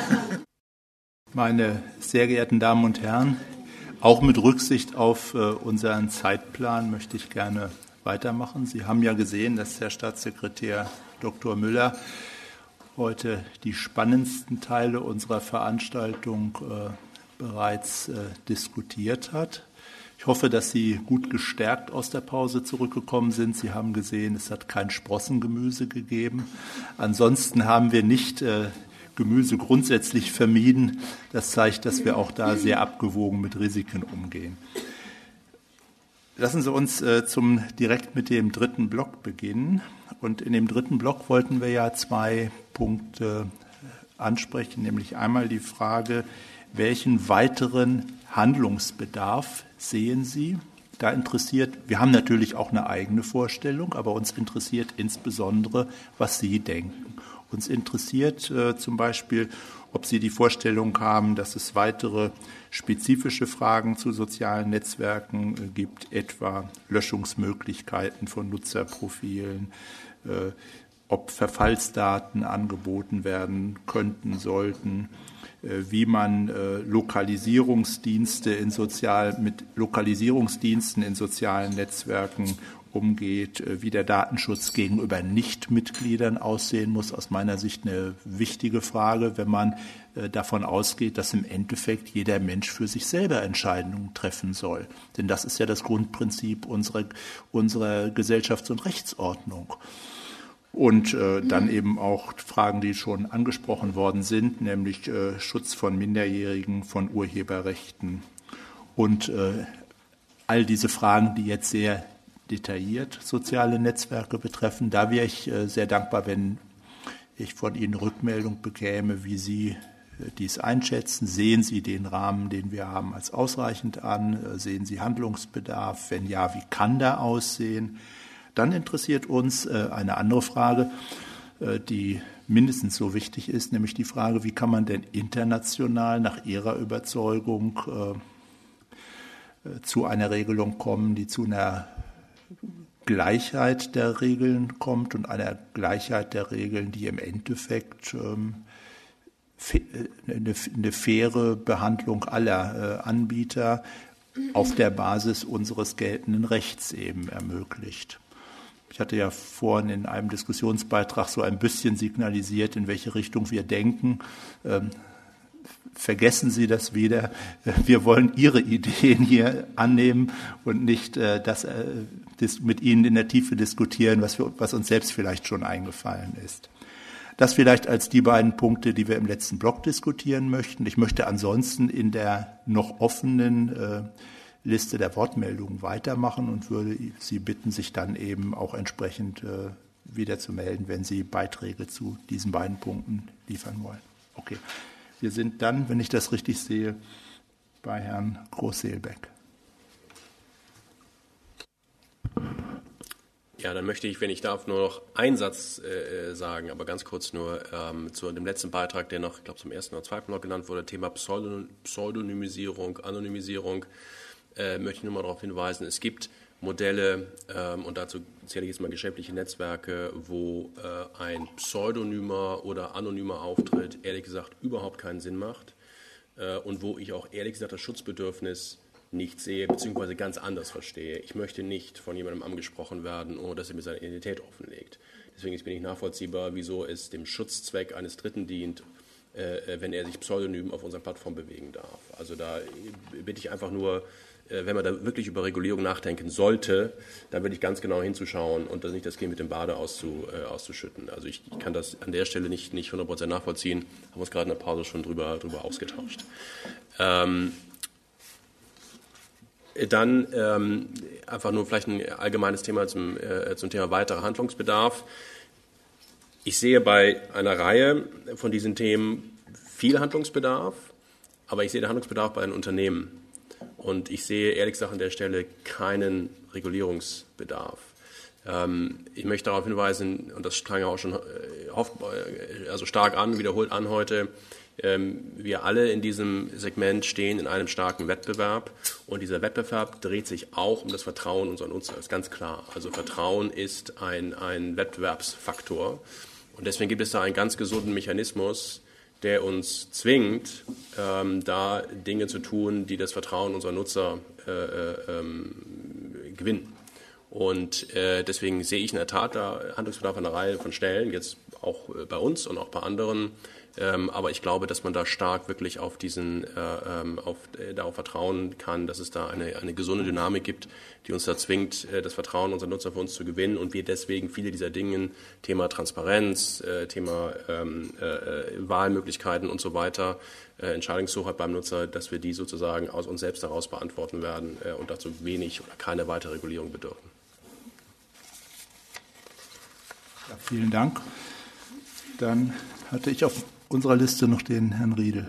Meine sehr geehrten Damen und Herren, auch mit Rücksicht auf äh, unseren Zeitplan möchte ich gerne weitermachen. Sie haben ja gesehen, dass Herr Staatssekretär Doktor Müller heute die spannendsten Teile unserer Veranstaltung äh, bereits äh, diskutiert hat. Ich hoffe, dass Sie gut gestärkt aus der Pause zurückgekommen sind. Sie haben gesehen, es hat kein Sprossengemüse gegeben. Ansonsten haben wir nicht äh, Gemüse grundsätzlich vermieden. Das zeigt, dass wir auch da sehr abgewogen mit Risiken umgehen. Lassen Sie uns äh, zum, direkt mit dem dritten Block beginnen. Und in dem dritten Block wollten wir ja zwei Punkte ansprechen, nämlich einmal die Frage, welchen weiteren Handlungsbedarf sehen Sie? Da interessiert, wir haben natürlich auch eine eigene Vorstellung, aber uns interessiert insbesondere, was Sie denken. Uns interessiert äh, zum Beispiel, ob Sie die Vorstellung haben, dass es weitere spezifische Fragen zu sozialen Netzwerken äh, gibt, etwa Löschungsmöglichkeiten von Nutzerprofilen, äh, ob Verfallsdaten angeboten werden könnten, sollten, äh, wie man äh, Lokalisierungsdienste in sozial, mit Lokalisierungsdiensten in sozialen Netzwerken umgeht, wie der Datenschutz gegenüber Nichtmitgliedern aussehen muss. Aus meiner Sicht eine wichtige Frage, wenn man davon ausgeht, dass im Endeffekt jeder Mensch für sich selber Entscheidungen treffen soll. Denn das ist ja das Grundprinzip unserer, unserer Gesellschafts- und Rechtsordnung. Und äh, dann eben auch Fragen, die schon angesprochen worden sind, nämlich äh, Schutz von Minderjährigen, von Urheberrechten und äh, all diese Fragen, die jetzt sehr detailliert soziale Netzwerke betreffen. Da wäre ich äh, sehr dankbar, wenn ich von Ihnen Rückmeldung bekäme, wie Sie äh, dies einschätzen. Sehen Sie den Rahmen, den wir haben, als ausreichend an? Äh, sehen Sie Handlungsbedarf? Wenn ja, wie kann der aussehen? Dann interessiert uns äh, eine andere Frage, äh, die mindestens so wichtig ist, nämlich die Frage, wie kann man denn international nach Ihrer Überzeugung äh, äh, zu einer Regelung kommen, die zu einer Gleichheit der Regeln kommt und einer Gleichheit der Regeln, die im Endeffekt ähm, eine, eine faire Behandlung aller äh, Anbieter auf der Basis unseres geltenden Rechts eben ermöglicht. Ich hatte ja vorhin in einem Diskussionsbeitrag so ein bisschen signalisiert, in welche Richtung wir denken. Ähm, Vergessen Sie das wieder. Wir wollen Ihre Ideen hier annehmen und nicht äh, das, äh, das mit Ihnen in der Tiefe diskutieren, was, wir, was uns selbst vielleicht schon eingefallen ist. Das vielleicht als die beiden Punkte, die wir im letzten Block diskutieren möchten. Ich möchte ansonsten in der noch offenen äh, Liste der Wortmeldungen weitermachen und würde Sie bitten, sich dann eben auch entsprechend äh, wieder zu melden, wenn Sie Beiträge zu diesen beiden Punkten liefern wollen. Okay. Wir sind dann, wenn ich das richtig sehe, bei Herrn Groß-Seelbeck. Ja, dann möchte ich, wenn ich darf, nur noch einen Satz äh, sagen, aber ganz kurz nur ähm, zu dem letzten Beitrag, der noch, ich glaube, zum ersten oder zweiten noch genannt wurde, Thema Pseudonymisierung, Anonymisierung, äh, möchte ich nur mal darauf hinweisen, es gibt Modelle, ähm, und dazu zähle ich jetzt mal geschäftliche Netzwerke, wo äh, ein pseudonymer oder anonymer Auftritt ehrlich gesagt überhaupt keinen Sinn macht äh, und wo ich auch ehrlich gesagt das Schutzbedürfnis nicht sehe, beziehungsweise ganz anders verstehe. Ich möchte nicht von jemandem angesprochen werden, ohne dass er mir seine Identität offenlegt. Deswegen ist mir nicht nachvollziehbar, wieso es dem Schutzzweck eines Dritten dient, äh, wenn er sich pseudonym auf unserer Plattform bewegen darf. Also da bitte ich einfach nur, äh, wenn man da wirklich über Regulierung nachdenken sollte, dann würde ich ganz genau hinzuschauen und das nicht das Kind mit dem Bade auszu, äh, auszuschütten. Also ich, ich kann das an der Stelle nicht, nicht hundert Prozent nachvollziehen, haben uns gerade in der Pause schon drüber, drüber ausgetauscht. Ähm, Dann ähm, einfach nur vielleicht ein allgemeines Thema zum, äh, zum Thema weiterer Handlungsbedarf. Ich sehe bei einer Reihe von diesen Themen viel Handlungsbedarf, aber ich sehe den Handlungsbedarf bei den Unternehmen. Und ich sehe ehrlich gesagt an der Stelle keinen Regulierungsbedarf. Ähm, ich möchte darauf hinweisen, und das klang ja auch schon äh, hoff, äh, also stark an, wiederholt an heute, wir alle in diesem Segment stehen in einem starken Wettbewerb und dieser Wettbewerb dreht sich auch um das Vertrauen unserer Nutzer, das ist ganz klar. Also Vertrauen ist ein, ein Wettbewerbsfaktor und deswegen gibt es da einen ganz gesunden Mechanismus, der uns zwingt, ähm, da Dinge zu tun, die das Vertrauen unserer Nutzer äh, äh, gewinnen. Und äh, deswegen sehe ich in der Tat da Handlungsbedarf an einer Reihe von Stellen, jetzt auch äh, bei uns und auch bei anderen. Ähm, aber ich glaube, dass man da stark wirklich auf diesen, äh, auf, äh, darauf vertrauen kann, dass es da eine, eine gesunde Dynamik gibt, die uns da zwingt, äh, das Vertrauen unserer Nutzer für uns zu gewinnen und wir deswegen viele dieser Dinge, Thema Transparenz, äh, Thema ähm, äh, Wahlmöglichkeiten und so weiter, äh, Entscheidungshoheit beim Nutzer, dass wir die sozusagen aus uns selbst heraus beantworten werden äh, und dazu wenig oder keine weitere Regulierung bedürfen. Ja, vielen Dank. Dann hatte ich auf unserer Liste noch den Herrn Riedel.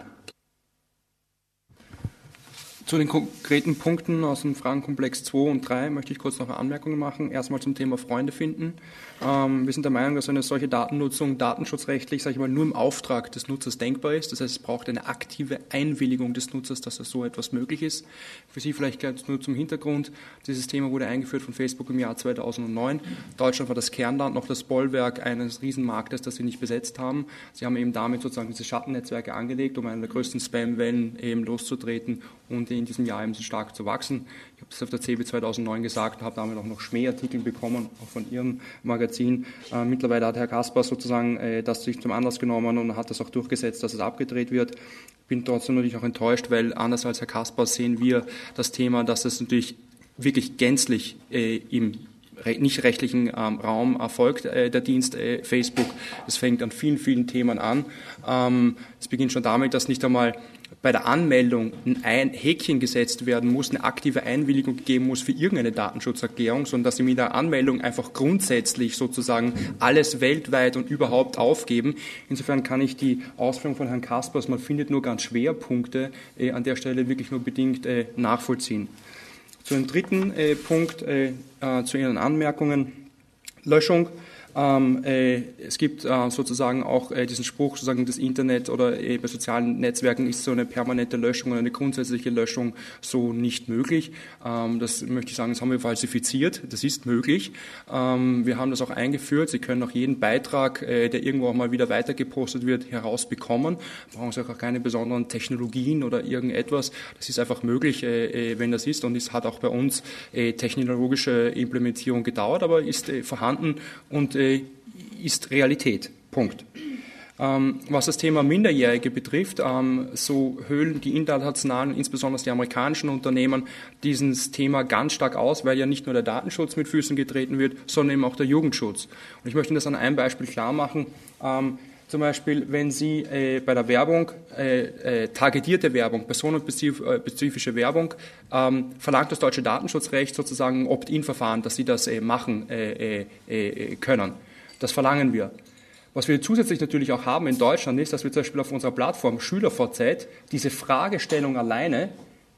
Zu den konkreten Punkten aus dem Fragenkomplex zwei und drei möchte ich kurz noch eine Anmerkung machen. Erstmal zum Thema Freunde finden. Ähm, wir sind der Meinung, dass eine solche Datennutzung datenschutzrechtlich, sage ich mal, nur im Auftrag des Nutzers denkbar ist. Das heißt, es braucht eine aktive Einwilligung des Nutzers, dass das so etwas möglich ist. Für Sie vielleicht gleich nur zum Hintergrund. Dieses Thema wurde eingeführt von Facebook im Jahr zweitausendneun. Deutschland war das Kernland, noch das Bollwerk eines Riesenmarktes, das wir nicht besetzt haben. Sie haben eben damit sozusagen diese Schattennetzwerke angelegt, um eine der größten Spam-Wellen eben loszutreten und in diesem Jahr eben so stark zu wachsen. Ich habe das auf der C B zweitausendneun gesagt, habe damit auch noch Schmähartikel bekommen, auch von Ihrem Magazin. Äh, mittlerweile hat Herr Kaspers sozusagen äh, das sich zum Anlass genommen und hat das auch durchgesetzt, dass es abgedreht wird. Ich bin trotzdem natürlich auch enttäuscht, weil anders als Herr Kaspers sehen wir das Thema, dass es natürlich wirklich gänzlich äh, im nicht rechtlichen ähm, Raum erfolgt äh, der Dienst äh, Facebook. Es fängt an vielen, vielen Themen an. Ähm, es beginnt schon damit, dass nicht einmal bei der Anmeldung ein Häkchen gesetzt werden muss, eine aktive Einwilligung geben muss für irgendeine Datenschutzerklärung, sondern dass sie mit der Anmeldung einfach grundsätzlich sozusagen alles weltweit und überhaupt aufgeben. Insofern kann ich die Ausführung von Herrn Kaspers, man findet nur ganz Schwerpunkte, äh, an der Stelle wirklich nur bedingt äh, nachvollziehen. Zu dem dritten äh, Punkt, äh, äh, zu Ihren Anmerkungen, Löschung. Ähm, äh, es gibt äh, sozusagen auch äh, diesen Spruch, sozusagen das Internet oder äh, bei sozialen Netzwerken ist so eine permanente Löschung oder eine grundsätzliche Löschung so nicht möglich. Ähm, das möchte ich sagen, das haben wir falsifiziert. Das ist möglich. Ähm, wir haben das auch eingeführt. Sie können auch jeden Beitrag, äh, der irgendwo auch mal wieder weitergepostet wird, herausbekommen. Brauchen Sie auch keine besonderen Technologien oder irgendetwas. Das ist einfach möglich, äh, wenn das ist. Und es hat auch bei uns äh, technologische Implementierung gedauert, aber ist äh, vorhanden und äh, ist Realität. Punkt. Ähm, was das Thema Minderjährige betrifft, ähm, so höhlen die internationalen, insbesondere die amerikanischen Unternehmen, dieses Thema ganz stark aus, weil ja nicht nur der Datenschutz mit Füßen getreten wird, sondern eben auch der Jugendschutz. Und ich möchte Ihnen das an einem Beispiel klar machen. Ähm, Zum Beispiel, wenn Sie äh, bei der Werbung, äh, äh, targetierte Werbung, personenspezifische Werbung, ähm, verlangt das deutsche Datenschutzrecht sozusagen ein Opt-in-Verfahren, dass Sie das äh, machen äh, äh, können. Das verlangen wir. Was wir zusätzlich natürlich auch haben in Deutschland ist, dass wir zum Beispiel auf unserer Plattform SchülerVZ diese Fragestellung alleine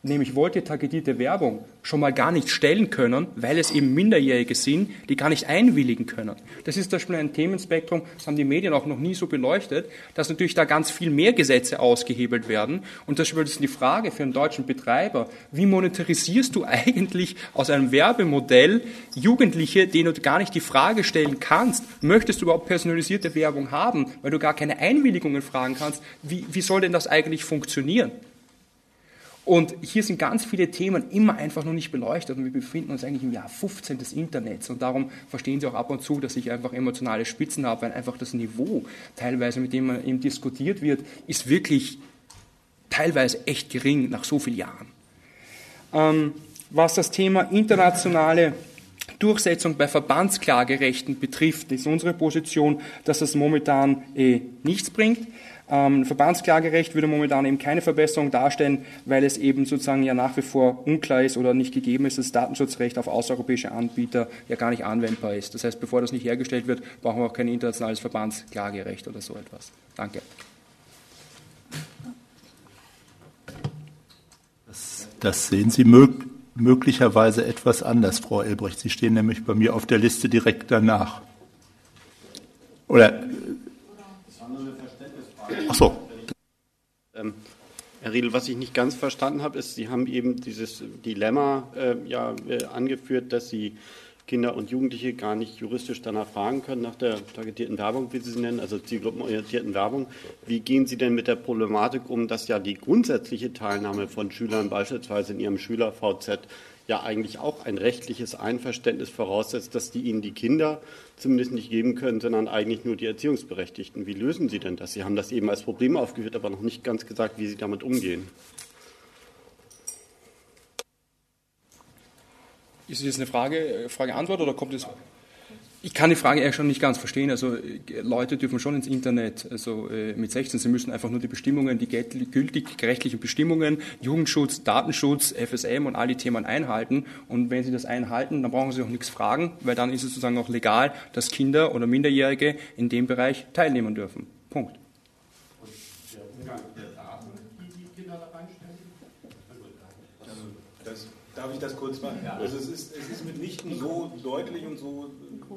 nämlich volttargetierte Werbung, schon mal gar nicht stellen können, weil es eben Minderjährige sind, die gar nicht einwilligen können. Das ist zum Beispiel ein Themenspektrum, das haben die Medien auch noch nie so beleuchtet, dass natürlich da ganz viel mehr Gesetze ausgehebelt werden. Und das ist die Frage für einen deutschen Betreiber, wie monetarisierst du eigentlich aus einem Werbemodell Jugendliche, denen du gar nicht die Frage stellen kannst, möchtest du überhaupt personalisierte Werbung haben, weil du gar keine Einwilligungen fragen kannst, wie, wie soll denn das eigentlich funktionieren? Und hier sind ganz viele Themen immer einfach noch nicht beleuchtet und wir befinden uns eigentlich im Jahr fünfzehn des Internets und darum verstehen Sie auch ab und zu, dass ich einfach emotionale Spitzen habe, weil einfach das Niveau teilweise, mit dem man eben diskutiert wird, ist wirklich teilweise echt gering nach so vielen Jahren. Ähm, was das Thema internationale Durchsetzung bei Verbandsklagerechten betrifft, ist unsere Position, dass das momentan eh nichts bringt. Ähm, Verbandsklagerecht würde momentan eben keine Verbesserung darstellen, weil es eben sozusagen ja nach wie vor unklar ist oder nicht gegeben ist, dass das Datenschutzrecht auf außereuropäische Anbieter ja gar nicht anwendbar ist. Das heißt, bevor das nicht hergestellt wird, brauchen wir auch kein internationales Verbandsklagerecht oder so etwas. Danke. Das, das sehen Sie mög- möglicherweise etwas anders, Frau Elbrecht. Sie stehen nämlich bei mir auf der Liste direkt danach. Oder... Ach so. Ähm, Herr Riedl, was ich nicht ganz verstanden habe, ist, Sie haben eben dieses Dilemma äh, ja, äh, angeführt, dass Sie Kinder und Jugendliche gar nicht juristisch danach fragen können, nach der targetierten Werbung, wie Sie sie nennen, also zielgruppenorientierten Werbung. Wie gehen Sie denn mit der Problematik um, dass ja die grundsätzliche Teilnahme von Schülern beispielsweise in ihrem Schüler-V Z ja eigentlich auch ein rechtliches Einverständnis voraussetzt, dass die ihnen die Kinder zumindest nicht geben können, sondern eigentlich nur die Erziehungsberechtigten. Wie lösen Sie denn das? Sie haben das eben als Problem aufgeführt, aber noch nicht ganz gesagt, wie Sie damit umgehen. Ist das jetzt eine Frage, Frage-Antwort oder kommt es... Ich kann die Frage eher schon nicht ganz verstehen. Also Leute dürfen schon ins Internet, also äh, mit sechzehn, sie müssen einfach nur die Bestimmungen, die gültig rechtlichen Bestimmungen, Jugendschutz, Datenschutz, F S M und all die Themen einhalten. Und wenn sie das einhalten, dann brauchen sie auch nichts fragen, weil dann ist es sozusagen auch legal, dass Kinder oder Minderjährige in dem Bereich teilnehmen dürfen. Punkt. Und der Umgang der Daten, die die Kinder da reinstellen? Also das, darf ich das kurz machen? Ja. Also es ist, es ist mitnichten so deutlich und so...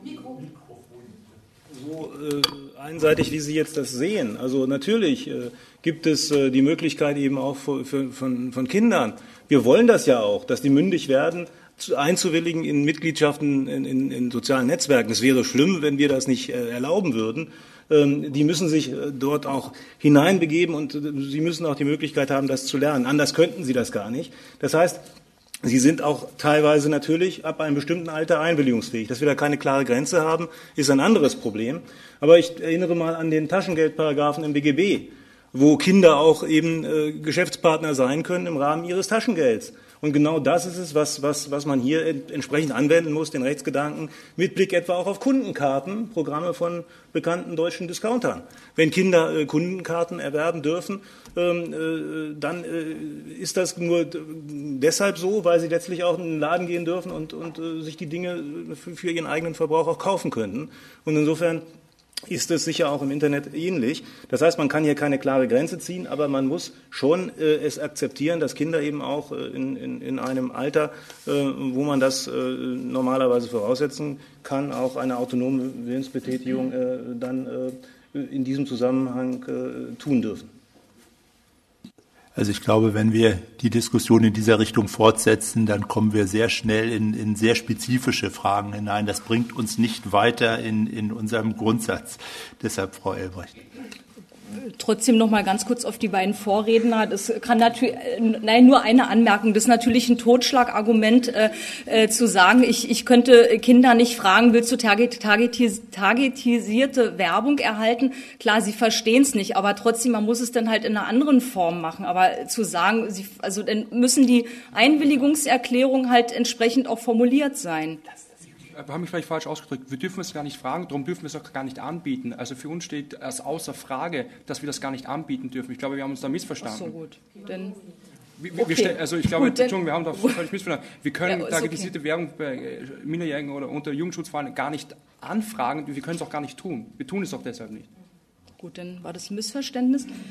so äh, einseitig, wie Sie jetzt das sehen. Also natürlich äh, gibt es äh, die Möglichkeit eben auch für, für, von, von Kindern. Wir wollen das ja auch, dass die mündig werden, zu, einzuwilligen in Mitgliedschaften in, in, in sozialen Netzwerken. Es wäre schlimm, wenn wir das nicht äh, erlauben würden. Ähm, die müssen sich äh, dort auch hineinbegeben und äh, sie müssen auch die Möglichkeit haben, das zu lernen. Anders könnten sie das gar nicht. Das heißt, sie sind auch teilweise natürlich ab einem bestimmten Alter einwilligungsfähig. Dass wir da keine klare Grenze haben, ist ein anderes Problem. Aber ich erinnere mal an den Taschengeldparagraphen im B G B, wo Kinder auch eben äh, Geschäftspartner sein können im Rahmen ihres Taschengelds. Und genau das ist es, was, was, was man hier entsprechend anwenden muss, den Rechtsgedanken, mit Blick etwa auch auf Kundenkarten, Programme von bekannten deutschen Discountern. Wenn Kinder äh, Kundenkarten erwerben dürfen, ähm, äh, dann äh, ist das nur deshalb so, weil sie letztlich auch in den Laden gehen dürfen und, und äh, sich die Dinge für, für ihren eigenen Verbrauch auch kaufen könnten. Und insofern ist es sicher auch im Internet ähnlich. Das heißt, man kann hier keine klare Grenze ziehen, aber man muss schon äh, es akzeptieren, dass Kinder eben auch äh, in, in, in einem Alter, äh, wo man das äh, normalerweise voraussetzen kann, auch eine autonome Willensbetätigung äh, dann äh, in diesem Zusammenhang äh, tun dürfen. Also ich glaube, wenn wir die Diskussion in dieser Richtung fortsetzen, dann kommen wir sehr schnell in, in sehr spezifische Fragen hinein. Das bringt uns nicht weiter in, in unserem Grundsatz. Deshalb, Frau Elbrecht. Trotzdem noch mal ganz kurz auf die beiden Vorredner. Das kann natürlich, nein, nur eine Anmerkung. Das ist natürlich ein Totschlagargument, äh, äh, zu sagen, ich, ich könnte Kinder nicht fragen, willst du target, targetis, targetisierte Werbung erhalten? Klar, sie verstehen es nicht, aber trotzdem, man muss es dann halt in einer anderen Form machen. Aber zu sagen, sie, also dann müssen die Einwilligungserklärungen halt entsprechend auch formuliert sein. Wir haben mich vielleicht falsch ausgedrückt. Wir dürfen es gar nicht fragen, darum dürfen wir es auch gar nicht anbieten. Also für uns steht es außer Frage, dass wir das gar nicht anbieten dürfen. Ich glaube, wir haben uns da missverstanden. Ach so, gut. Dann, wir, wir, okay. Also ich glaube, gut, Entschuldigung, wir haben da völlig missverstanden. Wir können ja, targetisierte okay. Werbung bei Minderjährigen oder unter Jugendschutzfallen gar nicht anfragen. Wir können es auch gar nicht tun. Wir tun es auch deshalb nicht. Gut, dann war das ein Missverständnis.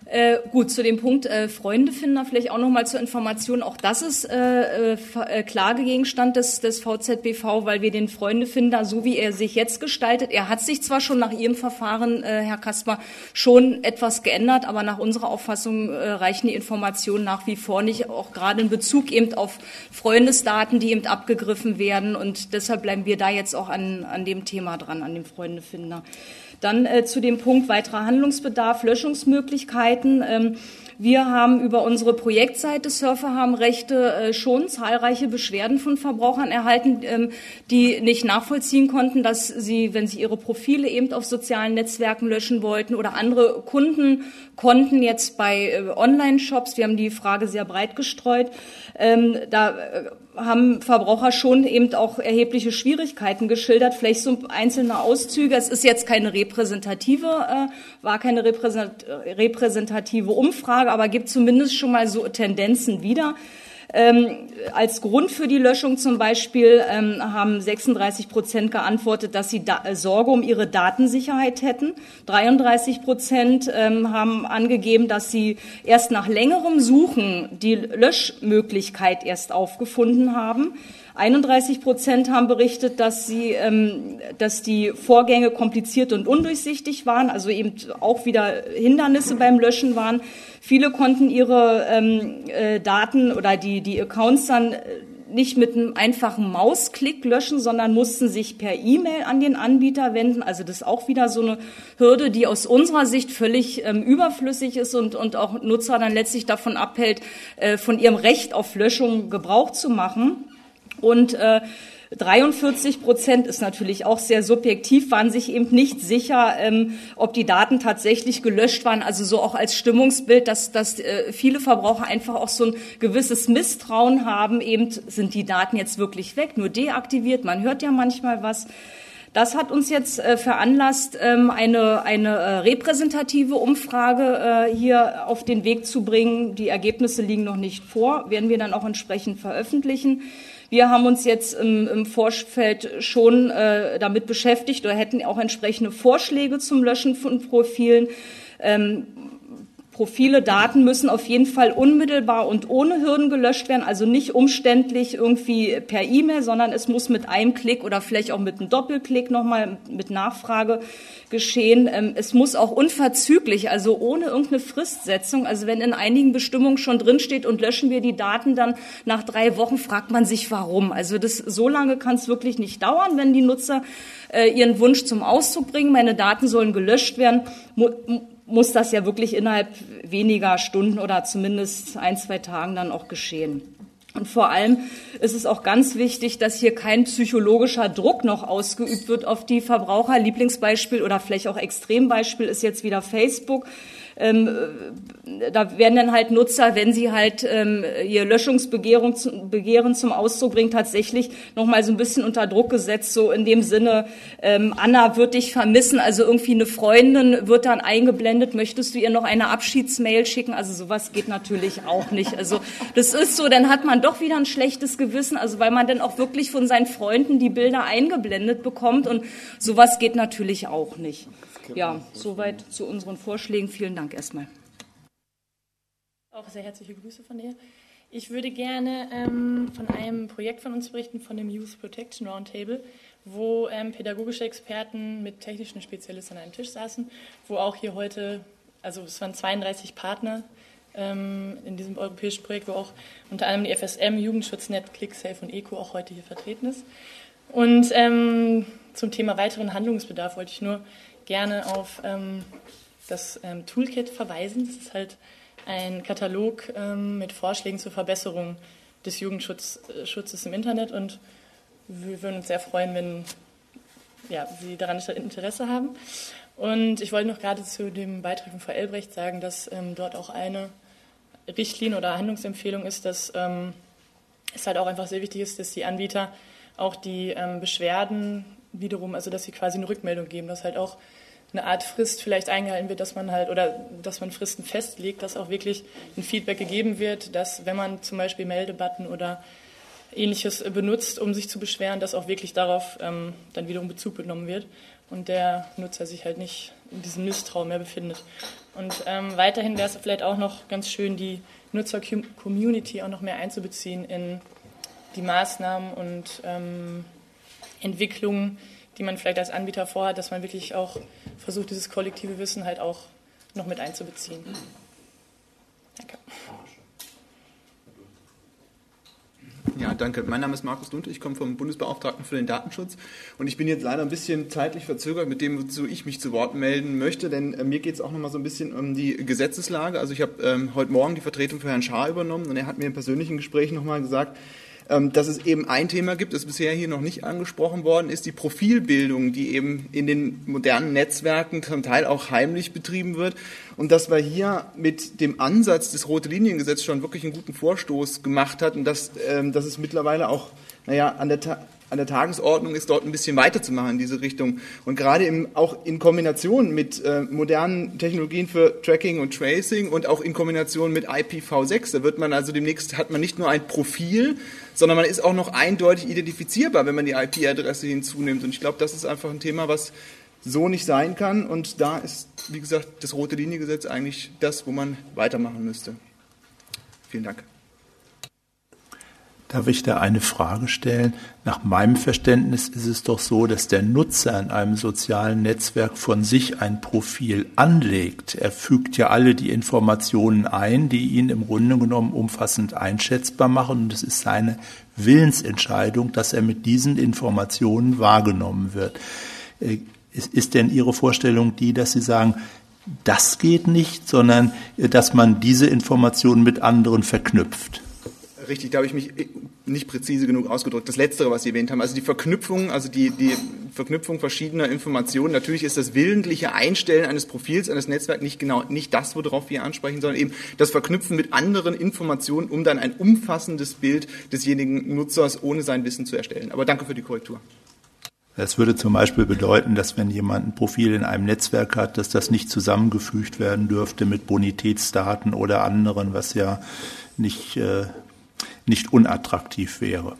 Äh, gut, zu dem Punkt äh, Freundefinder vielleicht auch nochmal zur Information. Auch das ist äh, äh, Klagegegenstand des, des V Z B V, weil wir den Freundefinder, so wie er sich jetzt gestaltet, er hat sich zwar schon nach Ihrem Verfahren, äh, Herr Kasper, schon etwas geändert, aber nach unserer Auffassung äh, reichen die Informationen nach wie vor nicht, auch gerade in Bezug eben auf Freundesdaten, die eben abgegriffen werden. Und deshalb bleiben wir da jetzt auch an, an dem Thema dran, an dem Freundefinder. Dann äh, zu dem Punkt weiterer Handlungsbedarf, Löschungsmöglichkeiten. Ähm, wir haben über unsere Projektseite Surfer haben Rechte äh, schon zahlreiche Beschwerden von Verbrauchern erhalten, ähm, die nicht nachvollziehen konnten, dass sie, wenn sie ihre Profile eben auf sozialen Netzwerken löschen wollten oder andere Kunden konnten jetzt bei äh, Online-Shops, wir haben die Frage sehr breit gestreut, ähm, da äh, haben Verbraucher schon eben auch erhebliche Schwierigkeiten geschildert, vielleicht so einzelne Auszüge. Es ist jetzt keine repräsentative, äh, war keine repräsent, repräsentative Umfrage, aber gibt zumindest schon mal so Tendenzen wieder. Ähm, als Grund für die Löschung zum Beispiel ähm, haben sechsunddreißig Prozent geantwortet, dass sie da, äh, Sorge um ihre Datensicherheit hätten. dreiunddreißig Prozent ähm, haben angegeben, dass sie erst nach längerem Suchen die Löschmöglichkeit erst aufgefunden haben. einunddreißig Prozent haben berichtet, dass sie, ähm, dass die Vorgänge kompliziert und undurchsichtig waren, also eben auch wieder Hindernisse beim Löschen waren. Viele konnten ihre ähm, äh, Daten oder die, die Accounts dann nicht mit einem einfachen Mausklick löschen, sondern mussten sich per E-Mail an den Anbieter wenden. Also das ist auch wieder so eine Hürde, die aus unserer Sicht völlig ähm, überflüssig ist und, und auch Nutzer dann letztlich davon abhält, äh, von ihrem Recht auf Löschung Gebrauch zu machen. Und äh, dreiundvierzig Prozent ist natürlich auch sehr subjektiv, waren sich eben nicht sicher, ähm, ob die Daten tatsächlich gelöscht waren. Also so auch als Stimmungsbild, dass, dass äh, viele Verbraucher einfach auch so ein gewisses Misstrauen haben, eben sind die Daten jetzt wirklich weg, nur deaktiviert. Man hört ja manchmal was. Das hat uns jetzt äh, veranlasst, ähm, eine, eine äh, repräsentative Umfrage äh, hier auf den Weg zu bringen. Die Ergebnisse liegen noch nicht vor, werden wir dann auch entsprechend veröffentlichen. Wir haben uns jetzt im, im Vorfeld schon äh, damit beschäftigt oder hätten auch entsprechende Vorschläge zum Löschen von Profilen. Ähm, Profile, Daten müssen auf jeden Fall unmittelbar und ohne Hürden gelöscht werden, also nicht umständlich irgendwie per E-Mail, sondern es muss mit einem Klick oder vielleicht auch mit einem Doppelklick nochmal mit Nachfrage geschehen. Es muss auch unverzüglich, also ohne irgendeine Fristsetzung, also wenn in einigen Bestimmungen schon drinsteht und löschen wir die Daten dann nach drei Wochen, fragt man sich warum. Also das, so lange kann es wirklich nicht dauern, wenn die Nutzer äh, ihren Wunsch zum Ausdruck bringen, meine Daten sollen gelöscht werden, mu muss das ja wirklich innerhalb weniger Stunden oder zumindest ein, zwei Tagen dann auch geschehen. Und vor allem ist es auch ganz wichtig, dass hier kein psychologischer Druck noch ausgeübt wird auf die Verbraucher. Lieblingsbeispiel oder vielleicht auch Extrembeispiel ist jetzt wieder Facebook. Ähm, da werden dann halt Nutzer, wenn sie halt ähm, ihr Löschungsbegehren zu, Begehren zum Ausdruck bringen, tatsächlich noch mal so ein bisschen unter Druck gesetzt, so in dem Sinne, ähm, Anna wird dich vermissen, also irgendwie eine Freundin wird dann eingeblendet, möchtest du ihr noch eine Abschiedsmail schicken? Also sowas geht natürlich auch nicht. Also das ist so, dann hat man doch wieder ein schlechtes Gewissen, also weil man dann auch wirklich von seinen Freunden die Bilder eingeblendet bekommt und sowas geht natürlich auch nicht. Ja, soweit zu unseren Vorschlägen. Vielen Dank erstmal. Auch sehr herzliche Grüße von dir. Ich würde gerne ähm, von einem Projekt von uns berichten, von dem Youth Protection Roundtable, wo ähm, pädagogische Experten mit technischen Spezialisten an einem Tisch saßen, wo auch hier heute, also es waren zweiunddreißig Partner ähm, in diesem europäischen Projekt, wo auch unter anderem die F S M, Jugendschutznet, ClickSafe und ECO auch heute hier vertreten ist. Und ähm, zum Thema weiteren Handlungsbedarf wollte ich nur gerne auf ähm, das ähm, Toolkit verweisen. Das ist halt ein Katalog ähm, mit Vorschlägen zur Verbesserung des Jugendschutzes im Internet und wir würden uns sehr freuen, wenn ja, Sie daran Interesse haben. Und ich wollte noch gerade zu dem Beitrag von Frau Elbrecht sagen, dass ähm, dort auch eine Richtlinie oder Handlungsempfehlung ist, dass ähm, es halt auch einfach sehr wichtig ist, dass die Anbieter auch die ähm, Beschwerden wiederum, also dass sie quasi eine Rückmeldung geben, dass halt auch eine Art Frist vielleicht eingehalten wird, dass man halt oder dass man Fristen festlegt, dass auch wirklich ein Feedback gegeben wird, dass wenn man zum Beispiel Meldebutton oder Ähnliches benutzt, um sich zu beschweren, dass auch wirklich darauf ähm, dann wiederum Bezug genommen wird und der Nutzer sich halt nicht in diesem Misstrauen mehr befindet. Und ähm, weiterhin wäre es vielleicht auch noch ganz schön, die Nutzer-Community auch noch mehr einzubeziehen in die Maßnahmen und ähm, Entwicklungen, die man vielleicht als Anbieter vorhat, dass man wirklich auch versucht, dieses kollektive Wissen halt auch noch mit einzubeziehen. Danke. Ja, danke. Mein Name ist Markus Lunte, ich komme vom Bundesbeauftragten für den Datenschutz und ich bin jetzt leider ein bisschen zeitlich verzögert mit dem, wozu ich mich zu Wort melden möchte, denn äh, mir geht es auch noch mal so ein bisschen um die Gesetzeslage. Also ich habe ähm, heute Morgen die Vertretung für Herrn Schaar übernommen und er hat mir im persönlichen Gespräch noch mal gesagt, dass es eben ein Thema gibt, das bisher hier noch nicht angesprochen worden ist, die Profilbildung, die eben in den modernen Netzwerken zum Teil auch heimlich betrieben wird und dass wir hier mit dem Ansatz des Rote-Linien-Gesetzes schon wirklich einen guten Vorstoß gemacht hat und dass, ähm, dass es mittlerweile auch naja, an der Ta- an der Tagesordnung ist, dort ein bisschen weiterzumachen in diese Richtung. Und gerade im, auch in Kombination mit äh, modernen Technologien für Tracking und Tracing und auch in Kombination mit I P v sechs, da wird man also demnächst, hat man nicht nur ein Profil, sondern man ist auch noch eindeutig identifizierbar, wenn man die I P-Adresse hinzunimmt. Und ich glaube, das ist einfach ein Thema, was so nicht sein kann. Und da ist, wie gesagt, das Rote-Linie-Gesetz eigentlich das, wo man weitermachen müsste. Vielen Dank. Darf ich da eine Frage stellen? Nach meinem Verständnis ist es doch so, dass der Nutzer in einem sozialen Netzwerk von sich ein Profil anlegt. Er fügt ja alle die Informationen ein, die ihn im Grunde genommen umfassend einschätzbar machen. Und es ist seine Willensentscheidung, dass er mit diesen Informationen wahrgenommen wird. Ist denn Ihre Vorstellung die, dass Sie sagen, das geht nicht, sondern dass man diese Informationen mit anderen verknüpft? Richtig, da habe ich mich nicht präzise genug ausgedrückt. Das Letztere, was Sie erwähnt haben, also die Verknüpfung, also die, die Verknüpfung verschiedener Informationen. Natürlich ist das willentliche Einstellen eines Profils, eines Netzwerks nicht genau, nicht das, worauf wir ansprechen, sondern eben das Verknüpfen mit anderen Informationen, um dann ein umfassendes Bild desjenigen Nutzers ohne sein Wissen zu erstellen. Aber danke für die Korrektur. Das würde zum Beispiel bedeuten, dass wenn jemand ein Profil in einem Netzwerk hat, dass das nicht zusammengefügt werden dürfte mit Bonitätsdaten oder anderen, was ja nicht äh, nicht unattraktiv wäre.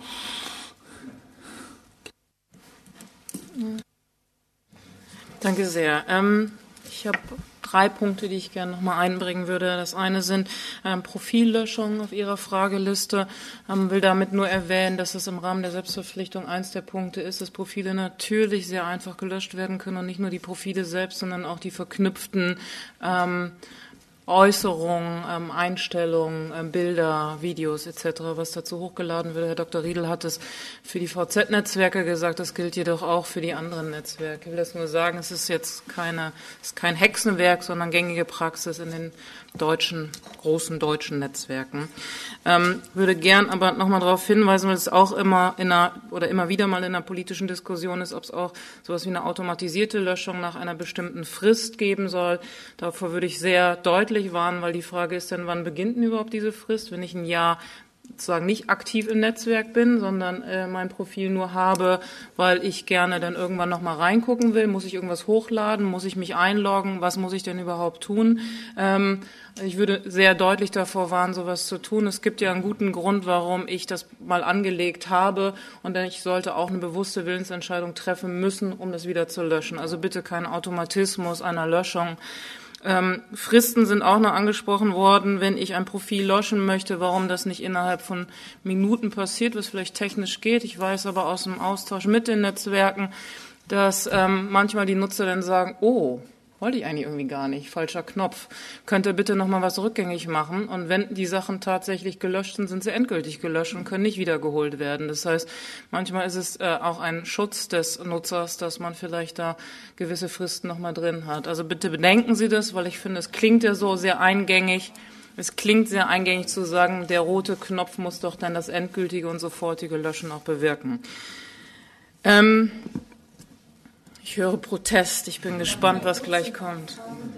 Danke sehr. Ähm, ich habe drei Punkte, die ich gerne noch mal einbringen würde. Das eine sind ähm, Profillöschungen auf Ihrer Frageliste. Ähm, will damit nur erwähnen, dass es im Rahmen der Selbstverpflichtung eins der Punkte ist, dass Profile natürlich sehr einfach gelöscht werden können und nicht nur die Profile selbst, sondern auch die verknüpften ähm, Äußerungen, ähm, Einstellungen, ähm, Bilder, Videos et cetera, was dazu hochgeladen wird. Herr Doktor Riedel hat es für die V Z-Netzwerke gesagt, das gilt jedoch auch für die anderen Netzwerke. Ich will das nur sagen, es ist jetzt keine, es ist kein Hexenwerk, sondern gängige Praxis in den deutschen, großen deutschen Netzwerken. Ähm, würde gern aber nochmal darauf hinweisen, weil es auch immer in einer, oder immer wieder mal in einer politischen Diskussion ist, ob es auch sowas wie eine automatisierte Löschung nach einer bestimmten Frist geben soll. Davor würde ich sehr deutlich warnen, weil die Frage ist dann, wann beginnt denn überhaupt diese Frist? Wenn ich ein Jahr sozusagen nicht aktiv im Netzwerk bin, sondern äh, mein Profil nur habe, weil ich gerne dann irgendwann noch mal reingucken will, muss ich irgendwas hochladen, muss ich mich einloggen, was muss ich denn überhaupt tun? Ähm, ich würde sehr deutlich davor warnen, sowas zu tun. Es gibt ja einen guten Grund, warum ich das mal angelegt habe und ich sollte auch eine bewusste Willensentscheidung treffen müssen, um das wieder zu löschen. Also bitte kein Automatismus einer Löschung. Ähm, Fristen sind auch noch angesprochen worden, wenn ich ein Profil löschen möchte, warum das nicht innerhalb von Minuten passiert, was vielleicht technisch geht. Ich weiß aber aus dem Austausch mit den Netzwerken, dass ähm, manchmal die Nutzer dann sagen, oh, wollte ich eigentlich irgendwie gar nicht, falscher Knopf, könnt ihr bitte nochmal was rückgängig machen? Und wenn die Sachen tatsächlich gelöscht sind, sind sie endgültig gelöscht und können nicht wiedergeholt werden. Das heißt, manchmal ist es äh, auch ein Schutz des Nutzers, dass man vielleicht da gewisse Fristen nochmal drin hat. Also bitte bedenken Sie das, weil ich finde, es klingt ja so sehr eingängig. Es klingt sehr eingängig zu sagen, der rote Knopf muss doch dann das endgültige und sofortige Löschen auch bewirken. Ähm, Ich höre Protest. Ich bin gespannt, was gleich kommt.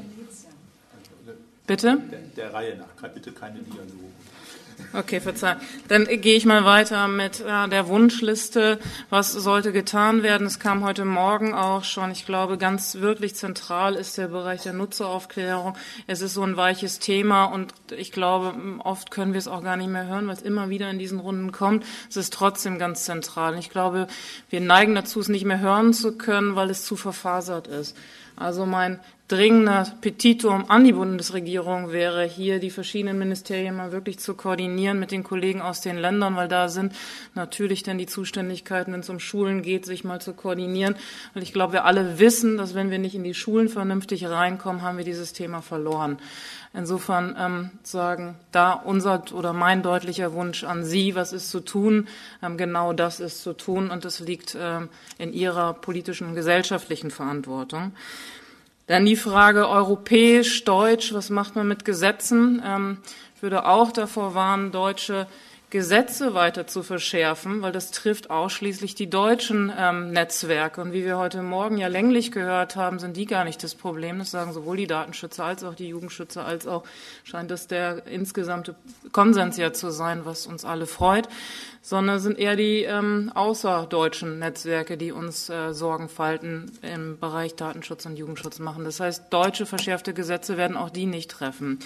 Bitte? Der, der Reihe nach. Bitte keine Dialoge. Okay, verzeih. Dann gehe ich mal weiter mit äh, der Wunschliste. Was sollte getan werden? Es kam heute Morgen auch schon. Ich glaube, ganz wirklich zentral ist der Bereich der Nutzeraufklärung. Es ist so ein weiches Thema und ich glaube, oft können wir es auch gar nicht mehr hören, weil es immer wieder in diesen Runden kommt. Es ist trotzdem ganz zentral. Und ich glaube, wir neigen dazu, es nicht mehr hören zu können, weil es zu verfasert ist. Also mein dringender Petitum an die Bundesregierung wäre, hier die verschiedenen Ministerien mal wirklich zu koordinieren mit den Kollegen aus den Ländern, weil da sind natürlich dann die Zuständigkeiten, wenn es um Schulen geht, sich mal zu koordinieren. Weil ich glaube, wir alle wissen, dass wenn wir nicht in die Schulen vernünftig reinkommen, haben wir dieses Thema verloren. Insofern ähm, sagen da unser oder mein deutlicher Wunsch an Sie, was ist zu tun? Ähm, genau das ist zu tun und das liegt ähm, in Ihrer politischen und gesellschaftlichen Verantwortung. Dann die Frage europäisch, deutsch, was macht man mit Gesetzen? Ähm, ich würde auch davor warnen, deutsche Gesetze weiter zu verschärfen, weil das trifft ausschließlich die deutschen ähm, Netzwerke. Und wie wir heute Morgen ja länglich gehört haben, sind die gar nicht das Problem. Das sagen sowohl die Datenschützer als auch die Jugendschützer, als auch scheint das der insgesamte Konsens ja zu sein, was uns alle freut, sondern sind eher die ähm, außerdeutschen Netzwerke, die uns äh, Sorgenfalten im Bereich Datenschutz und Jugendschutz machen. Das heißt, deutsche verschärfte Gesetze werden auch die nicht treffen.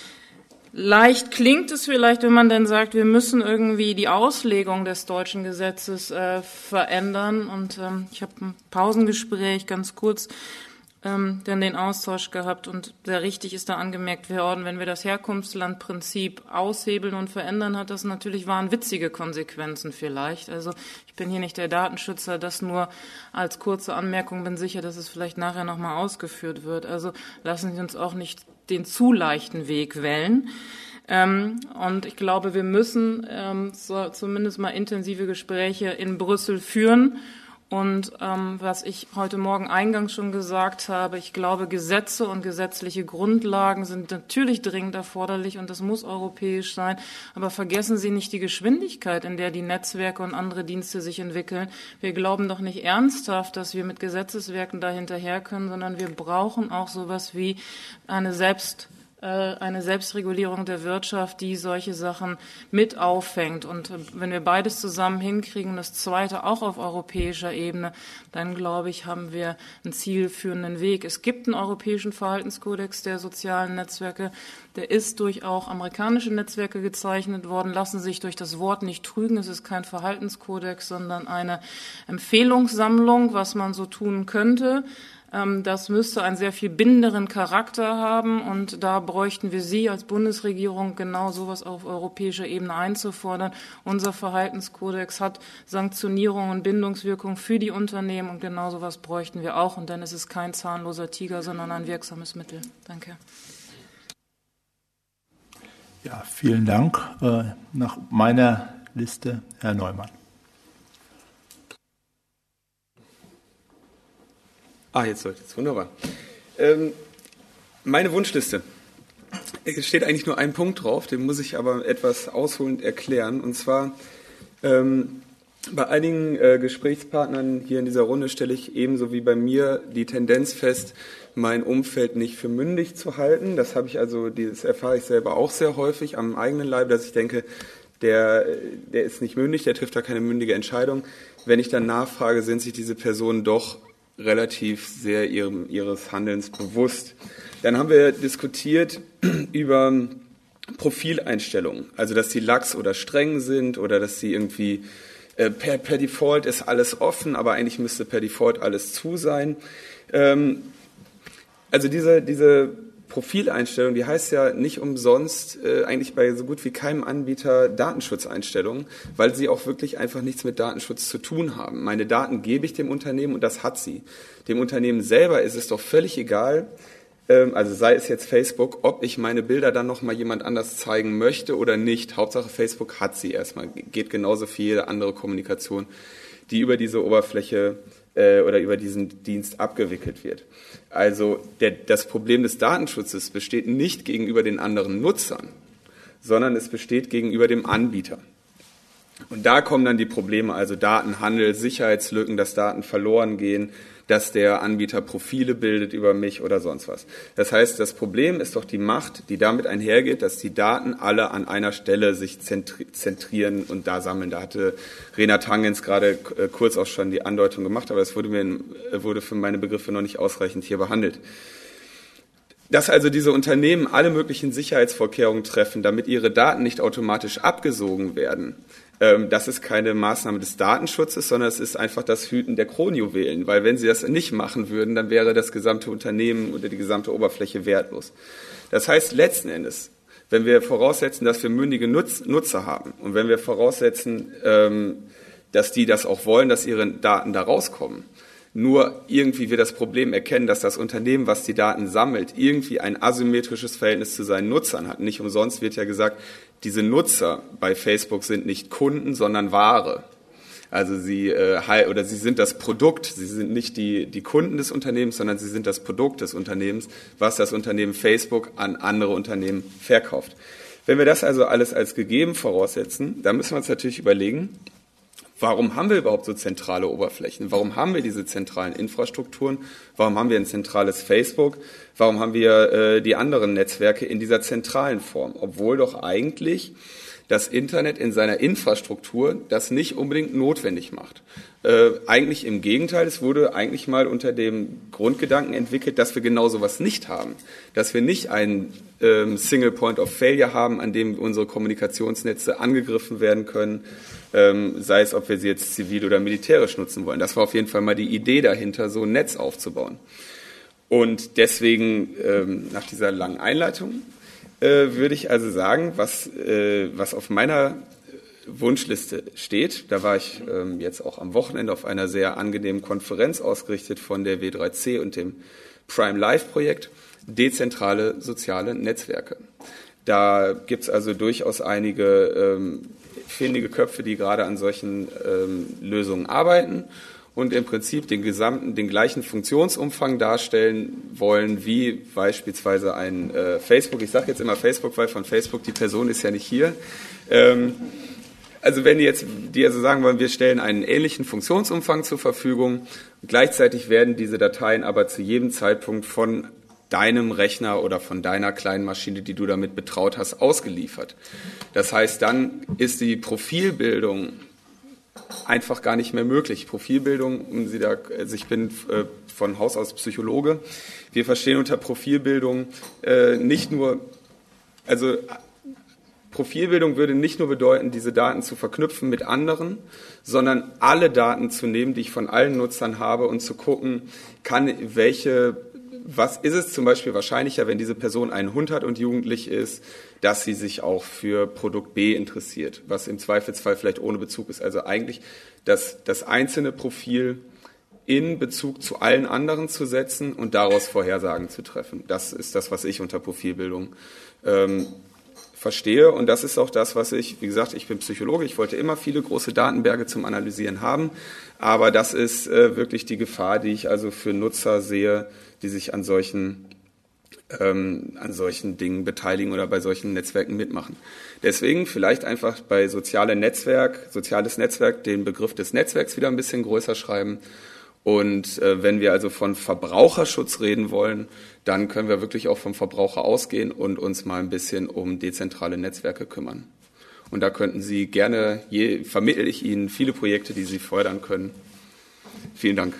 Leicht klingt es vielleicht, wenn man dann sagt, wir müssen irgendwie die Auslegung des deutschen Gesetzes äh, verändern. Und ähm, ich habe ein Pausengespräch ganz kurz ähm, dann den Austausch gehabt und sehr richtig ist da angemerkt worden, wenn wir das Herkunftslandprinzip aushebeln und verändern, hat das natürlich wahnwitzige Konsequenzen vielleicht. Also ich bin hier nicht der Datenschützer, das nur als kurze Anmerkung, bin sicher, dass es vielleicht nachher nochmal ausgeführt wird. Also lassen Sie uns auch nicht den zu leichten Weg wählen. Ähm, und ich glaube, wir müssen ähm, so, zumindest mal intensive Gespräche in Brüssel führen. Und ähm, was ich heute Morgen eingangs schon gesagt habe, ich glaube, Gesetze und gesetzliche Grundlagen sind natürlich dringend erforderlich und das muss europäisch sein. Aber vergessen Sie nicht die Geschwindigkeit, in der die Netzwerke und andere Dienste sich entwickeln. Wir glauben doch nicht ernsthaft, dass wir mit Gesetzeswerken da hinterher können, sondern wir brauchen auch sowas wie eine Selbst eine Selbstregulierung der Wirtschaft, die solche Sachen mit auffängt. Und wenn wir beides zusammen hinkriegen, das Zweite auch auf europäischer Ebene, dann, glaube ich, haben wir einen zielführenden Weg. Es gibt einen europäischen Verhaltenskodex der sozialen Netzwerke. Der ist durch auch amerikanische Netzwerke gezeichnet worden. Lassen Sie sich durch das Wort nicht trügen. Es ist kein Verhaltenskodex, sondern eine Empfehlungssammlung, was man so tun könnte. Das müsste einen sehr viel bindenderen Charakter haben und da bräuchten wir Sie als Bundesregierung genau sowas auf europäischer Ebene einzufordern. Unser Verhaltenskodex hat Sanktionierung und Bindungswirkung für die Unternehmen und genau sowas bräuchten wir auch und dann ist es kein zahnloser Tiger, sondern ein wirksames Mittel. Danke. Ja, vielen Dank. Nach meiner Liste Herr Neumann. Ah, jetzt sollte es. Wunderbar. Ähm, meine Wunschliste. Es steht eigentlich nur ein Punkt drauf, den muss ich aber etwas ausholend erklären. Und zwar, ähm, bei einigen äh, Gesprächspartnern hier in dieser Runde stelle ich ebenso wie bei mir die Tendenz fest, mein Umfeld nicht für mündig zu halten. Das habe ich also, das erfahre ich selber auch sehr häufig am eigenen Leib, dass ich denke, der, der ist nicht mündig, der trifft da keine mündige Entscheidung. Wenn ich dann nachfrage, sind sich diese Personen doch relativ sehr ihrem, ihres Handelns bewusst. Dann haben wir diskutiert über Profileinstellungen, also dass sie lax oder streng sind oder dass sie irgendwie äh, per, per Default ist alles offen, aber eigentlich müsste per Default alles zu sein. Ähm, also diese, diese Profileinstellung, die heißt ja nicht umsonst äh, eigentlich bei so gut wie keinem Anbieter Datenschutzeinstellungen, weil sie auch wirklich einfach nichts mit Datenschutz zu tun haben. Meine Daten gebe ich dem Unternehmen und das hat sie. Dem Unternehmen selber ist es doch völlig egal, ähm, also sei es jetzt Facebook, ob ich meine Bilder dann nochmal jemand anders zeigen möchte oder nicht. Hauptsache Facebook hat sie erstmal. Geht genauso für jede andere Kommunikation, die über diese Oberfläche äh, oder über diesen Dienst abgewickelt wird. Also der, das Problem des Datenschutzes besteht nicht gegenüber den anderen Nutzern, sondern es besteht gegenüber dem Anbieter. Und da kommen dann die Probleme, also Datenhandel, Sicherheitslücken, dass Daten verloren gehen, dass der Anbieter Profile bildet über mich oder sonst was. Das heißt, das Problem ist doch die Macht, die damit einhergeht, dass die Daten alle an einer Stelle sich zentrieren und da sammeln. Da hatte Renat Tangens gerade kurz auch schon die Andeutung gemacht, aber das wurde, mir, wurde für meine Begriffe noch nicht ausreichend hier behandelt. dass also diese Unternehmen alle möglichen Sicherheitsvorkehrungen treffen, damit ihre Daten nicht automatisch abgesogen werden, das ist keine Maßnahme des Datenschutzes, sondern es ist einfach das Hüten der Kronjuwelen, weil wenn sie das nicht machen würden, dann wäre das gesamte Unternehmen oder die gesamte Oberfläche wertlos. Das heißt letzten Endes, wenn wir voraussetzen, dass wir mündige Nutzer haben und wenn wir voraussetzen, dass die das auch wollen, dass ihre Daten da rauskommen, nur irgendwie wir das Problem erkennen, dass das Unternehmen, was die Daten sammelt, irgendwie ein asymmetrisches Verhältnis zu seinen Nutzern hat. Nicht umsonst wird ja gesagt, diese Nutzer bei Facebook sind nicht Kunden, sondern Ware. Also sie äh, oder sie sind das Produkt, sie sind nicht die, die Kunden des Unternehmens, sondern sie sind das Produkt des Unternehmens, was das Unternehmen Facebook an andere Unternehmen verkauft. Wenn wir das also alles als gegeben voraussetzen, dann müssen wir uns natürlich überlegen, warum haben wir überhaupt so zentrale Oberflächen? Warum haben wir diese zentralen Infrastrukturen? Warum haben wir ein zentrales Facebook? Warum haben wir äh, die anderen Netzwerke in dieser zentralen Form? Obwohl doch eigentlich das Internet in seiner Infrastruktur das nicht unbedingt notwendig macht. Äh, eigentlich im Gegenteil, es wurde eigentlich mal unter dem Grundgedanken entwickelt, dass wir genau sowas nicht haben. Dass wir nicht einen ähm, Single Point of Failure haben, an dem unsere Kommunikationsnetze angegriffen werden können, ähm, sei es, ob wir sie jetzt zivil oder militärisch nutzen wollen. Das war auf jeden Fall mal die Idee dahinter, so ein Netz aufzubauen. Und deswegen, ähm, nach dieser langen Einleitung, äh, würde ich also sagen, was, äh, was auf meiner Wunschliste steht, da war ich ähm, jetzt auch am Wochenende auf einer sehr angenehmen Konferenz ausgerichtet von der W drei C und dem Prime Live Projekt, dezentrale soziale Netzwerke. Da gibt es also durchaus einige ähm, findige Köpfe, die gerade an solchen ähm, Lösungen arbeiten und im Prinzip den gesamten, den gleichen Funktionsumfang darstellen wollen, wie beispielsweise ein äh, Facebook. Ich sage jetzt immer Facebook, weil von Facebook die Person ist ja nicht hier. Ähm, also wenn die jetzt, die also sagen wollen, wir stellen einen ähnlichen Funktionsumfang zur Verfügung, gleichzeitig werden diese Dateien aber zu jedem Zeitpunkt von deinem Rechner oder von deiner kleinen Maschine, die du damit betraut hast, ausgeliefert. Das heißt, dann ist die Profilbildung einfach gar nicht mehr möglich. Profilbildung, um Sie da, also ich bin äh, von Haus aus Psychologe. Wir verstehen unter Profilbildung äh, nicht nur, also Profilbildung würde nicht nur bedeuten, diese Daten zu verknüpfen mit anderen, sondern alle Daten zu nehmen, die ich von allen Nutzern habe und zu gucken, kann welche Was ist es zum Beispiel wahrscheinlicher, wenn diese Person einen Hund hat und jugendlich ist, dass sie sich auch für Produkt B interessiert, was im Zweifelsfall vielleicht ohne Bezug ist. Also eigentlich das, das einzelne Profil in Bezug zu allen anderen zu setzen und daraus Vorhersagen zu treffen. Das ist das, was ich unter Profilbildung ähm, verstehe. Und das ist auch das, was ich, wie gesagt, ich bin Psychologe, ich wollte immer viele große Datenberge zum Analysieren haben, aber das ist äh, wirklich die Gefahr, die ich also für Nutzer sehe, die sich an solchen, ähm, an solchen Dingen beteiligen oder bei solchen Netzwerken mitmachen. Deswegen vielleicht einfach bei soziale Netzwerk, soziales Netzwerk den Begriff des Netzwerks wieder ein bisschen größer schreiben. Und äh, wenn wir also von Verbraucherschutz reden wollen, dann können wir wirklich auch vom Verbraucher ausgehen und uns mal ein bisschen um dezentrale Netzwerke kümmern. Und da könnten Sie gerne, je, vermittle ich Ihnen viele Projekte, die Sie fördern können. Vielen Dank.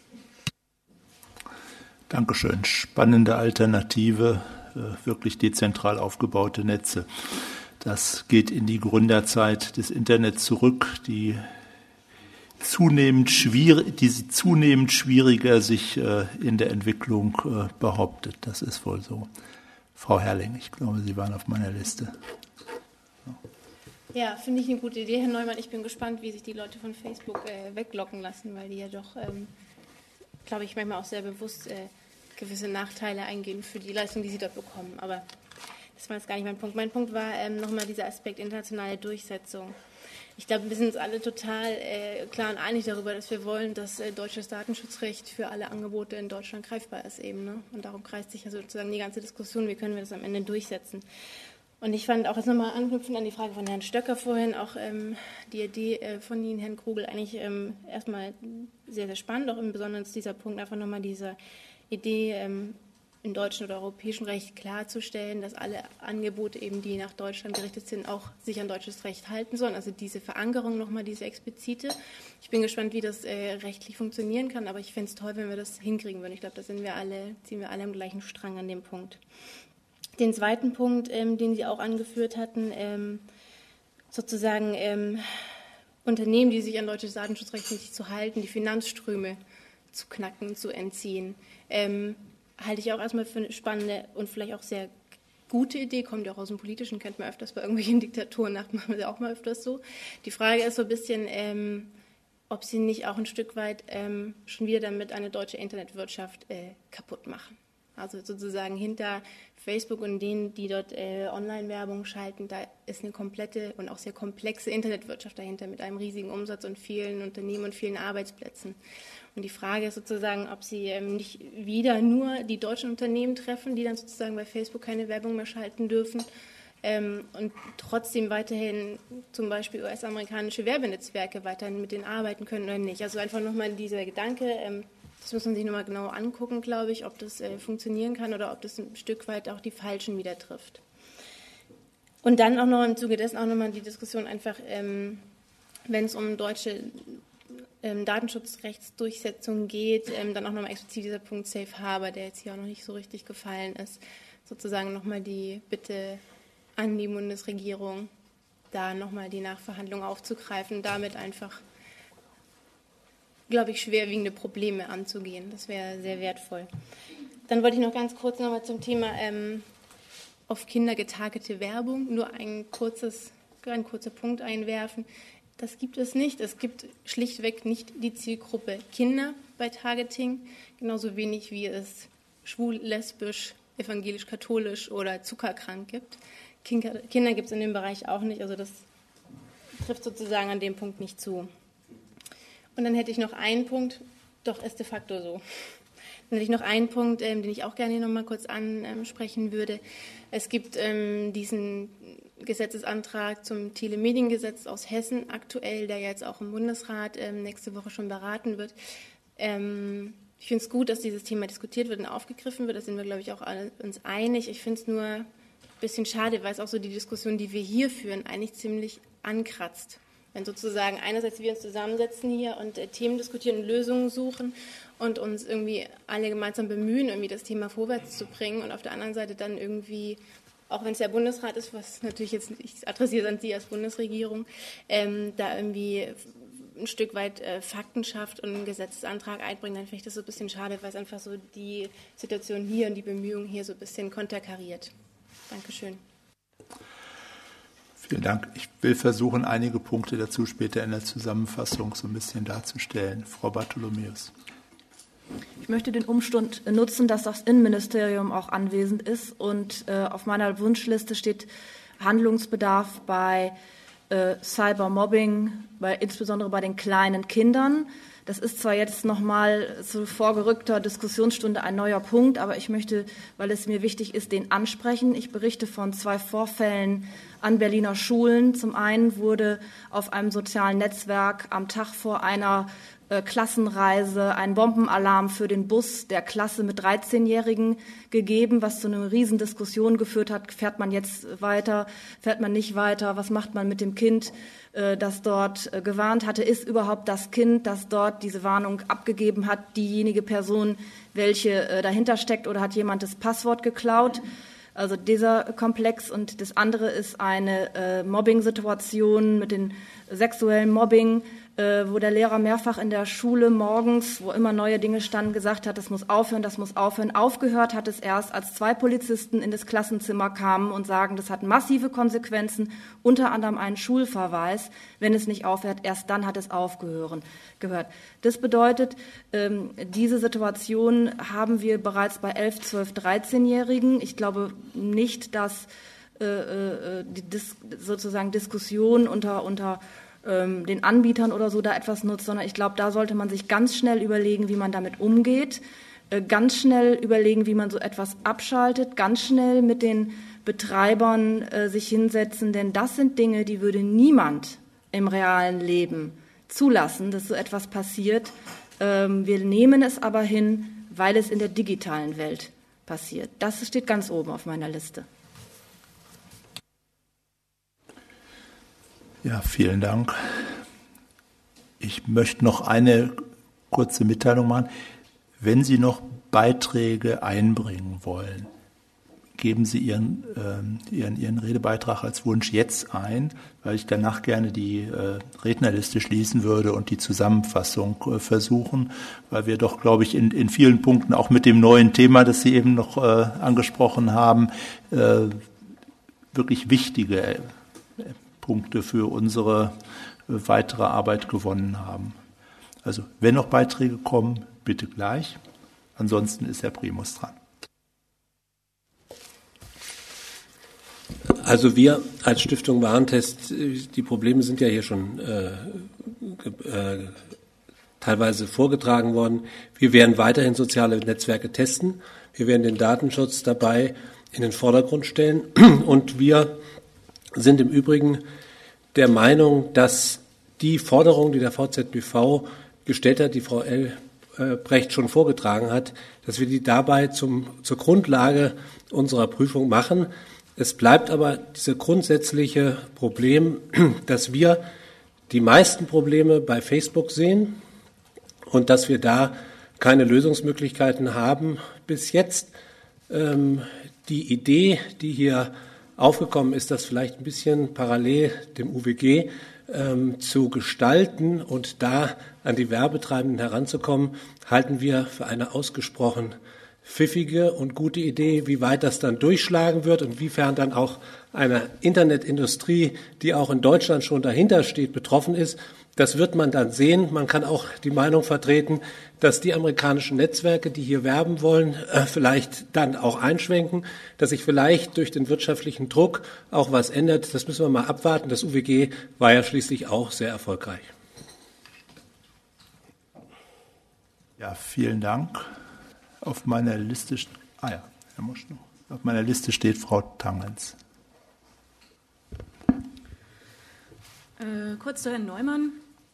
Dankeschön. Spannende Alternative, wirklich dezentral aufgebaute Netze. Das geht in die Gründerzeit des Internets zurück, die zunehmend, schwierig, die zunehmend schwieriger sich in der Entwicklung behauptet. Das ist wohl so. Frau Herrling, ich glaube, Sie waren auf meiner Liste. Ja, finde ich eine gute Idee, Herr Neumann. Ich bin gespannt, wie sich die Leute von Facebook äh, weglocken lassen, weil die ja doch... Ähm glaube ich, manchmal auch sehr bewusst äh, gewisse Nachteile eingehen für die Leistung, die sie dort bekommen. Aber das war jetzt gar nicht mein Punkt. Mein Punkt war ähm, nochmal dieser Aspekt internationale Durchsetzung. Ich glaube, wir sind uns alle total äh, klar und einig darüber, dass wir wollen, dass äh, deutsches Datenschutzrecht für alle Angebote in Deutschland greifbar ist eben. Ne? Und darum kreist sich ja sozusagen die ganze Diskussion, wie können wir das am Ende durchsetzen. Und ich fand auch jetzt nochmal anknüpfend an die Frage von Herrn Stöcker vorhin, auch ähm, die Idee äh, von Ihnen, Herrn Krugel, eigentlich ähm, erstmal sehr, sehr spannend, auch im Besonderen dieser Punkt einfach nochmal diese Idee, ähm, im deutschen oder europäischen Recht klarzustellen, dass alle Angebote, eben die nach Deutschland gerichtet sind, auch sich an deutsches Recht halten sollen. Also diese Verankerung nochmal, diese explizite. Ich bin gespannt, wie das äh, rechtlich funktionieren kann, aber ich fände es toll, wenn wir das hinkriegen würden. Ich glaube, da sind wir alle, ziehen wir alle am gleichen Strang an dem Punkt. Den zweiten Punkt, ähm, den Sie auch angeführt hatten, ähm, sozusagen ähm, Unternehmen, die sich an deutsches Datenschutzrecht nicht zu halten, die Finanzströme zu knacken, zu entziehen, ähm, halte ich auch erstmal für eine spannende und vielleicht auch sehr gute Idee, kommt ja auch aus dem Politischen, kennt man öfters bei irgendwelchen Diktaturen nach, machen wir ja auch mal öfters so. Die Frage ist so ein bisschen, ähm, ob sie nicht auch ein Stück weit ähm, schon wieder damit eine deutsche Internetwirtschaft äh, kaputt machen. Also sozusagen hinter Facebook und denen, die dort äh, Online-Werbung schalten, da ist eine komplette und auch sehr komplexe Internetwirtschaft dahinter mit einem riesigen Umsatz und vielen Unternehmen und vielen Arbeitsplätzen. Und die Frage ist sozusagen, ob sie ähm, nicht wieder nur die deutschen Unternehmen treffen, die dann sozusagen bei Facebook keine Werbung mehr schalten dürfen ähm, und trotzdem weiterhin zum Beispiel U S-amerikanische Werbenetzwerke weiterhin mit denen arbeiten können oder nicht. Also einfach nochmal dieser Gedanke, ähm, das muss man sich nochmal genau angucken, glaube ich, ob das äh, funktionieren kann oder ob das ein Stück weit auch die Falschen wieder trifft. Und dann auch noch im Zuge dessen auch nochmal die Diskussion einfach, ähm, wenn es um deutsche ähm, Datenschutzrechtsdurchsetzung geht, ähm, dann auch nochmal explizit dieser Punkt Safe Harbor, der jetzt hier auch noch nicht so richtig gefallen ist, sozusagen nochmal die Bitte an die Bundesregierung, da nochmal die Nachverhandlung aufzugreifen, damit einfach, glaube ich, schwerwiegende Probleme anzugehen. Das wäre sehr wertvoll. Dann wollte ich noch ganz kurz nochmal zum Thema ähm, auf Kinder getargete Werbung nur ein, kurzes, ein kurzer Punkt einwerfen. Das gibt es nicht. Es gibt schlichtweg nicht die Zielgruppe Kinder bei Targeting, genauso wenig wie es schwul, lesbisch, evangelisch-katholisch oder zuckerkrank gibt. Kinder, Kinder gibt es in dem Bereich auch nicht, also das trifft sozusagen an dem Punkt nicht zu. Und dann hätte ich noch einen Punkt, doch ist de facto so. Dann hätte ich noch einen Punkt, ähm, den ich auch gerne noch mal kurz ansprechen würde. Es gibt ähm, diesen Gesetzesantrag zum Telemediengesetz aus Hessen aktuell, der jetzt auch im Bundesrat ähm, nächste Woche schon beraten wird. Ähm, ich finde es gut, dass dieses Thema diskutiert wird und aufgegriffen wird. Da sind wir, glaube ich, auch alle uns einig. Ich finde es nur ein bisschen schade, weil es auch so die Diskussion, die wir hier führen, eigentlich ziemlich ankratzt. Wenn sozusagen einerseits wir uns zusammensetzen hier und äh, Themen diskutieren und Lösungen suchen und uns irgendwie alle gemeinsam bemühen, irgendwie das Thema vorwärts zu bringen und auf der anderen Seite dann irgendwie, auch wenn es der Bundesrat ist, was natürlich jetzt, ich adressiere es an Sie als Bundesregierung, ähm, da irgendwie ein Stück weit äh, Fakten schafft und einen Gesetzesantrag einbringt, dann finde ich das so ein bisschen schade, weil es einfach so die Situation hier und die Bemühungen hier so ein bisschen konterkariert. Dankeschön. Vielen Dank. Ich will versuchen, einige Punkte dazu später in der Zusammenfassung so ein bisschen darzustellen. Frau Bartholomäus. Ich möchte den Umstand nutzen, dass das Innenministerium auch anwesend ist und äh, auf meiner Wunschliste steht Handlungsbedarf bei äh, Cybermobbing, bei, insbesondere bei den kleinen Kindern. Das ist zwar jetzt nochmal zu vorgerückter Diskussionsstunde ein neuer Punkt, aber ich möchte, weil es mir wichtig ist, den ansprechen. Ich berichte von zwei Vorfällen an Berliner Schulen. Zum einen wurde auf einem sozialen Netzwerk am Tag vor einer äh, Klassenreise ein Bombenalarm für den Bus der Klasse mit dreizehnjährigen gegeben, was zu einer Riesendiskussion geführt hat. Fährt man jetzt weiter, fährt man nicht weiter, was macht man mit dem Kind, äh, das dort äh, gewarnt hatte? Ist überhaupt das Kind, das dort diese Warnung abgegeben hat, diejenige Person, welche äh, dahinter steckt, oder hat jemand das Passwort geklaut? Also dieser Komplex. Und das andere ist eine äh, Mobbing-Situation mit dem sexuellen Mobbing, äh, wo der Lehrer mehrfach in der Schule morgens, wo immer neue Dinge standen, gesagt hat, das muss aufhören, das muss aufhören. Aufgehört hat es erst, als zwei Polizisten in das Klassenzimmer kamen und sagen, das hat massive Konsequenzen, unter anderem einen Schulverweis. Wenn es nicht aufhört, erst dann hat es aufgehört. Das bedeutet, ähm, diese Situation haben wir bereits bei elf, zwölf, dreizehnjährigen. Ich glaube nicht, dass äh, die Dis- sozusagen Diskussion unter, unter ähm, den Anbietern oder so da etwas nutzt, sondern ich glaube, da sollte man sich ganz schnell überlegen, wie man damit umgeht, äh, ganz schnell überlegen, wie man so etwas abschaltet, ganz schnell mit den Betreibern äh, sich hinsetzen, denn das sind Dinge, die würde niemand im realen Leben zulassen, dass so etwas passiert. Ähm, wir nehmen es aber hin, weil es in der digitalen Welt passiert. Das steht ganz oben auf meiner Liste. Ja, vielen Dank. Ich möchte noch eine kurze Mitteilung machen. Wenn Sie noch Beiträge einbringen wollen, geben Sie Ihren, äh, Ihren, Ihren Redebeitrag als Wunsch jetzt ein, weil ich danach gerne die äh, Rednerliste schließen würde und die Zusammenfassung äh, versuchen, weil wir doch, glaube ich, in, in vielen Punkten auch mit dem neuen Thema, das Sie eben noch äh, angesprochen haben, äh, wirklich wichtige äh, Punkte für unsere äh, weitere Arbeit gewonnen haben. Also wenn noch Beiträge kommen, bitte gleich. Ansonsten ist Herr Primus dran. Also wir als Stiftung Warentest, die Probleme sind ja hier schon äh, äh, teilweise vorgetragen worden. Wir werden weiterhin soziale Netzwerke testen. Wir werden den Datenschutz dabei in den Vordergrund stellen. Und wir sind im Übrigen der Meinung, dass die Forderung, die der V Z B V gestellt hat, die Frau Elbrecht schon vorgetragen hat, dass wir die dabei zum, zur Grundlage unserer Prüfung machen. Es bleibt aber dieses grundsätzliche Problem, dass wir die meisten Probleme bei Facebook sehen und dass wir da keine Lösungsmöglichkeiten haben. Bis jetzt ähm, die Idee, die hier aufgekommen ist, das vielleicht ein bisschen parallel dem U W G ähm, zu gestalten und da an die Werbetreibenden heranzukommen, halten wir für eine ausgesprochen pfiffige und gute Idee. Wie weit das dann durchschlagen wird und inwiefern dann auch eine Internetindustrie, die auch in Deutschland schon dahinter steht, betroffen ist, das wird man dann sehen. Man kann auch die Meinung vertreten, dass die amerikanischen Netzwerke, die hier werben wollen, äh, vielleicht dann auch einschwenken, dass sich vielleicht durch den wirtschaftlichen Druck auch was ändert. Das müssen wir mal abwarten. Das U W G war ja schließlich auch sehr erfolgreich. Ja, vielen Dank. Auf meiner Liste, ah ja, Herr Moschno. Auf meiner Liste steht Frau Tangens. Äh, kurz zu Herrn Neumann.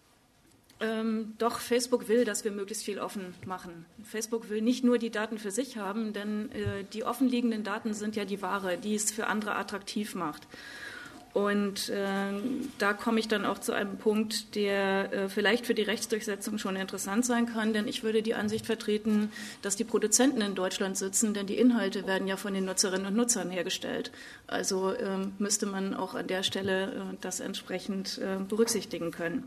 Ähm, doch, Facebook will, dass wir möglichst viel offen machen. Facebook will nicht nur die Daten für sich haben, denn äh, die offenliegenden Daten sind ja die Ware, die es für andere attraktiv macht. Und äh, da komme ich dann auch zu einem Punkt, der äh, vielleicht für die Rechtsdurchsetzung schon interessant sein kann, denn ich würde die Ansicht vertreten, dass die Produzenten in Deutschland sitzen, denn die Inhalte werden ja von den Nutzerinnen und Nutzern hergestellt. Also äh, müsste man auch an der Stelle äh, das entsprechend äh, berücksichtigen können.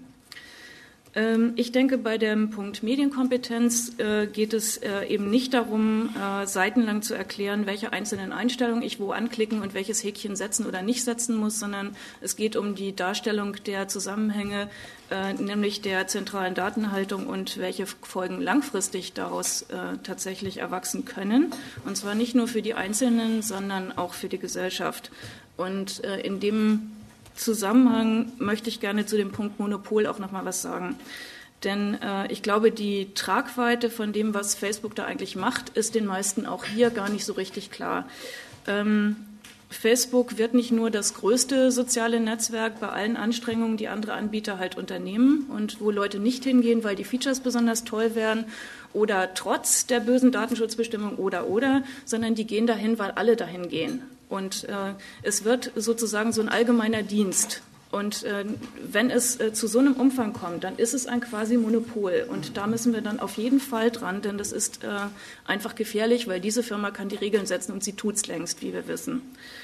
Ich denke, bei dem Punkt Medienkompetenz äh, geht es äh, eben nicht darum, äh, seitenlang zu erklären, welche einzelnen Einstellungen ich wo anklicken und welches Häkchen setzen oder nicht setzen muss, sondern es geht um die Darstellung der Zusammenhänge, äh, nämlich der zentralen Datenhaltung und welche Folgen langfristig daraus äh, tatsächlich erwachsen können. Und zwar nicht nur für die Einzelnen, sondern auch für die Gesellschaft. Und äh, in dem Zusammenhang möchte ich gerne zu dem Punkt Monopol auch noch mal was sagen. Denn äh, ich glaube, die Tragweite von dem, was Facebook da eigentlich macht, ist den meisten auch hier gar nicht so richtig klar. Ähm, Facebook wird nicht nur das größte soziale Netzwerk bei allen Anstrengungen, die andere Anbieter halt unternehmen und wo Leute nicht hingehen, weil die Features besonders toll wären oder trotz der bösen Datenschutzbestimmung oder oder, sondern die gehen dahin, weil alle dahin gehen. Und äh, es wird sozusagen so ein allgemeiner Dienst. Und äh, wenn es äh, zu so einem Umfang kommt, dann ist es ein quasi Monopol. Und da müssen wir dann auf jeden Fall dran, denn das ist äh, einfach gefährlich, weil diese Firma kann die Regeln setzen und sie tut es längst, wie wir wissen.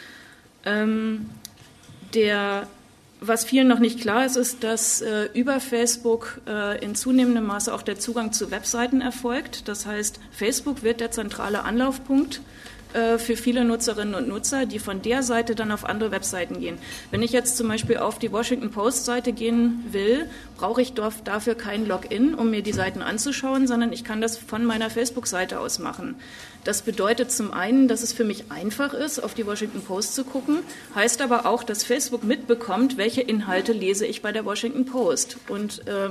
Ähm, der, was vielen noch nicht klar ist, ist, dass äh, über Facebook äh, in zunehmendem Maße auch der Zugang zu Webseiten erfolgt. Das heißt, Facebook wird der zentrale Anlaufpunkt für viele Nutzerinnen und Nutzer, die von der Seite dann auf andere Webseiten gehen. Wenn ich jetzt zum Beispiel auf die Washington Post-Seite gehen will, brauche ich dafür kein Login, um mir die Seiten anzuschauen, sondern ich kann das von meiner Facebook-Seite aus machen. Das bedeutet zum einen, dass es für mich einfach ist, auf die Washington Post zu gucken, heißt aber auch, dass Facebook mitbekommt, welche Inhalte lese ich bei der Washington Post. Und äh,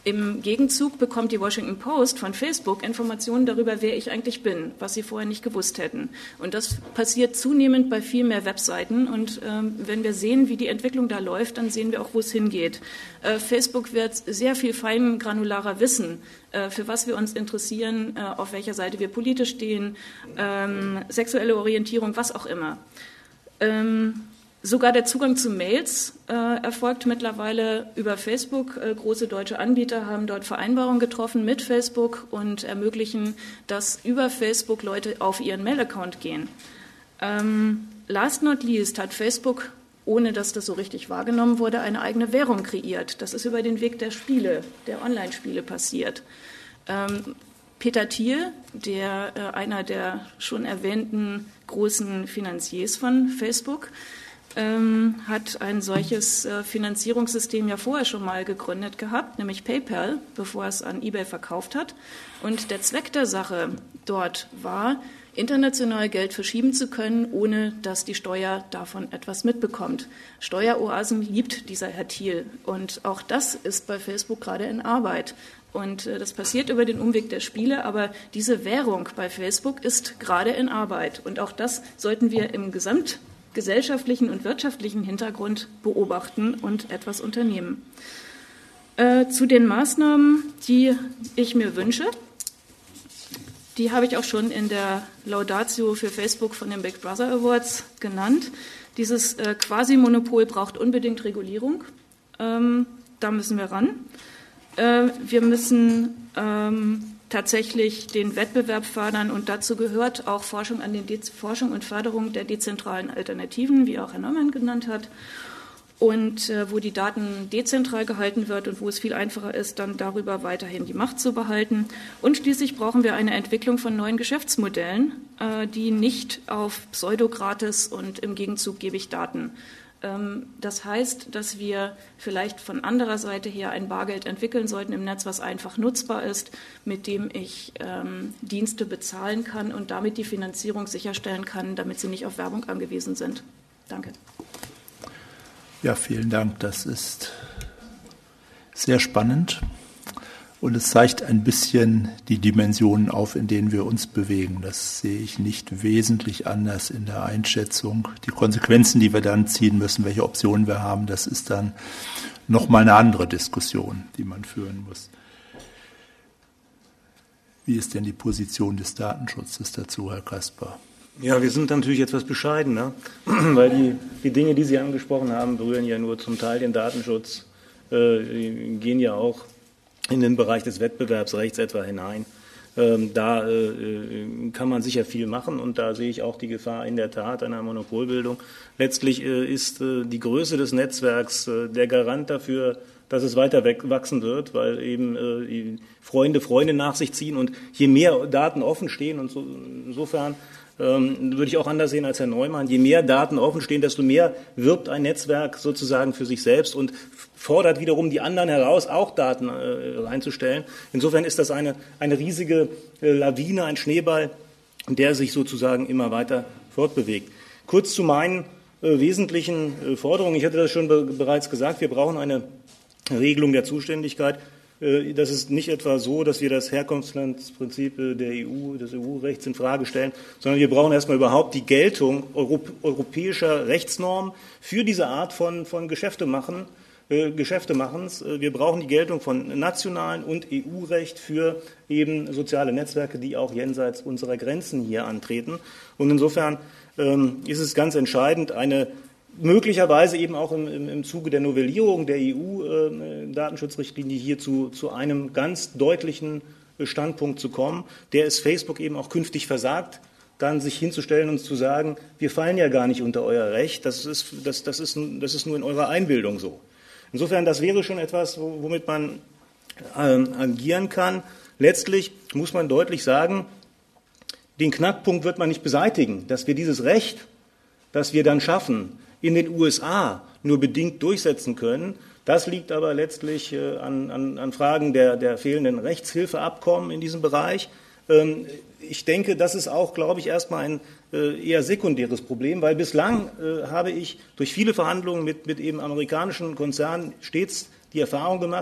Im Gegenzug bekommt die Washington Post von Facebook Informationen darüber, wer ich eigentlich bin, was sie vorher nicht gewusst hätten. Und das passiert zunehmend bei viel mehr Webseiten. Und ähm, wenn wir sehen, wie die Entwicklung da läuft, dann sehen wir auch, wo es hingeht. Äh, Facebook wird sehr viel feingranularer wissen, äh, für was wir uns interessieren, äh, auf welcher Seite wir politisch stehen, ähm, sexuelle Orientierung, was auch immer. Ähm, Sogar der Zugang zu Mails äh, erfolgt mittlerweile über Facebook. Äh, große deutsche Anbieter haben dort Vereinbarungen getroffen mit Facebook und ermöglichen, dass über Facebook Leute auf ihren Mail-Account gehen. Ähm, last not least hat Facebook, ohne dass das so richtig wahrgenommen wurde, eine eigene Währung kreiert. Das ist über den Weg der Spiele, der Online-Spiele passiert. Ähm, Peter Thiel, der äh, einer der schon erwähnten großen Finanziers von Facebook, Ähm, hat ein solches äh, Finanzierungssystem ja vorher schon mal gegründet gehabt, nämlich PayPal, bevor es an eBay verkauft hat. Und der Zweck der Sache dort war, international Geld verschieben zu können, ohne dass die Steuer davon etwas mitbekommt. Steueroasen liebt dieser Herr Thiel. Und auch das ist bei Facebook gerade in Arbeit. Und äh, das passiert über den Umweg der Spiele, aber diese Währung bei Facebook ist gerade in Arbeit. Und auch das sollten wir im Gesamt gesellschaftlichen und wirtschaftlichen Hintergrund beobachten und etwas unternehmen. Äh, zu den Maßnahmen, die ich mir wünsche, die habe ich auch schon in der Laudatio für Facebook von den Big Brother Awards genannt. Dieses äh, Quasi-Monopol braucht unbedingt Regulierung. Ähm, da müssen wir ran. Äh, wir müssen ähm, tatsächlich den Wettbewerb fördern und dazu gehört auch Forschung an den De- Forschung und Förderung der dezentralen Alternativen, wie auch Herr Neumann genannt hat, und äh, wo die Daten dezentral gehalten wird und wo es viel einfacher ist, dann darüber weiterhin die Macht zu behalten. Und schließlich brauchen wir eine Entwicklung von neuen Geschäftsmodellen, äh, die nicht auf Pseudo-Gratis und im Gegenzug gebe ich Daten. Das heißt, dass wir vielleicht von anderer Seite her ein Bargeld entwickeln sollten im Netz, was einfach nutzbar ist, mit dem ich ähm, Dienste bezahlen kann und damit die Finanzierung sicherstellen kann, damit sie nicht auf Werbung angewiesen sind. Danke. Ja, vielen Dank. Das ist sehr spannend. Und es zeigt ein bisschen die Dimensionen auf, in denen wir uns bewegen. Das sehe ich nicht wesentlich anders in der Einschätzung. Die Konsequenzen, die wir dann ziehen müssen, welche Optionen wir haben, das ist dann nochmal eine andere Diskussion, die man führen muss. Wie ist denn die Position des Datenschutzes dazu, Herr Kasper? Ja, wir sind natürlich etwas bescheidener, weil die, die Dinge, die Sie angesprochen haben, berühren ja nur zum Teil den Datenschutz, äh, gehen ja auch in den Bereich des Wettbewerbsrechts etwa hinein. Ähm, da äh, kann man sicher viel machen und da sehe ich auch die Gefahr in der Tat einer Monopolbildung. Letztlich äh, ist äh, die Größe des Netzwerks äh, der Garant dafür, dass es weiter wachsen wird, weil eben äh, Freunde Freunde nach sich ziehen und je mehr Daten offen stehen und so, insofern ähm, würde ich auch anders sehen als Herr Neumann. Je mehr Daten offen stehen, desto mehr wirbt ein Netzwerk sozusagen für sich selbst und fordert wiederum die anderen heraus, auch Daten äh, reinzustellen. Insofern ist das eine, eine riesige äh, Lawine, ein Schneeball, der sich sozusagen immer weiter fortbewegt. Kurz zu meinen äh, wesentlichen äh, Forderungen. Ich hatte das schon be- bereits gesagt, wir brauchen eine Regelung der Zuständigkeit. Das ist nicht etwa so, dass wir das Herkunftslandsprinzip der E U, des E U-Rechts in Frage stellen, sondern wir brauchen erstmal überhaupt die Geltung europäischer Rechtsnormen für diese Art von, von Geschäfte machen, äh, Geschäftemachens. Wir brauchen die Geltung von nationalen und E U-Recht für eben soziale Netzwerke, die auch jenseits unserer Grenzen hier antreten. Und insofern ähm, ist es ganz entscheidend, eine möglicherweise eben auch im, im, im Zuge der Novellierung der E U-Datenschutzrichtlinie hier zu, zu einem ganz deutlichen Standpunkt zu kommen, der es Facebook eben auch künftig versagt, dann sich hinzustellen und zu sagen, wir fallen ja gar nicht unter euer Recht, das ist, das, das ist, das ist nur in eurer Einbildung so. Insofern, das wäre schon etwas, womit man ähm, agieren kann. Letztlich muss man deutlich sagen, den Knackpunkt wird man nicht beseitigen, dass wir dieses Recht, das wir dann schaffen, in den U S A nur bedingt durchsetzen können. Das liegt aber letztlich äh, an, an, an Fragen der, der fehlenden Rechtshilfeabkommen in diesem Bereich. Ähm, ich denke, das ist auch, glaube ich, erstmal ein äh, eher sekundäres Problem, weil bislang äh, habe ich durch viele Verhandlungen mit, mit eben amerikanischen Konzernen stets die Erfahrung gemacht,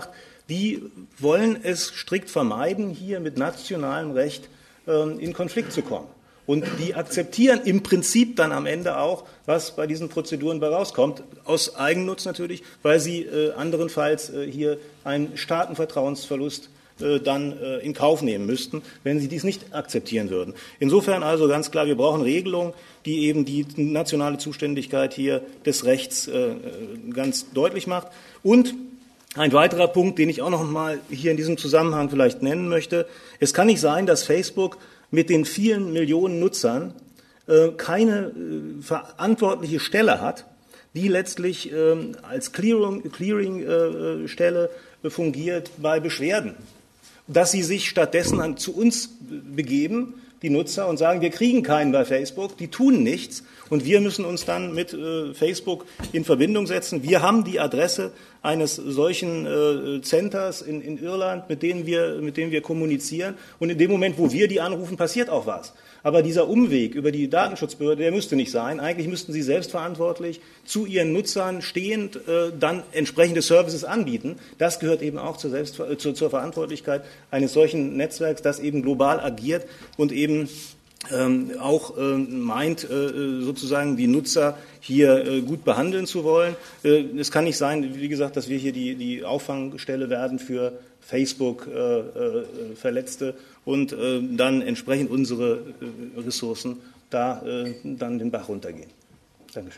die wollen es strikt vermeiden, hier mit nationalem Recht ähm, in Konflikt zu kommen. Und die akzeptieren im Prinzip dann am Ende auch, was bei diesen Prozeduren bei rauskommt, aus Eigennutz natürlich, weil sie äh, anderenfalls äh, hier einen Staatenvertrauensverlust äh, dann äh, in Kauf nehmen müssten, wenn sie dies nicht akzeptieren würden. Insofern also ganz klar, wir brauchen Regelungen, die eben die nationale Zuständigkeit hier des Rechts äh, ganz deutlich macht. Und ein weiterer Punkt, den ich auch noch mal hier in diesem Zusammenhang vielleicht nennen möchte: Es kann nicht sein, dass Facebook mit den vielen Millionen Nutzern äh, keine äh, verantwortliche Stelle hat, die letztlich äh, als Clearing, Clearing äh, Stelle äh, fungiert bei Beschwerden. Dass sie sich stattdessen an, zu uns begeben, die Nutzer, und sagen, wir kriegen keinen bei Facebook, die tun nichts, und wir müssen uns dann mit äh, Facebook in Verbindung setzen. Wir haben die Adresse eines solchen äh, Centers in, in Irland, mit denen wir, mit denen wir kommunizieren, und in dem Moment, wo wir die anrufen, passiert auch was. Aber dieser Umweg über die Datenschutzbehörde, der müsste nicht sein. Eigentlich müssten sie selbstverantwortlich zu ihren Nutzern stehend äh, dann entsprechende Services anbieten. Das gehört eben auch zur, Selbst zur, zur Verantwortlichkeit eines solchen Netzwerks, das eben global agiert und eben ähm, auch äh, meint, äh, sozusagen die Nutzer hier äh, gut behandeln zu wollen. Äh, es kann nicht sein, wie gesagt, dass wir hier die, die Auffangstelle werden für Facebook äh, äh, Verletzte und äh, dann entsprechend unsere äh, Ressourcen da äh, dann den Bach runtergehen. Dankeschön.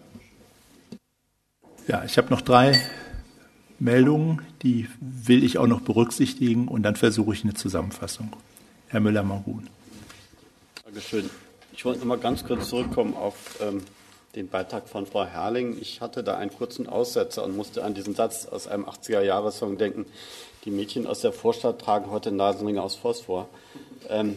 Ja, ich habe noch drei Meldungen, die will ich auch noch berücksichtigen, und dann versuche ich eine Zusammenfassung. Herr Müller-Margun. Dankeschön. Ich wollte noch mal ganz kurz zurückkommen auf ähm, den Beitrag von Frau Herrling. Ich hatte da einen kurzen Aussetzer und musste an diesen Satz aus einem achtziger-Jahres-Song denken: Die Mädchen aus der Vorstadt tragen heute Nasenringe aus Phosphor. Ähm,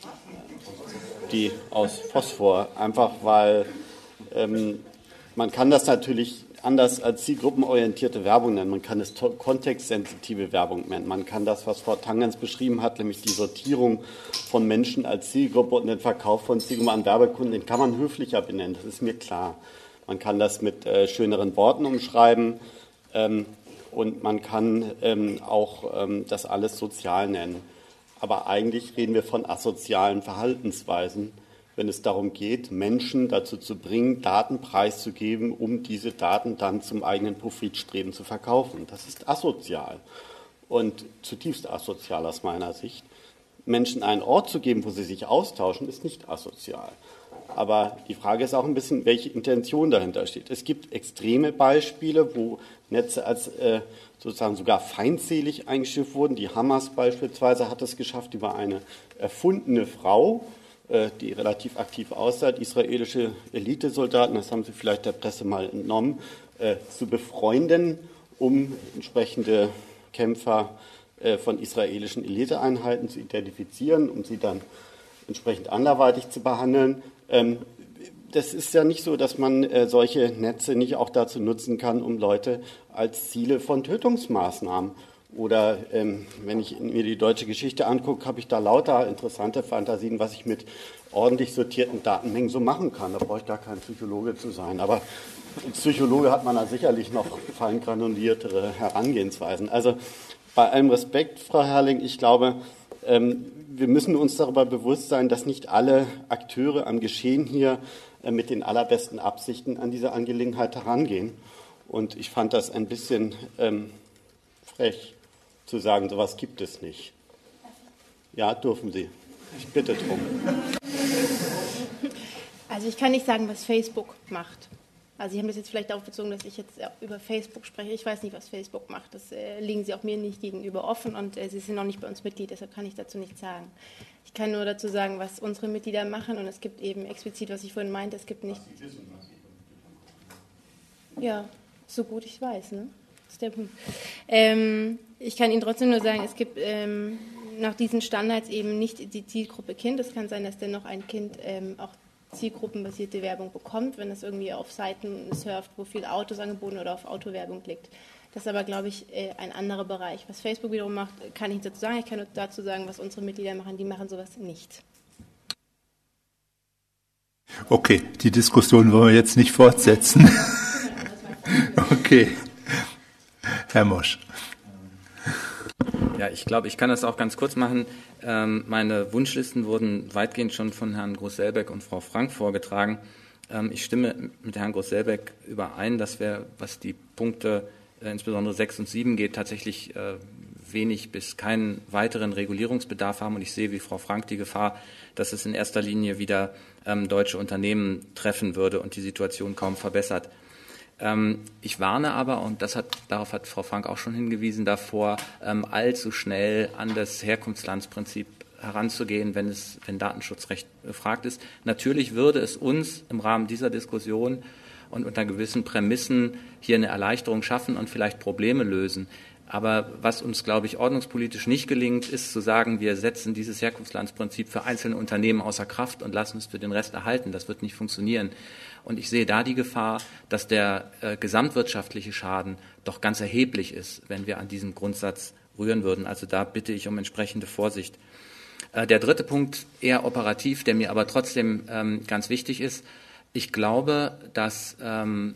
die aus Phosphor, einfach weil ähm, man kann das natürlich anders als zielgruppenorientierte Werbung nennen. Man kann es kontextsensitive Werbung nennen. Man kann das, was Frau Tangens beschrieben hat, nämlich die Sortierung von Menschen als Zielgruppe und den Verkauf von Zielgruppen an Werbekunden, den kann man höflicher benennen, das ist mir klar. Man kann das mit äh, schöneren Worten umschreiben, ähm, und man kann ähm, auch ähm, das alles sozial nennen. Aber eigentlich reden wir von asozialen Verhaltensweisen, wenn es darum geht, Menschen dazu zu bringen, Daten preiszugeben, um diese Daten dann zum eigenen Profitstreben zu verkaufen. Das ist asozial und zutiefst asozial aus meiner Sicht. Menschen einen Ort zu geben, wo sie sich austauschen, ist nicht asozial. Aber die Frage ist auch ein bisschen, welche Intention dahinter steht. Es gibt extreme Beispiele, wo Netze als äh, sozusagen sogar feindselig eingestuft wurden. Die Hamas beispielsweise hat es geschafft, über eine erfundene Frau, äh, die relativ aktiv aussah, israelische Elitesoldaten, das haben Sie vielleicht der Presse mal entnommen, äh, zu befreunden, um entsprechende Kämpfer äh, von israelischen Eliteeinheiten zu identifizieren, um sie dann entsprechend anderweitig zu behandeln. Ähm, das ist ja nicht so, dass man äh, solche Netze nicht auch dazu nutzen kann, um Leute als Ziele von Tötungsmaßnahmen oder, ähm, wenn ich mir die deutsche Geschichte angucke, habe ich da lauter interessante Fantasien, was ich mit ordentlich sortierten Datenmengen so machen kann. Da brauche ich gar kein Psychologe zu sein. Aber als Psychologe hat man da sicherlich noch feingranuliertere Herangehensweisen. Also bei allem Respekt, Frau Herrling, ich glaube, ähm, wir müssen uns darüber bewusst sein, dass nicht alle Akteure am Geschehen hier äh, mit den allerbesten Absichten an diese Angelegenheit herangehen. Und ich fand das ein bisschen ähm, frech, zu sagen, sowas gibt es nicht. Ja, dürfen Sie. Ich bitte drum. Also ich kann nicht sagen, was Facebook macht. Also Sie haben das jetzt vielleicht darauf bezogen, dass ich jetzt über Facebook spreche. Ich weiß nicht, was Facebook macht. Das äh, legen Sie auch mir nicht gegenüber offen und äh, Sie sind noch nicht bei uns Mitglied, deshalb kann ich dazu nichts sagen. Ich kann nur dazu sagen, was unsere Mitglieder machen, und es gibt eben explizit, was ich vorhin meinte, es gibt nicht... Ja, so gut ich weiß, ne? Das ist der Punkt. Ähm, ich kann Ihnen trotzdem nur sagen, es gibt ähm, nach diesen Standards eben nicht die Zielgruppe Kind. Es kann sein, dass dennoch ein Kind ähm, auch zielgruppenbasierte Werbung bekommt, wenn es irgendwie auf Seiten surft, wo viel Autos angeboten oder auf Autowerbung klickt. Das ist aber, glaube ich, ein anderer Bereich. Was Facebook wiederum macht, kann ich nicht dazu sagen. Ich kann nur dazu sagen, was unsere Mitglieder machen. Die machen sowas nicht. Okay, die Diskussion wollen wir jetzt nicht fortsetzen. Okay. Herr Mosch. Ja, ich glaube, ich kann das auch ganz kurz machen. Ähm, meine Wunschlisten wurden weitgehend schon von Herrn Groß-Selbeck und Frau Frank vorgetragen. Ähm, ich stimme mit Herrn Groß-Selbeck überein, dass wir, was die Punkte äh, insbesondere sechs und sieben geht, tatsächlich äh, wenig bis keinen weiteren Regulierungsbedarf haben. Und ich sehe wie Frau Frank die Gefahr, dass es in erster Linie wieder ähm, deutsche Unternehmen treffen würde und die Situation kaum verbessert. Ähm, ich warne aber, und das hat, darauf hat Frau Frank auch schon hingewiesen, davor, ähm, allzu schnell an das Herkunftslandsprinzip heranzugehen, wenn es, wenn Datenschutzrecht gefragt ist. Natürlich würde es uns im Rahmen dieser Diskussion und unter gewissen Prämissen hier eine Erleichterung schaffen und vielleicht Probleme lösen. Aber was uns, glaube ich, ordnungspolitisch nicht gelingt, ist zu sagen, wir setzen dieses Herkunftslandsprinzip für einzelne Unternehmen außer Kraft und lassen es für den Rest erhalten. Das wird nicht funktionieren. Und ich sehe da die Gefahr, dass der äh, gesamtwirtschaftliche Schaden doch ganz erheblich ist, wenn wir an diesem Grundsatz rühren würden. Also da bitte ich um entsprechende Vorsicht. Äh, der dritte Punkt, eher operativ, der mir aber trotzdem ähm, ganz wichtig ist. Ich glaube, dass ähm,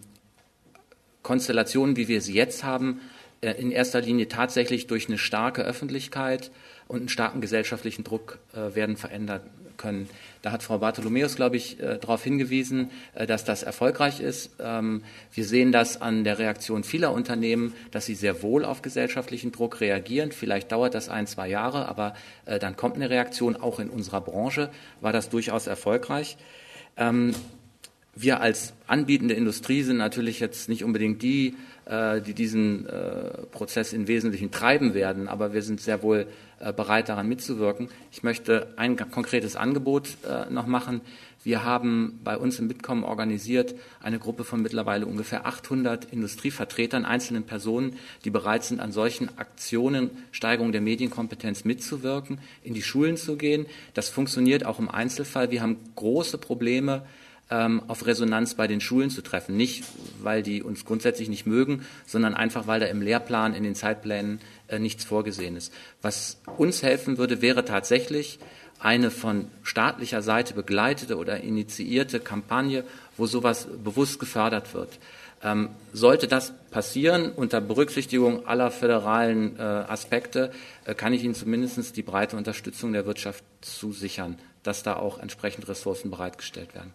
Konstellationen, wie wir sie jetzt haben, in erster Linie tatsächlich durch eine starke Öffentlichkeit und einen starken gesellschaftlichen Druck äh, werden verändern können. Da hat Frau Bartholomäus, glaube ich, äh, darauf hingewiesen, äh, dass das erfolgreich ist. Ähm, wir sehen das an der Reaktion vieler Unternehmen, dass sie sehr wohl auf gesellschaftlichen Druck reagieren. Vielleicht dauert das ein, zwei Jahre, aber äh, dann kommt eine Reaktion. Auch in unserer Branche war das durchaus erfolgreich. Ähm, wir als anbietende Industrie sind natürlich jetzt nicht unbedingt die, die diesen äh, Prozess im Wesentlichen treiben werden, aber wir sind sehr wohl äh, bereit, daran mitzuwirken. Ich möchte ein konkretes Angebot äh, noch machen. Wir haben bei uns im Bitkom organisiert eine Gruppe von mittlerweile ungefähr achthundert Industrievertretern, einzelnen Personen, die bereit sind, an solchen Aktionen, Steigerung der Medienkompetenz mitzuwirken, in die Schulen zu gehen. Das funktioniert auch im Einzelfall. Wir haben große Probleme, auf Resonanz bei den Schulen zu treffen. Nicht, weil die uns grundsätzlich nicht mögen, sondern einfach, weil da im Lehrplan, in den Zeitplänen äh, nichts vorgesehen ist. Was uns helfen würde, wäre tatsächlich eine von staatlicher Seite begleitete oder initiierte Kampagne, wo sowas bewusst gefördert wird. Ähm, sollte das passieren, unter Berücksichtigung aller föderalen äh, Aspekte, äh, kann ich Ihnen zumindest die breite Unterstützung der Wirtschaft zusichern, dass da auch entsprechend Ressourcen bereitgestellt werden.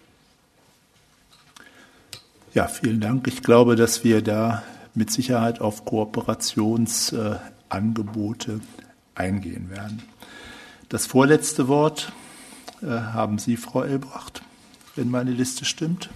Ja, vielen Dank. Ich glaube, dass wir da mit Sicherheit auf Kooperationsangebote äh, eingehen werden. Das vorletzte Wort äh, haben Sie, Frau Elbracht, wenn meine Liste stimmt.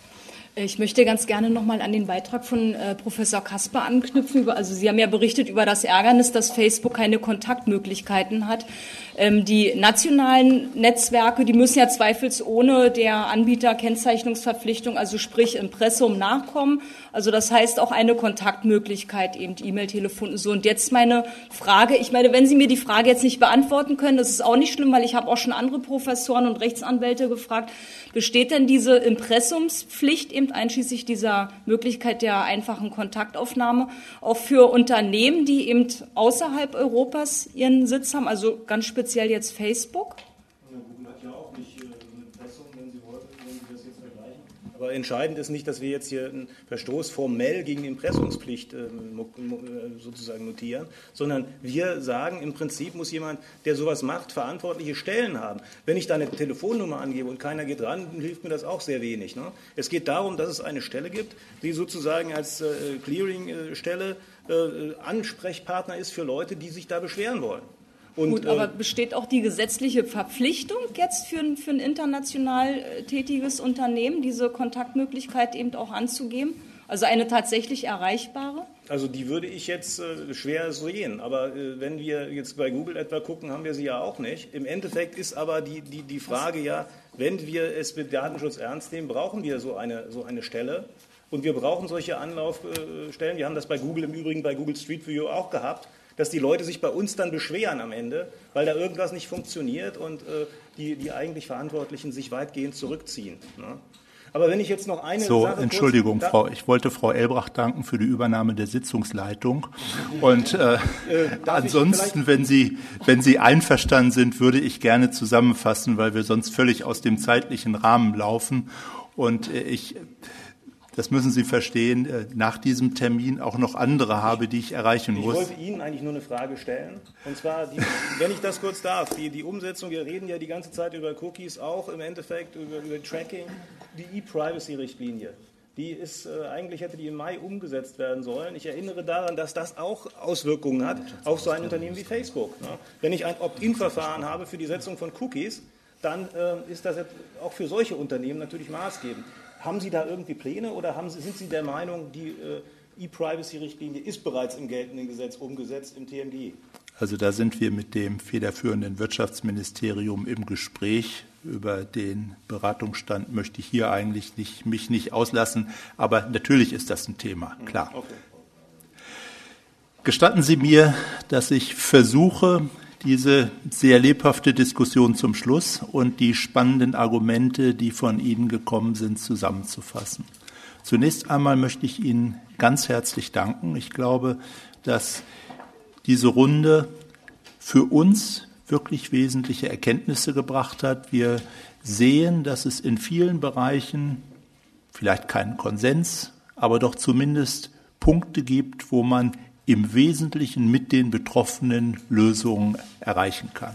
Ich möchte ganz gerne noch mal an den Beitrag von äh, Professor Kasper anknüpfen. Über, also Sie haben ja berichtet über das Ärgernis, dass Facebook keine Kontaktmöglichkeiten hat. Ähm, die nationalen Netzwerke, die müssen ja zweifelsohne der Anbieterkennzeichnungsverpflichtung, also sprich Impressum, nachkommen. Also das heißt auch eine Kontaktmöglichkeit, eben E-Mail, Telefon und so. Und jetzt meine Frage, ich meine, wenn Sie mir die Frage jetzt nicht beantworten können, das ist auch nicht schlimm, weil ich habe auch schon andere Professoren und Rechtsanwälte gefragt, besteht denn diese Impressumspflicht eben einschließlich dieser Möglichkeit der einfachen Kontaktaufnahme auch für Unternehmen, die eben außerhalb Europas ihren Sitz haben, also ganz speziell jetzt Facebook? Google hat ja auch nicht äh, eine Impressum, wenn Sie wollten, wenn Sie das jetzt vergleichen. Aber entscheidend ist nicht, dass wir jetzt hier einen Verstoß formell gegen Impressumspflicht äh, sozusagen notieren, sondern wir sagen, im Prinzip muss jemand, der sowas macht, verantwortliche Stellen haben. Wenn ich da eine Telefonnummer angebe und keiner geht ran, hilft mir das auch sehr wenig. Ne? Es geht darum, dass es eine Stelle gibt, die sozusagen als äh, Clearing-Stelle äh, Ansprechpartner ist für Leute, die sich da beschweren wollen. Und, Gut, aber besteht auch die gesetzliche Verpflichtung jetzt für ein, für ein international tätiges Unternehmen, diese Kontaktmöglichkeit eben auch anzugeben? Also eine tatsächlich erreichbare? Also die würde ich jetzt äh, schwer sehen. Aber äh, wenn wir jetzt bei Google etwa gucken, haben wir sie ja auch nicht. Im Endeffekt ist aber die, die, die Frage ja, wenn wir es mit Datenschutz ernst nehmen, brauchen wir so eine, so eine Stelle. Und wir brauchen solche Anlaufstellen. Wir haben das bei Google im Übrigen bei Google Street View auch gehabt, dass die Leute sich bei uns dann beschweren am Ende, weil da irgendwas nicht funktioniert und äh, die, die eigentlich Verantwortlichen sich weitgehend zurückziehen. Ne? Aber wenn ich jetzt noch eine so, Sache Entschuldigung, kurz, Frau, ich wollte Frau Elbracht danken für die Übernahme der Sitzungsleitung. Und äh, äh, ansonsten, wenn Sie, wenn Sie einverstanden sind, würde ich gerne zusammenfassen, weil wir sonst völlig aus dem zeitlichen Rahmen laufen. Und äh, ich das müssen Sie verstehen, nach diesem Termin auch noch andere habe, die ich erreichen muss. Ich wollte Ihnen eigentlich nur eine Frage stellen. Und zwar, die, wenn ich das kurz darf, die, die Umsetzung, wir reden ja die ganze Zeit über Cookies, auch im Endeffekt über, über Tracking, die E-Privacy-Richtlinie. Die ist, äh, eigentlich hätte die im Mai umgesetzt werden sollen. Ich erinnere daran, dass das auch Auswirkungen hat auf so ein Unternehmen wie Facebook. Ne? Wenn ich ein Opt-in-Verfahren habe für die Setzung von Cookies, dann äh, ist das auch für solche Unternehmen natürlich maßgebend. Haben Sie da irgendwie Pläne oder haben Sie, sind Sie der Meinung, die äh, E-Privacy-Richtlinie ist bereits im geltenden Gesetz umgesetzt im T M G? Also da sind wir mit dem federführenden Wirtschaftsministerium im Gespräch. Über den Beratungsstand möchte ich hier eigentlich nicht, mich nicht auslassen, aber natürlich ist das ein Thema, klar. Okay. Gestatten Sie mir, dass ich versuche, diese sehr lebhafte Diskussion zum Schluss und die spannenden Argumente, die von Ihnen gekommen sind, zusammenzufassen. Zunächst einmal möchte ich Ihnen ganz herzlich danken. Ich glaube, dass diese Runde für uns wirklich wesentliche Erkenntnisse gebracht hat. Wir sehen, dass es in vielen Bereichen vielleicht keinen Konsens, aber doch zumindest Punkte gibt, wo man im Wesentlichen mit den Betroffenen Lösungen erreichen kann.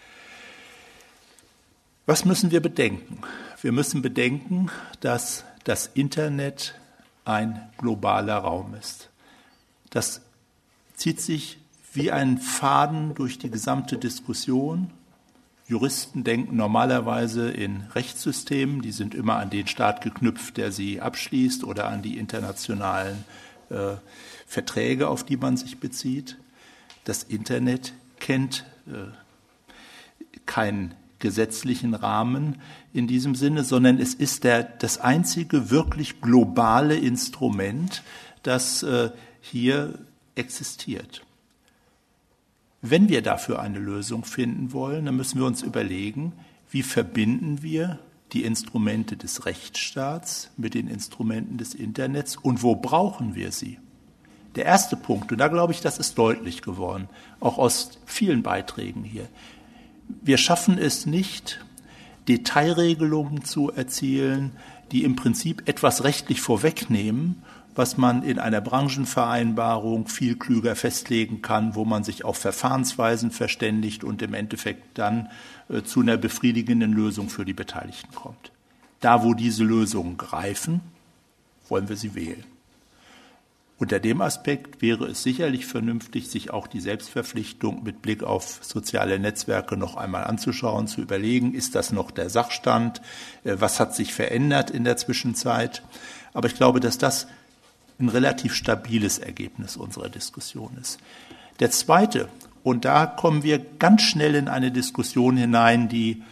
Was müssen wir bedenken? Wir müssen bedenken, dass das Internet ein globaler Raum ist. Das zieht sich wie ein Faden durch die gesamte Diskussion. Juristen denken normalerweise in Rechtssystemen, die sind immer an den Staat geknüpft, der sie abschließt, oder an die internationalen äh, Verträge, auf die man sich bezieht. Das Internet kennt äh, keinen gesetzlichen Rahmen in diesem Sinne, sondern es ist der, das einzige wirklich globale Instrument, das äh, hier existiert. Wenn wir dafür eine Lösung finden wollen, dann müssen wir uns überlegen, wie verbinden wir die Instrumente des Rechtsstaats mit den Instrumenten des Internets und wo brauchen wir sie? Der erste Punkt, und da glaube ich, das ist deutlich geworden, auch aus vielen Beiträgen hier. Wir schaffen es nicht, Detailregelungen zu erzielen, die im Prinzip etwas rechtlich vorwegnehmen, was man in einer Branchenvereinbarung viel klüger festlegen kann, wo man sich auf Verfahrensweisen verständigt und im Endeffekt dann äh, zu einer befriedigenden Lösung für die Beteiligten kommt. Da, wo diese Lösungen greifen, wollen wir sie wählen. Unter dem Aspekt wäre es sicherlich vernünftig, sich auch die Selbstverpflichtung mit Blick auf soziale Netzwerke noch einmal anzuschauen, zu überlegen, ist das noch der Sachstand, äh, was hat sich verändert in der Zwischenzeit. Aber ich glaube, dass das ein relativ stabiles Ergebnis unserer Diskussion ist. Der zweite, und da kommen wir ganz schnell in eine Diskussion hinein, die,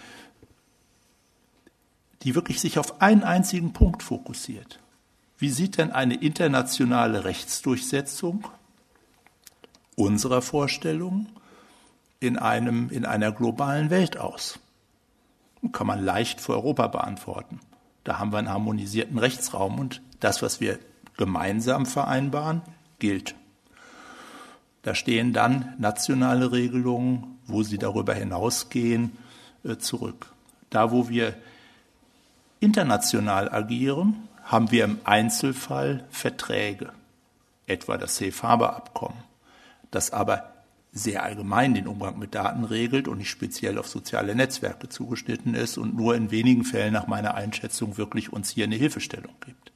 die wirklich sich auf einen einzigen Punkt fokussiert. Wie sieht denn eine internationale Rechtsdurchsetzung unserer Vorstellungen in, einem, in einer globalen Welt aus? Das kann man leicht für Europa beantworten. Da haben wir einen harmonisierten Rechtsraum und das, was wir gemeinsam vereinbaren, gilt. Da stehen dann nationale Regelungen, wo sie darüber hinausgehen, zurück. Da, wo wir international agieren, haben wir im Einzelfall Verträge, etwa das Safe Harbor Abkommen, das aber sehr allgemein den Umgang mit Daten regelt und nicht speziell auf soziale Netzwerke zugeschnitten ist und nur in wenigen Fällen nach meiner Einschätzung wirklich uns hier eine Hilfestellung gibt.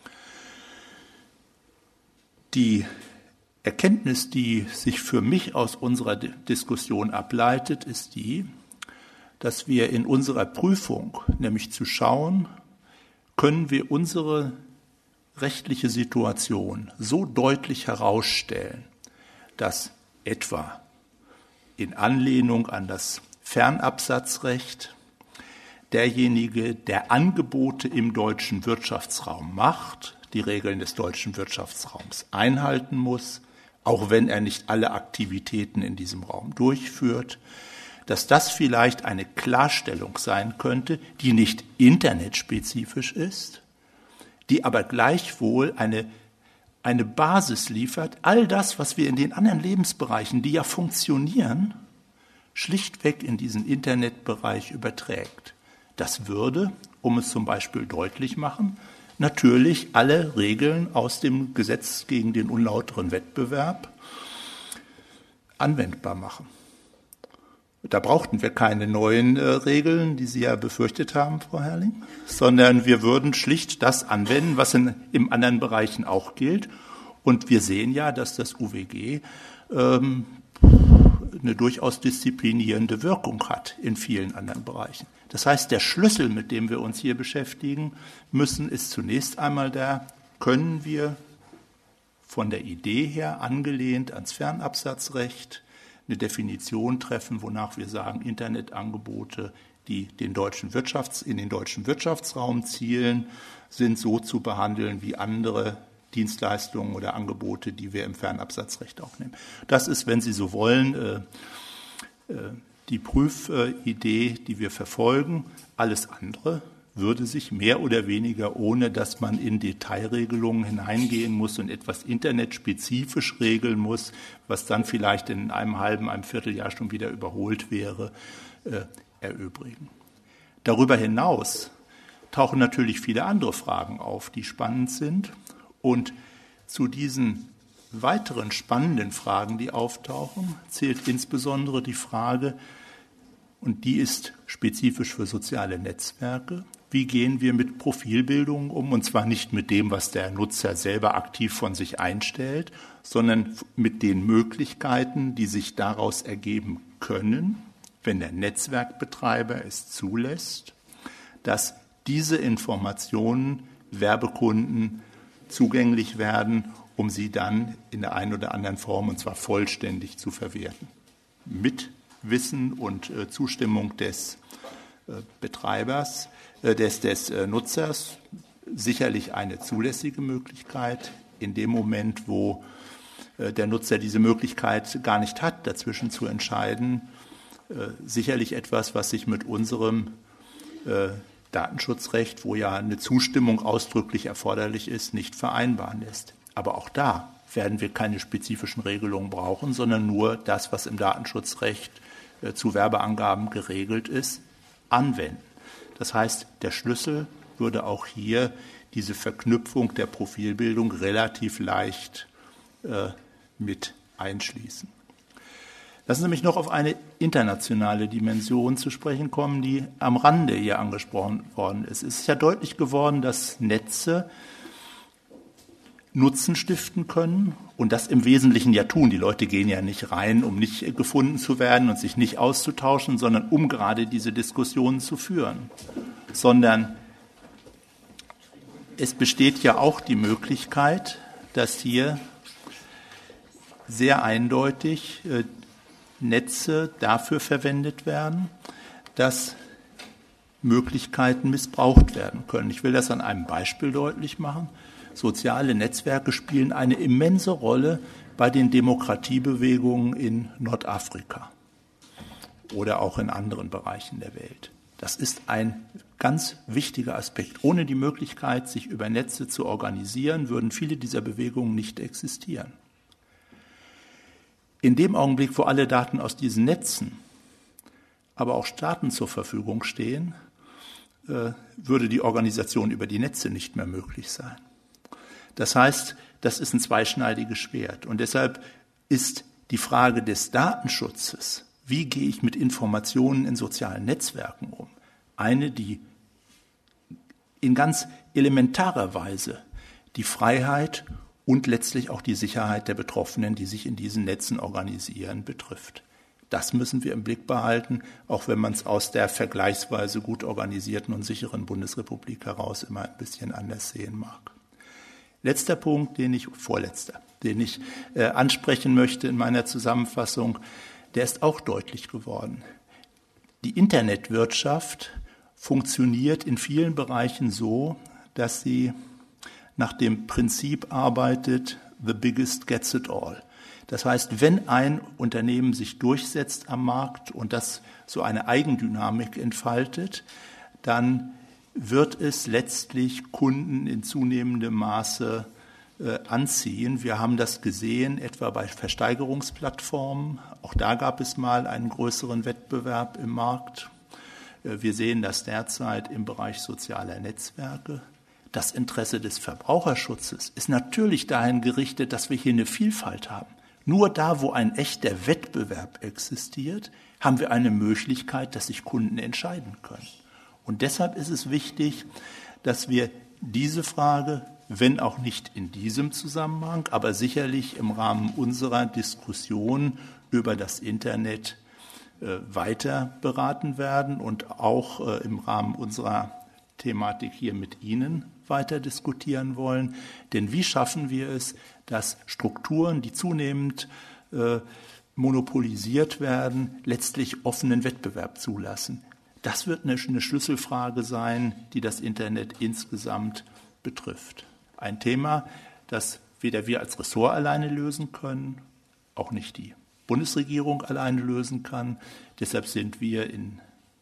Die Erkenntnis, die sich für mich aus unserer Diskussion ableitet, ist die, dass wir in unserer Prüfung, nämlich zu schauen, können wir unsere rechtliche Situation so deutlich herausstellen, dass etwa in Anlehnung an das Fernabsatzrecht derjenige, der Angebote im deutschen Wirtschaftsraum macht, die Regeln des deutschen Wirtschaftsraums einhalten muss, auch wenn er nicht alle Aktivitäten in diesem Raum durchführt, dass das vielleicht eine Klarstellung sein könnte, die nicht internetspezifisch ist, die aber gleichwohl eine, eine Basis liefert, all das, was wir in den anderen Lebensbereichen, die ja funktionieren, schlichtweg in diesen Internetbereich überträgt. Das würde, um es zum Beispiel deutlich machen, natürlich alle Regeln aus dem Gesetz gegen den unlauteren Wettbewerb anwendbar machen. Da brauchten wir keine neuen äh, Regeln, die Sie ja befürchtet haben, Frau Herrling, sondern wir würden schlicht das anwenden, was in, in anderen Bereichen auch gilt. Und wir sehen ja, dass das U W G ähm, eine durchaus disziplinierende Wirkung hat in vielen anderen Bereichen. Das heißt, der Schlüssel, mit dem wir uns hier beschäftigen müssen, ist zunächst einmal der, können wir von der Idee her angelehnt ans Fernabsatzrecht eine Definition treffen, wonach wir sagen, Internetangebote, die den deutschen Wirtschafts-, in den deutschen Wirtschaftsraum zielen, sind so zu behandeln wie andere Dienstleistungen oder Angebote, die wir im Fernabsatzrecht auch nehmen. Das ist, wenn Sie so wollen, äh, äh, die Prüfidee, die wir verfolgen. Alles andere würde sich mehr oder weniger, ohne dass man in Detailregelungen hineingehen muss und etwas internetspezifisch regeln muss, was dann vielleicht in einem halben, einem Vierteljahr schon wieder überholt wäre, äh, erübrigen. Darüber hinaus tauchen natürlich viele andere Fragen auf, die spannend sind. Und zu diesen weiteren spannenden Fragen, die auftauchen, zählt insbesondere die Frage, und die ist spezifisch für soziale Netzwerke, wie gehen wir mit Profilbildung um, und zwar nicht mit dem, was der Nutzer selber aktiv von sich einstellt, sondern mit den Möglichkeiten, die sich daraus ergeben können, wenn der Netzwerkbetreiber es zulässt, dass diese Informationen Werbekunden zugänglich werden, um sie dann in der einen oder anderen Form, und zwar vollständig, zu verwerten. Mit Wissen und äh, Zustimmung des äh, Betreibers, äh, des, des äh, Nutzers, sicherlich eine zulässige Möglichkeit. In dem Moment, wo äh, der Nutzer diese Möglichkeit gar nicht hat, dazwischen zu entscheiden, äh, sicherlich etwas, was sich mit unserem äh, Datenschutzrecht, wo ja eine Zustimmung ausdrücklich erforderlich ist, nicht vereinbaren lässt. Aber auch da werden wir keine spezifischen Regelungen brauchen, sondern nur das, was im Datenschutzrecht äh, zu Werbeangaben geregelt ist, anwenden. Das heißt, der Schlüssel würde auch hier diese Verknüpfung der Profilbildung relativ leicht äh, mit einschließen. Lassen Sie mich noch auf eine internationale Dimension zu sprechen kommen, die am Rande hier angesprochen worden ist. Es ist ja deutlich geworden, dass Netze Nutzen stiften können und das im Wesentlichen ja tun. Die Leute gehen ja nicht rein, um nicht gefunden zu werden und sich nicht auszutauschen, sondern um gerade diese Diskussionen zu führen. Sondern es besteht ja auch die Möglichkeit, dass hier sehr eindeutig äh, Netze dafür verwendet werden, dass Möglichkeiten missbraucht werden können. Ich will das an einem Beispiel deutlich machen. Soziale Netzwerke spielen eine immense Rolle bei den Demokratiebewegungen in Nordafrika oder auch in anderen Bereichen der Welt. Das ist ein ganz wichtiger Aspekt. Ohne die Möglichkeit, sich über Netze zu organisieren, würden viele dieser Bewegungen nicht existieren. In dem Augenblick, wo alle Daten aus diesen Netzen, aber auch Staaten zur Verfügung stehen, würde die Organisation über die Netze nicht mehr möglich sein. Das heißt, das ist ein zweischneidiges Schwert. Und deshalb ist die Frage des Datenschutzes, wie gehe ich mit Informationen in sozialen Netzwerken um, eine, die in ganz elementarer Weise die Freiheit und letztlich auch die Sicherheit der Betroffenen, die sich in diesen Netzen organisieren, betrifft. Das müssen wir im Blick behalten, auch wenn man es aus der vergleichsweise gut organisierten und sicheren Bundesrepublik heraus immer ein bisschen anders sehen mag. Letzter Punkt, den ich, vorletzter, den ich äh, ansprechen möchte in meiner Zusammenfassung, der ist auch deutlich geworden. Die Internetwirtschaft funktioniert in vielen Bereichen so, dass sie nach dem Prinzip arbeitet, the biggest gets it all. Das heißt, wenn ein Unternehmen sich durchsetzt am Markt und das so eine Eigendynamik entfaltet, dann wird es letztlich Kunden in zunehmendem Maße äh, anziehen. Wir haben das gesehen, etwa bei Versteigerungsplattformen. Auch da gab es mal einen größeren Wettbewerb im Markt. Äh, wir sehen das derzeit im Bereich sozialer Netzwerke. das Interesse des Verbraucherschutzes ist natürlich dahin gerichtet, dass wir hier eine Vielfalt haben. Nur da, wo ein echter Wettbewerb existiert, haben wir eine Möglichkeit, dass sich Kunden entscheiden können. Und deshalb ist es wichtig, dass wir diese Frage, wenn auch nicht in diesem Zusammenhang, aber sicherlich im Rahmen unserer Diskussion über das Internet äh, weiter beraten werden und auch äh, im Rahmen unserer Thematik hier mit Ihnen weiter diskutieren wollen. Denn wie schaffen wir es, dass Strukturen, die zunehmend äh, monopolisiert werden, letztlich offenen Wettbewerb zulassen? Das wird eine, eine Schlüsselfrage sein, die das Internet insgesamt betrifft. Ein Thema, das weder wir als Ressort alleine lösen können, auch nicht die Bundesregierung alleine lösen kann. Deshalb sind wir in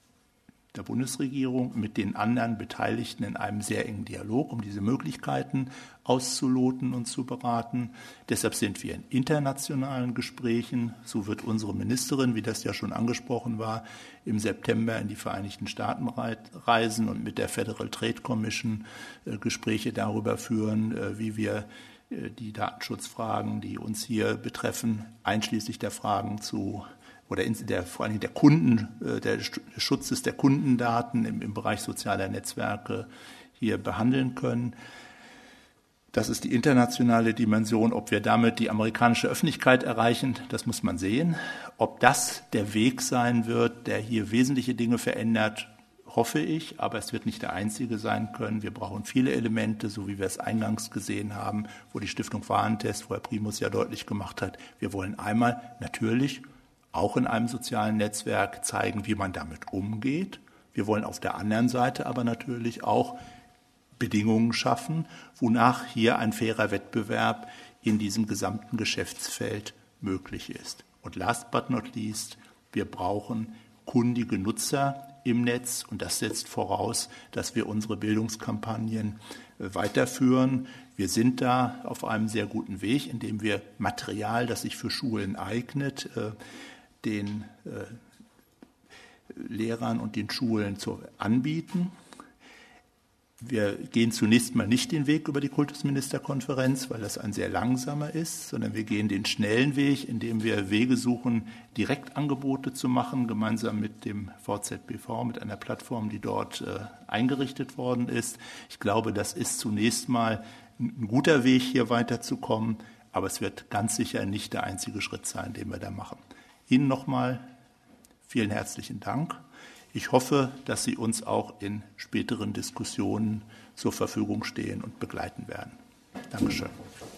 der Bundesregierung mit den anderen Beteiligten in einem sehr engen Dialog, um diese Möglichkeiten auszuloten und zu beraten. Deshalb sind wir in internationalen Gesprächen. So wird unsere Ministerin, wie das ja schon angesprochen war, im September in die Vereinigten Staaten reisen und mit der Federal Trade Commission äh, Gespräche darüber führen, äh, wie wir äh, die Datenschutzfragen, die uns hier betreffen, einschließlich der Fragen zu oder der, vor allem der Kunden, der Schutzes der Kundendaten im, im Bereich sozialer Netzwerke hier behandeln können. Das ist die internationale Dimension. Ob wir damit die amerikanische Öffentlichkeit erreichen, das muss man sehen. Ob das der Weg sein wird, der hier wesentliche Dinge verändert, hoffe ich, aber es wird nicht der einzige sein können. Wir brauchen viele Elemente, so wie wir es eingangs gesehen haben, wo die Stiftung Warentest, wo Herr Primus ja deutlich gemacht hat, wir wollen einmal natürlich auch in einem sozialen Netzwerk zeigen, wie man damit umgeht. Wir wollen auf der anderen Seite aber natürlich auch Bedingungen schaffen, wonach hier ein fairer Wettbewerb in diesem gesamten Geschäftsfeld möglich ist. Und last but not least, wir brauchen kundige Nutzer im Netz und das setzt voraus, dass wir unsere Bildungskampagnen weiterführen. Wir sind da auf einem sehr guten Weg, indem wir Material, das sich für Schulen eignet, den äh, Lehrern und den Schulen zu anbieten. Wir gehen zunächst mal nicht den Weg über die Kultusministerkonferenz, weil das ein sehr langsamer ist, sondern wir gehen den schnellen Weg, indem wir Wege suchen, Direktangebote zu machen, gemeinsam mit dem V Z B V, mit einer Plattform, die dort äh, eingerichtet worden ist. Ich glaube, das ist zunächst mal ein guter Weg, hier weiterzukommen, aber es wird ganz sicher nicht der einzige Schritt sein, den wir da machen. Ihnen nochmal vielen herzlichen Dank. Ich hoffe, dass Sie uns auch in späteren Diskussionen zur Verfügung stehen und begleiten werden. Dankeschön.